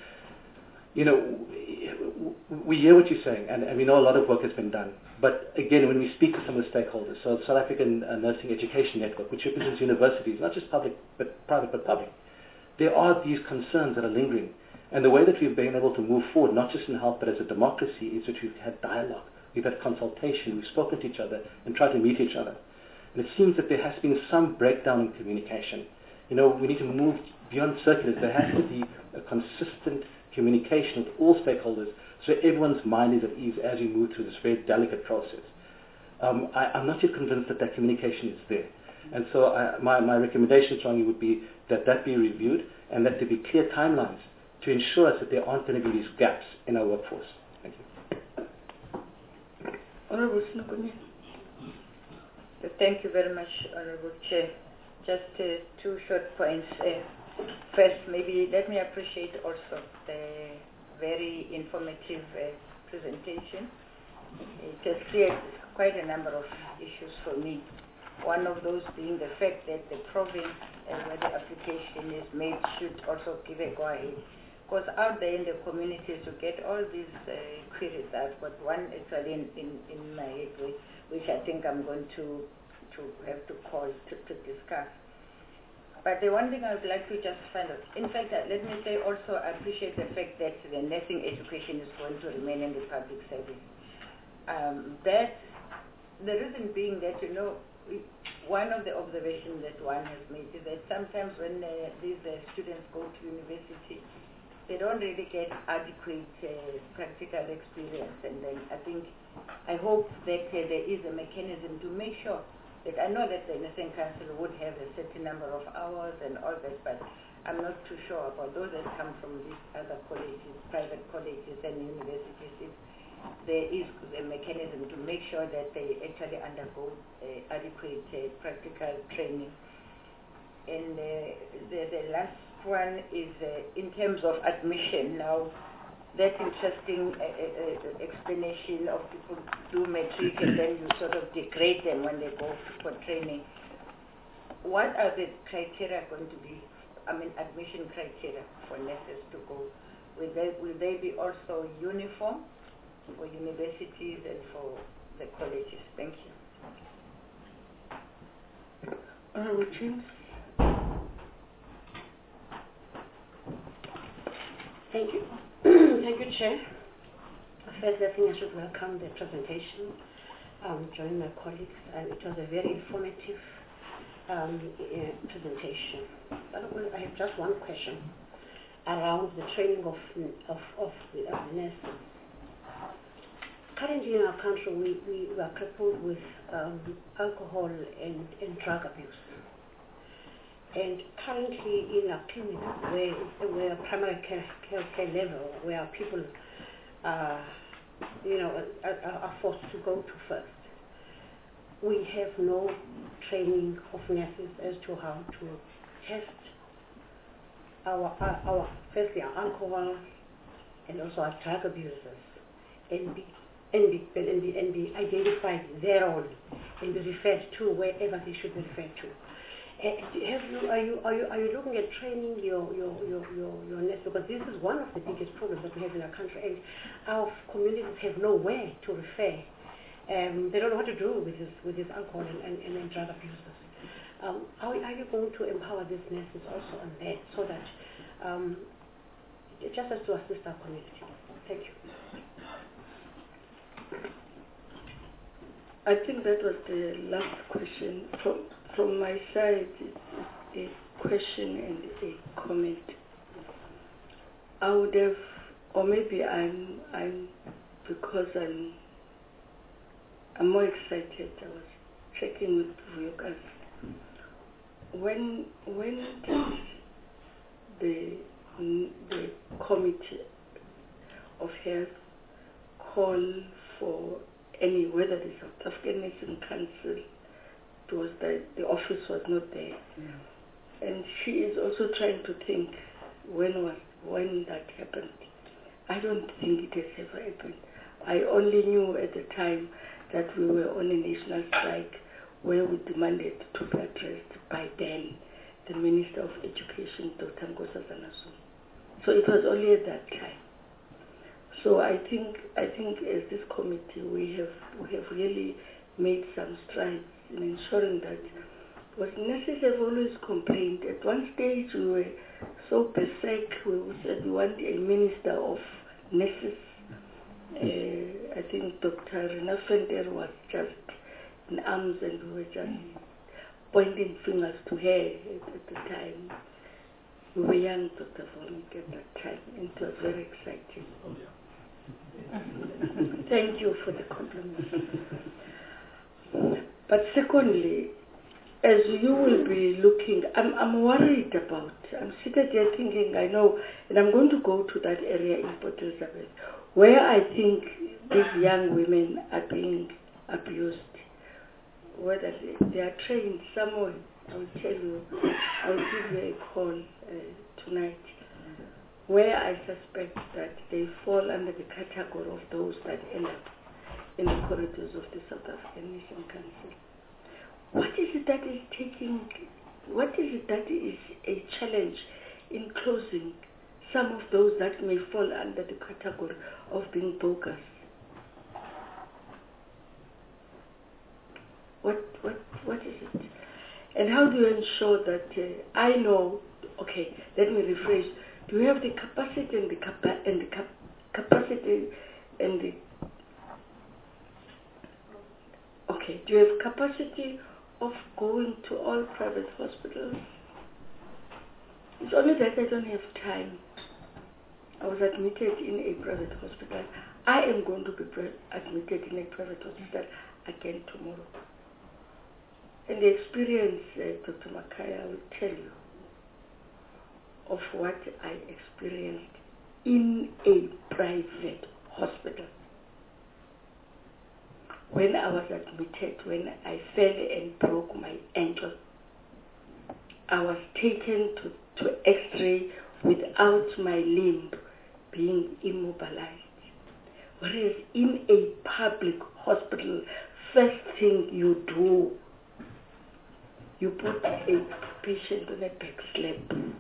We hear what you're saying, and we know a lot of work has been done. But again, when we speak to some of the stakeholders, so the South African Nursing Education Network, which represents universities, not just public, but private, but public, there are these concerns that are lingering. And the way that we've been able to move forward, not just in health, but as a democracy, is that we've had dialogue, we've had consultation, we've spoken to each other and tried to meet each other. And it seems that there has been some breakdown in communication. We need to move beyond circulars. There has to be a consistent communication with all stakeholders so everyone's mind is at ease as we move through this very delicate process. I'm not yet convinced that communication is there. And so my recommendation strongly would be that be reviewed and that there be clear timelines to ensure us that there aren't going to be these gaps in our workforce. Thank you. Honorable Sinokwe. Thank you very much, Honorable Chair. Just two short points. First, maybe let me appreciate also the very informative presentation. It has cleared quite a number of issues for me. One of those being the fact that the province where the application is made should also give a go-ahead Because out there in the communities, you get all these queries. I've got one actually in my head, which I think I'm going to have to call to discuss. But the one thing I would like to just find out, in fact, let me say also I appreciate the fact that the nursing education is going to remain in the public service. That the reason being that, one of the observations that one has made is that sometimes when these students go to university, they don't really get adequate practical experience. And then I hope that there is a mechanism to make sure that I know that the nursing council would have a certain number of hours and all that, but I'm not too sure about those that come from these other colleges, private colleges and universities. There is a mechanism to make sure that they actually undergo adequate practical training. And the last one is in terms of admission. Now, that interesting explanation of people do matric and then you sort of degrade them when they go for training. What are the criteria going to be, admission criteria for nurses to go? Will they be also uniform for universities and for the colleges? Thank you. Honorable James. Thank you. Thank you, Chair. First, I think I should welcome the presentation, join my colleagues, and it was a very informative presentation. I have just one question around the training of nurses. Currently in our country, we are crippled with alcohol and drug abuse. And currently in our clinics, where primary care level, where people are forced to go to first, we have no training of nurses as to how to test firstly our alcohol and also our drug abusers, and be identified thereon and be referred to wherever they should be referred to. Are you looking at training your nurse? Because this is one of the biggest problems that we have in our country, and our communities have nowhere to refer. They don't know what to do with this alcohol and drug abusers. How are you going to empower these nurses also on that, so that just as to assist our community? Thank you. I think that was the last question. From my side, it's a question and a comment. I would have, or maybe I'm because I'm more excited. I was checking with Vuyokas. When did the Committee of Health call for whether the South African Nursing Council, was that the office was not there, and she is also trying to think when that happened. I don't think it has ever happened. I only knew at the time that we were on a national strike where we demanded to be addressed by then the Minister of Education, Dr. Nkosi Zanaso. So it was only at that time. So I think as this committee we have really made some strides in ensuring that what nurses have always complained. At one stage we were so berserk, we said we want a minister of nurses. I think Dr. Rena Fender was just in arms and we were just pointing fingers to her at the time. We were young, Dr. Volnik, at that time, and it was very exciting. Thank you for the compliment. But secondly, as you will be looking, I'm worried about, I'm sitting there thinking, I know, and I'm going to go to that area in Port Elizabeth, where I think these young women are being abused. Whether they are trained somewhere, I will tell you, I will give you a call tonight, where I suspect that they fall under the category of those that end up in the corridors of the South African Nursing Council. What is it that is a challenge in closing some of those that may fall under the category of being bogus. What is it? And how do you ensure that I know? Okay, let me rephrase. Do you have the capacity and the capacity and the okay? Do you have capacity of going to all private hospitals? It's only that I don't have time. I was admitted in a private hospital. I am going to be admitted in a private hospital again tomorrow. And the experience, Dr. Makaya will tell you of what I experienced in a private hospital. When I was admitted, when I fell and broke my ankle, I was taken to X-ray without my limb being immobilized. Whereas in a public hospital, first thing you do, you put a patient on a back slab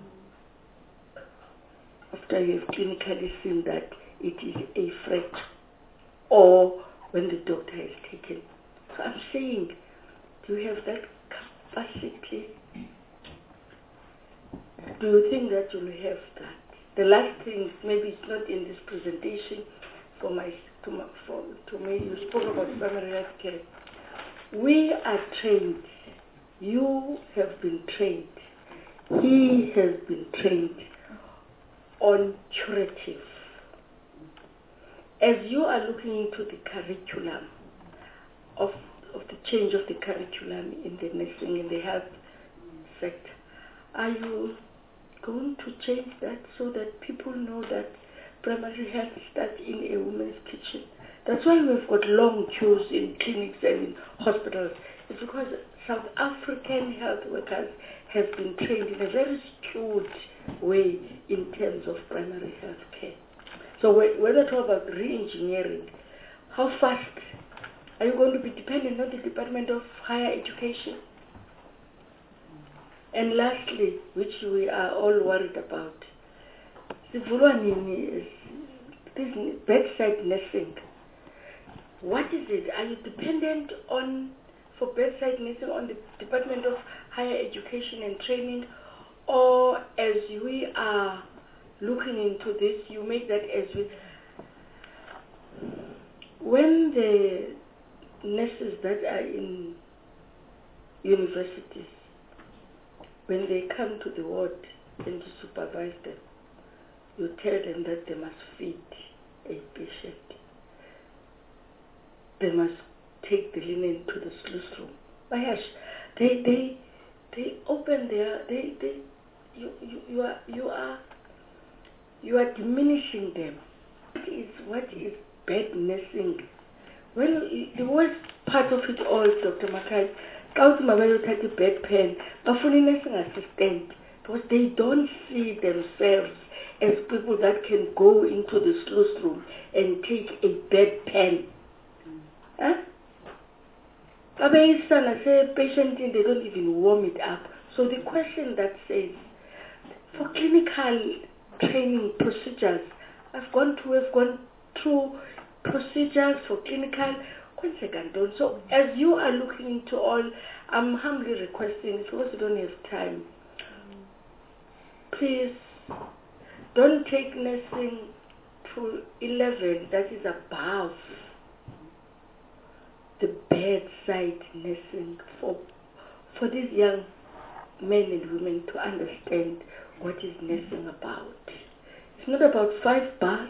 after you have clinically seen that it is a fracture or when the doctor has taken. So I'm saying, do you have that capacity? Do you think that you'll have that? The last thing, maybe it's not in this presentation, to me, you spoke about primary health care. We are trained. You have been trained. He has been trained on curative. As you are looking into the curriculum of the change of the curriculum in the nursing, in the health sector, are you going to change that so that people know that primary health starts in a woman's kitchen? That's why we've got long queues in clinics and in hospitals. It's because South African health workers have been trained in a very skewed way in terms of primary health care. So when I talk about re-engineering, how fast are you going to be dependent on the Department of Higher Education? And lastly, which we are all worried about, this bedside nursing. What is it? Are you dependent on, for bedside nursing, on the Department of Higher Education and Training, or as we are looking into this, you make that as we, when the nurses that are in universities, when they come to the ward and you supervise them, you tell them that they must feed a patient. They must take the linen to the sluice room. My gosh, they open their, you are diminishing them. What is bad nursing? Well, the worst part of it all, Dr. Makai, a bed pen, nursing assistant, because they don't see themselves as people that can go into the sluice room and take a bed pen. Huh? Patient, they don't even warm it up. So the question that says, for clinical training procedures, we've gone through procedures for clinical. So as you are looking into all, I'm humbly requesting, because you don't have time, please don't take nursing to 11, that is above the bedside nursing for these young men and women to understand what is nursing about. It's not about 5 bars,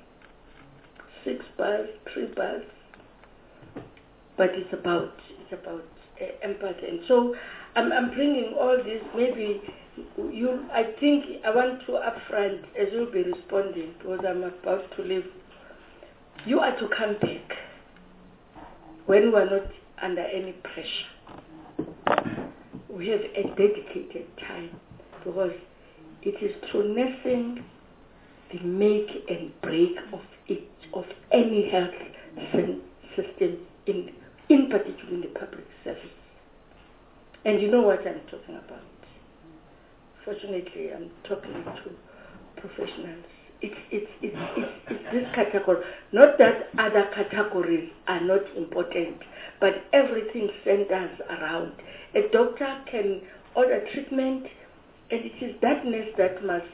6 bars, 3 bars, but it's about empathy. And so I'm bringing all this. Maybe I think I want to upfront, as you'll be responding, because I'm about to leave. You are to come back when we are not under any pressure. We have a dedicated time, because it is through nursing the make and break of any health system, in particular in the public service. And you know what I'm talking about. Fortunately, I'm talking to professionals. It's this category. Not that other categories are not important, but everything centers around. A doctor can order treatment, and it is that nurse that must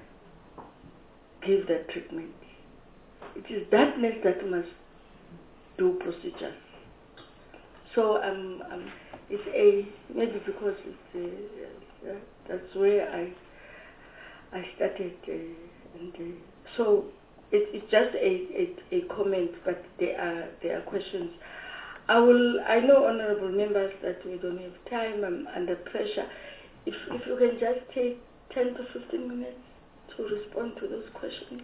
give the treatment. It is that nurse that must do procedures. So it's maybe because that's where I started, so it's just a comment, but there are questions. I know, honourable members, that we don't have time. I'm under pressure. If you can just take 10 to 15 minutes to respond to those questions.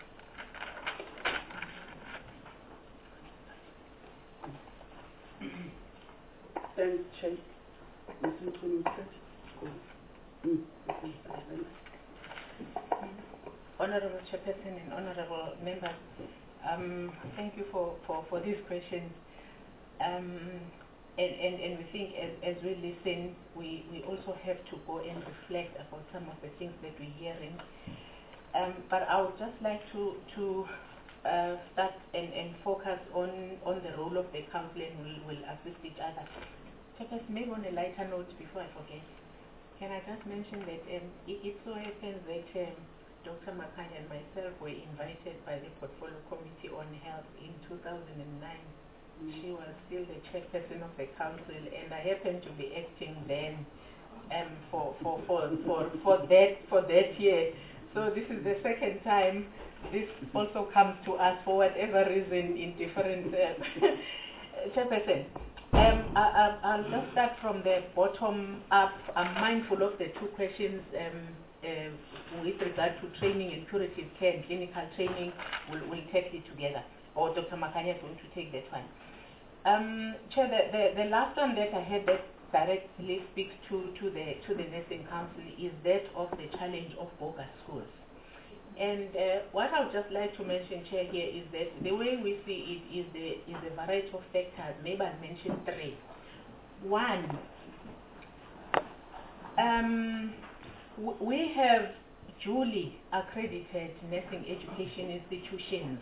Thanks, Chair. Honorable Chairperson and honorable members, thank you for these questions. And we think as we listen, we also have to go and reflect about some of the things that we're hearing. But I would just like to start and focus on the role of the council, and we'll assist each other. Chairperson, maybe on a lighter note before I forget, can I just mention that it so happens that Dr. Makhanya and myself were invited by the Portfolio Committee on Health in 2009. She was still the chairperson of the council, and I happened to be acting then for that year. So this is the second time this also comes to us for whatever reason in different chairperson. I'll just start from the bottom up. I'm mindful of the two questions with regard to training and curative care and clinical training. We'll take it together. Or Dr. Makhanya is going to take that one. Chair, the last one that I had that directly speaks to the nursing council is that of the challenge of bogus schools. And what I would just like to mention, Chair, here is that the way we see it is a variety of factors. Maybe I'll mention three. One, we have duly accredited nursing education institutions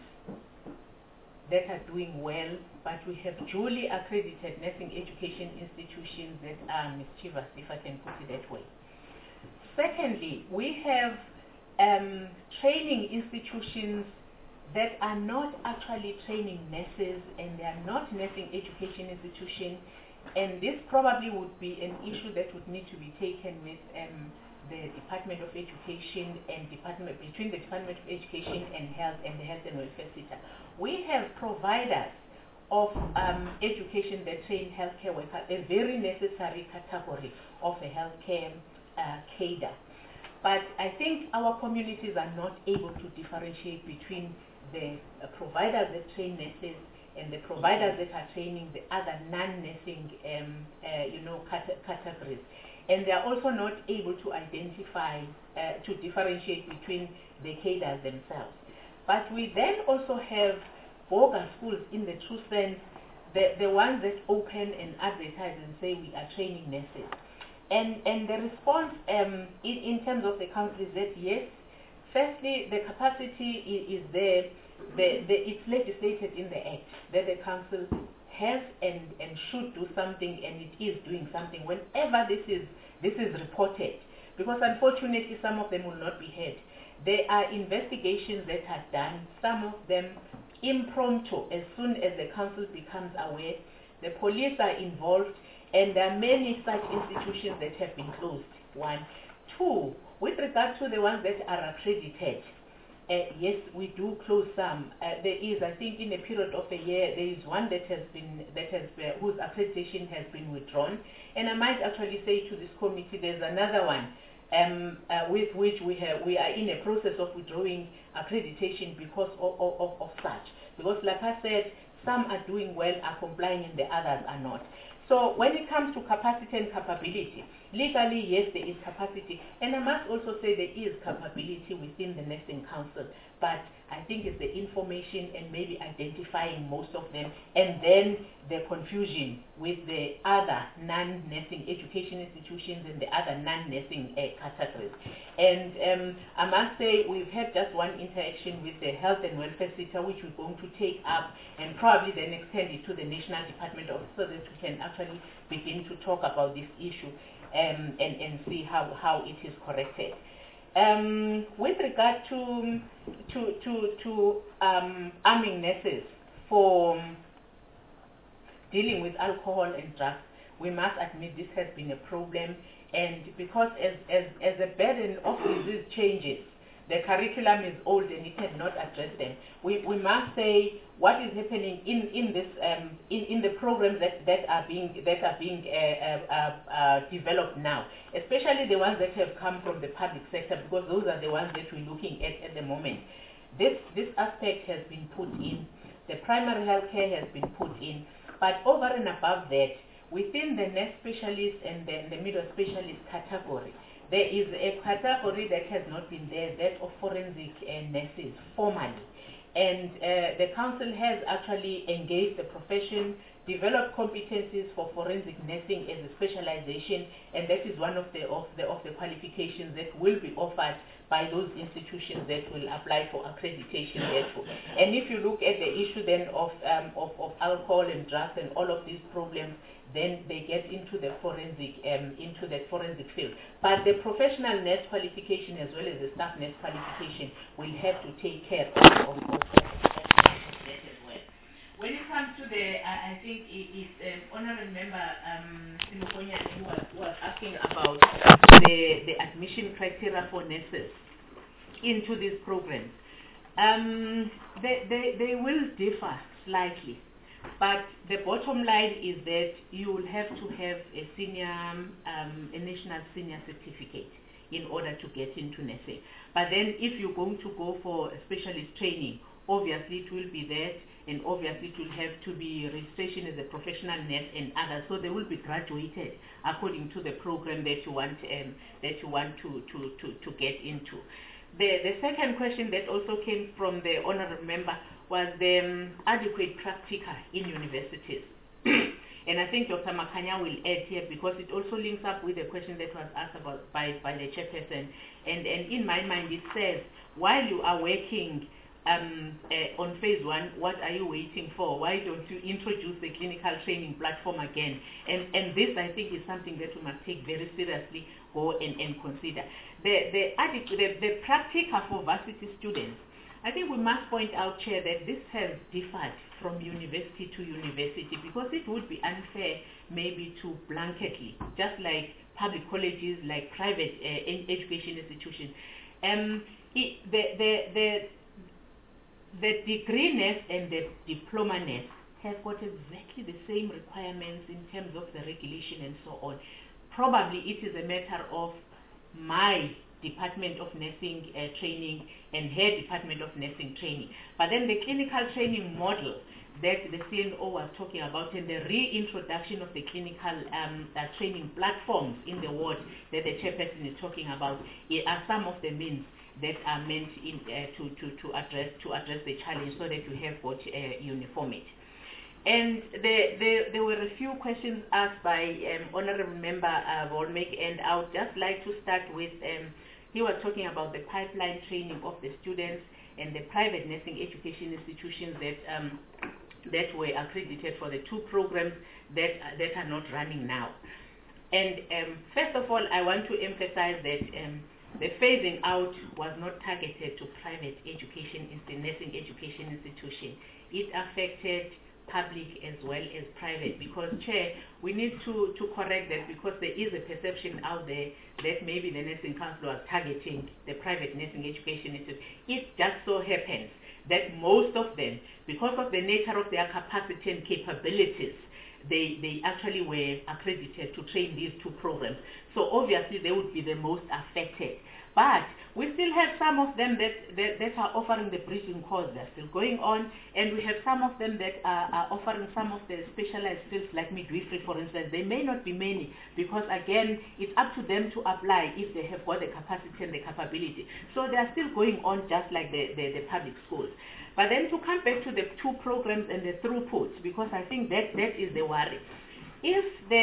that are doing well, but we have duly accredited nursing education institutions that are mischievous, if I can put it that way. Secondly, we have training institutions that are not actually training nurses, and they are not nursing education institutions, and this probably would be an issue that would need to be taken with the Department of Education and between the Department of Education and Health and the Health and Welfare sector. We have providers of education that train healthcare workers, a very necessary category of the healthcare cadre. But I think our communities are not able to differentiate between the providers that train nurses and the providers that are training the other non-nursing categories. And they are also not able to identify, to differentiate between the cadres themselves. But we then also have bogus schools in the true sense, the ones that open and advertise and say we are training nurses. And the response in terms of the council is that yes, firstly, the capacity is there. It's legislated in the Act that the council has and should do something, and it is doing something whenever this is reported. Because unfortunately, some of them will not be heard. There are investigations that are done, some of them impromptu, as soon as the council becomes aware. The police are involved, and there are many such institutions that have been closed. One. Two, with regard to the ones that are accredited, yes, we do close some. There is, I think, in a period of a year, there is one whose accreditation has been withdrawn. And I might actually say to this committee, there's another one with which we are in a process of withdrawing accreditation because of such. Because, like I said, some are doing well, are complying, and the others are not. So when it comes to capacity and capability, legally, yes, there is capacity. And I must also say there is capability within the Nursing Council. But I think it's the information and maybe identifying most of them, and then the confusion with the other non-nursing education institutions and the other non-nursing categories. And I must say we've had just one interaction with the Health and Welfare Sector, which we're going to take up and probably then extend it to the National Department of so that we can actually begin to talk about this issue and see how it is corrected. With regard to arming nurses for dealing with alcohol and drugs, we must admit this has been a problem, and because as a burden of disease changes, the curriculum is old and it has not addressed them. We must say what is happening in this in the programs that are being developed now, especially the ones that have come from the public sector, because those are the ones that we're looking at the moment. This aspect has been put in, the primary health care has been put in, but over and above that, within the nurse specialist and the middle specialist category, there is a category that has not been there, that of forensic nurses formally. And the council has actually engaged the profession, developed competencies for forensic nursing as a specialization, and that is one of the qualifications that will be offered by those institutions that will apply for accreditation therefore. And if you look at the issue then of alcohol and drugs and all of these problems, then they get into the forensic field. But the professional nurse qualification as well as the staff nurse qualification will have to take care of that as well. When it comes to the, I think it's honorable member Sinokonya who was asking about the admission criteria for nurses into these programs. They will differ slightly. But the bottom line is that you will have to have a national senior certificate in order to get into nursing. But then if you're going to go for specialist training, obviously it will be that, and obviously it will have to be registration as a professional nurse and others. So they will be graduated according to the program that you want to get into. The second question that also came from the honorable member was the adequate practica in universities. And I think Dr. Makhanya will add here because it also links up with the question that was asked about by the chairperson. And in my mind it says, while you are working on phase 1, what are you waiting for? Why don't you introduce the clinical training platform again? And this, I think, is something that we must take very seriously, go and consider. The practica for varsity students, I think we must point out, Chair, that this has differed from university to university because it would be unfair maybe to blanketly, just like public colleges, like private education institutions. The degree nurse and the diploma nurse have got exactly the same requirements in terms of the regulation and so on. Probably it is a matter of my Department of Nursing training and her Department of Nursing training. But then the clinical training model that the CNO was talking about and the reintroduction of the clinical training platforms in the ward that the chairperson is talking about are some of the means that are meant to address the challenge so that you have got uniformity. And there were a few questions asked by Honorable Member Volmek, and I would just like to start with, he was talking about the pipeline training of the students and the private nursing education institutions that were accredited for the 2 programs that are not running now. And first of all, I want to emphasize that the phasing out was not targeted to private education, nursing education institutions. It affected public as well as private because, Chair, we need to correct that because there is a perception out there that maybe the Nursing Council was targeting the private nursing education institute. It just so happens that most of them, because of the nature of their capacity and capabilities, they actually were accredited to train these 2 programs. So obviously they would be the most affected. But we still have some of them that are offering the bridging course. They're still going on, and we have some of them that are offering some of the specialized fields like midwifery, for instance. They may not be many because, again, it's up to them to apply if they have got the capacity and the capability. So they are still going on just like the public schools. But then to come back to the two programs and the throughputs, because I think that is the worry. If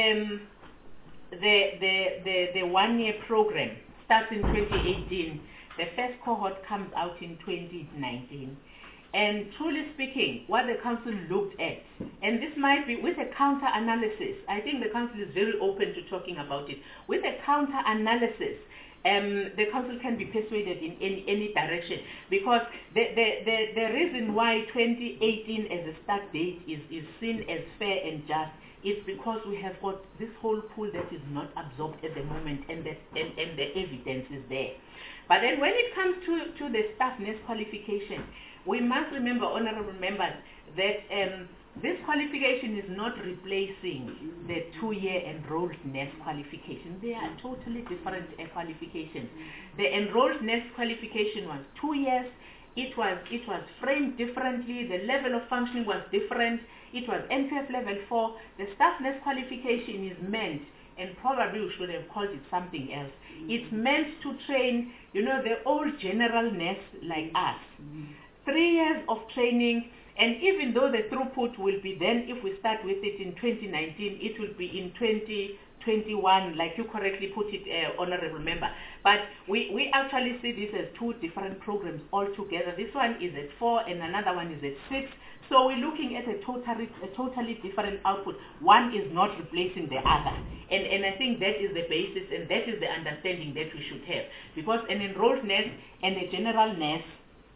the 1 year program starts in 2018, the first cohort comes out in 2019. And truly speaking, what the council looked at, and this might be with a counter-analysis, I think the council is very open to talking about it. With a counter-analysis, the council can be persuaded in any direction, because the reason why 2018 as a start date is seen as fair and just is because we have got this whole pool that is not absorbed at the moment, and the evidence is there. But then when it comes to the staff nurse qualification, we must remember, honorable members, that this qualification is not replacing the 2-year enrolled nurse qualification. They are totally different qualifications. The enrolled nurse qualification was 2 years. It was framed differently. The level of functioning was different. It was NPF level 4. The staff nurse qualification is meant, and probably we should have called it something else. It's meant to train, the old general nurse like us. 3 years of training, and even though the throughput will be then, if we start with it in 2019, it will be in 2021, like you correctly put it, honorable member. But we actually see this as two different programs altogether. This one is at 4 and another one is at 6. So we're looking at a totally different output. One is not replacing the other. And I think that is the basis, and that is the understanding that we should have. Because an enrolled nurse and a general nurse,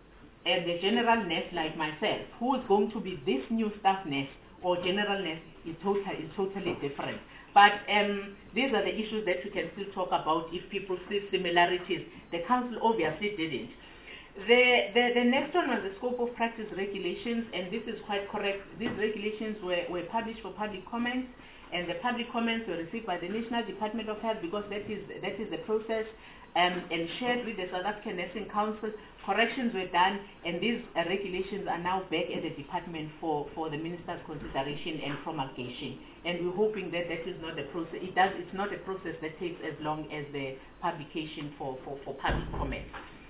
like myself, who is going to be this new staff nurse or general nurse, is totally different. But these are the issues that we can still talk about if people see similarities. The council obviously didn't. The next one was the scope of practice regulations, and this is quite correct. These regulations were published for public comment, and the public comments were received by the National Department of Health, because that is the process, and shared with the South African Nursing Council. Corrections were done, and these regulations are now back at the department for the minister's consideration and promulgation. And we're hoping that is not a process. It's not a process that takes as long as the publication for public comment.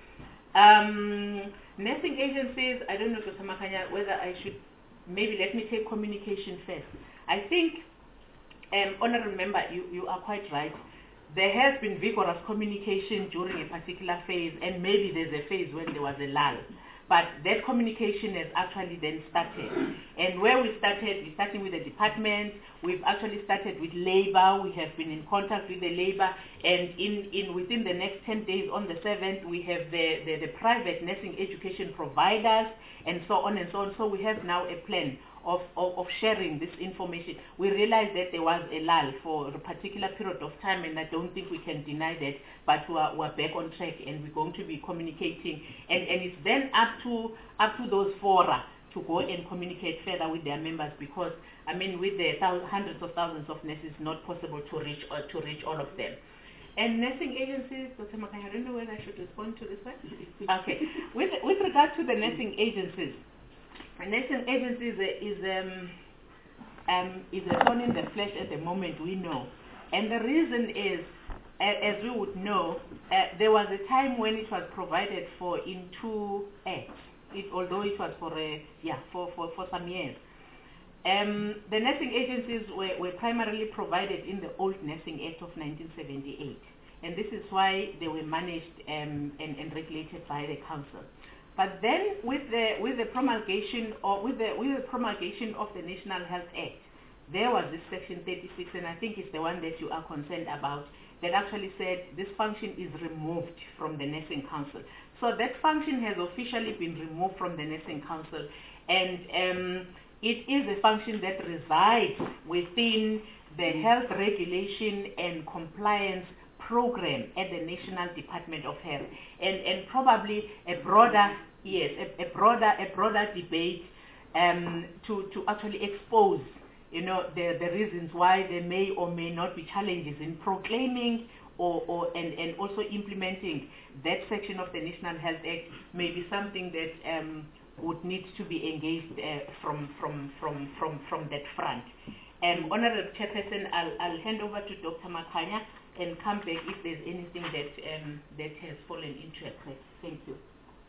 Nursing agencies, I don't know, Dr. Makanya, whether I should, maybe let me take communication first. I think, honorable member, you are quite right. There has been vigorous communication during a particular phase, and maybe there's a phase when there was a lull. But that communication has actually then started. And where we're starting with the department. We've actually started with labor. We have been in contact with the labor, and within the next 10 days, on the 7th, we have the private nursing education providers, and so on and so on. So we have now a plan of sharing this information. We realized that there was a lull for a particular period of time, and I don't think we can deny that, but we're back on track, and we're going to be communicating, and it's then up to those fora to go and communicate further with their members, because I mean, with the hundreds of thousands of nurses, it's not possible to reach all of them. And nursing agencies, Dr. Makanya, I don't know whether I should respond to this one. Okay, with regard to the nursing agencies, nursing agencies is a thorn in the flesh at the moment, we know. And the reason is, as we would know, there was a time when it was provided for in 2 acts, although it was for some years. The nursing agencies were primarily provided in the old Nursing Act of 1978. And this is why they were managed and regulated by the council. But then, with the promulgation of the National Health Act, there was this Section 36, and I think it's the one that you are concerned about, that actually said this function is removed from the Nursing Council. So that function has officially been removed from the Nursing Council, and it is a function that resides within the health regulation and compliance program at the National Department of Health, and probably a broader debate to actually expose, the reasons why there may or may not be challenges in proclaiming and also implementing that section of the National Health Act may be something that would need to be engaged from that front. Honorable Chairperson, I'll hand over to Dr. Makhanya and come back if there's anything that has fallen into a crack. Thank you.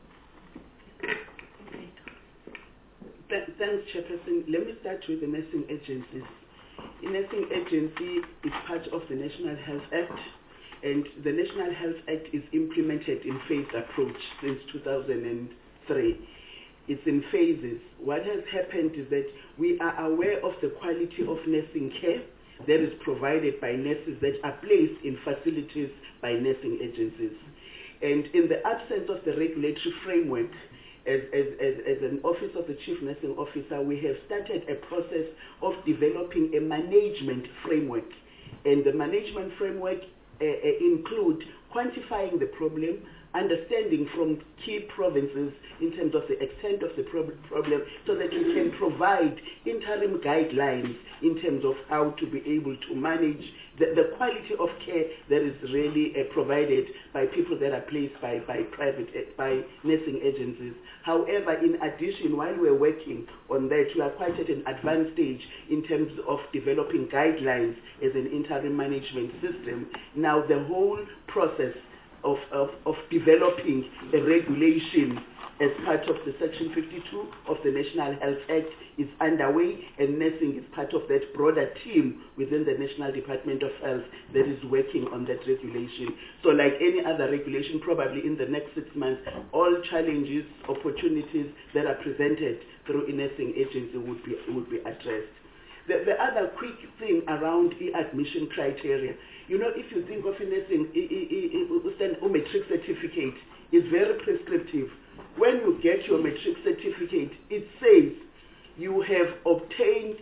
Thanks, Chairperson. Let me start with the nursing agencies. The nursing agency is part of the National Health Act, and the National Health Act is implemented in phased approach since 2003. It's in phases. What has happened is that we are aware of the quality of nursing care that is provided by nurses that are placed in facilities by nursing agencies. And in the absence of the regulatory framework, as an Office of the Chief Nursing Officer, we have started a process of developing a management framework. And the management framework include quantifying the problem, understanding from key provinces in terms of the extent of the problem, so that we can provide interim guidelines in terms of how to be able to manage the quality of care that is really provided by people that are placed by nursing agencies. However, in addition, while we're working on that, we are quite at an advanced stage in terms of developing guidelines as an interim management system. Now, the whole process of developing a regulation as part of the Section 52 of the National Health Act is underway, and nursing is part of that broader team within the National Department of Health that is working on that regulation. So like any other regulation, probably in the next 6 months, all challenges, opportunities that are presented through a nursing agency would be addressed. The other quick thing around admission criteria, you know, if you think of a nursing matric certificate, it's very prescriptive. When you get your matric certificate, it says you have obtained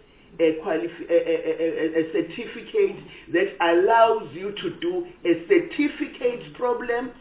a certificate that allows you to do a certificate program,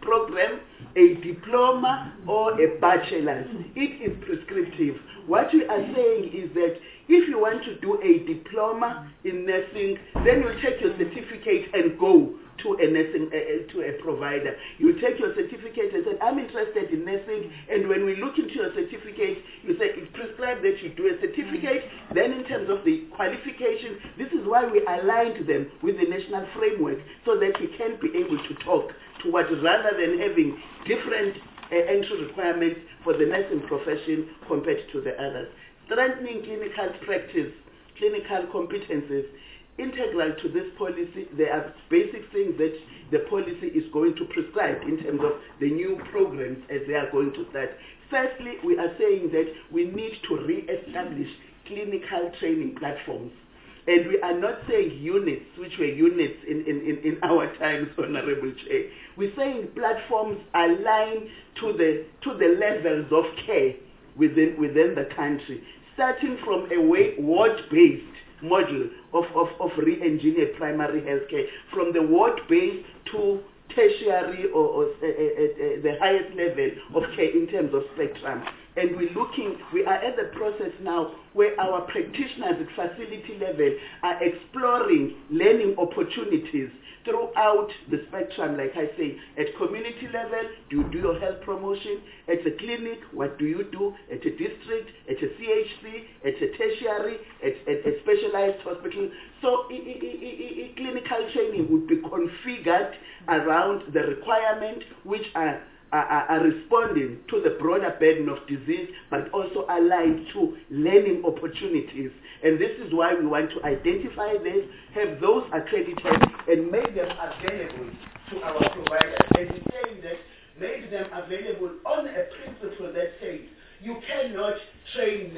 a diploma, or a bachelor's. It is prescriptive. What we are saying is that if you want to do a diploma in nursing, then you take your certificate and go to a nursing, to a provider. You take your certificate and say, I'm interested in nursing, and when we look into your certificate, you say it's prescribed that you do a certificate. Then in terms of the qualification, this is why we aligned them with the national framework, so that we can be able to talk to what, rather than having different entry requirements for the nursing profession compared to the others. Strengthening clinical practice, clinical competencies. Integral to this policy, there are basic things that the policy is going to prescribe in terms of the new programs as they are going to start. Firstly, we are saying that we need to re-establish clinical training platforms. And we are not saying units, which were units in our times, Honorable Chair. We're saying platforms aligned to the levels of care within the country, starting from a ward-based model of re-engineered primary health care, from the ward-based to tertiary or the highest level of care in terms of spectrum. And we are at the process now where our practitioners at facility level are exploring learning opportunities throughout the spectrum. Like I say, at community level, do you do your health promotion? At a clinic, what do you do? At a district, at a CHC, at a tertiary, at a specialized hospital. So clinical training would be configured around the requirement, which are responding to the broader burden of disease, but also aligned to learning opportunities. And this is why we want to identify this, have those accredited, and make them available to our providers. And we're saying that make them available on a principle that says you cannot train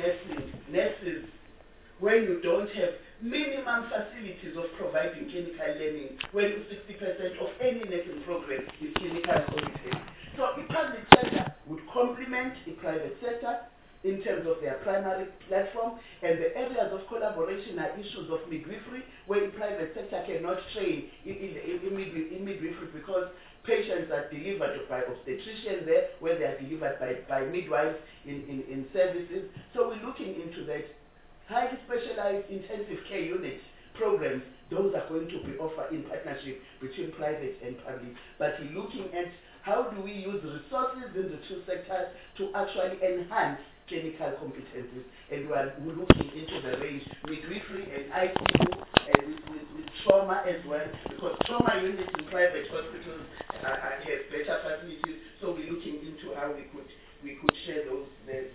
nurses when you don't have minimum facilities of providing clinical learning, when 60% of any nursing program is clinical competence. So the public sector would complement the private sector in terms of their primary platform, and the areas of collaboration are issues of midwifery, where the private sector cannot train in midwifery because patients are delivered by obstetricians there, where they are delivered by midwives in services. So we're looking into that. Highly specialized intensive care units programs, those are going to be offered in partnership between private and public. But we're looking at how do we use resources in the two sectors to actually enhance clinical competencies. And we're looking into the range midwifery and ICU and with trauma as well, because trauma units in private hospitals have better facilities. So we're looking into how we could share those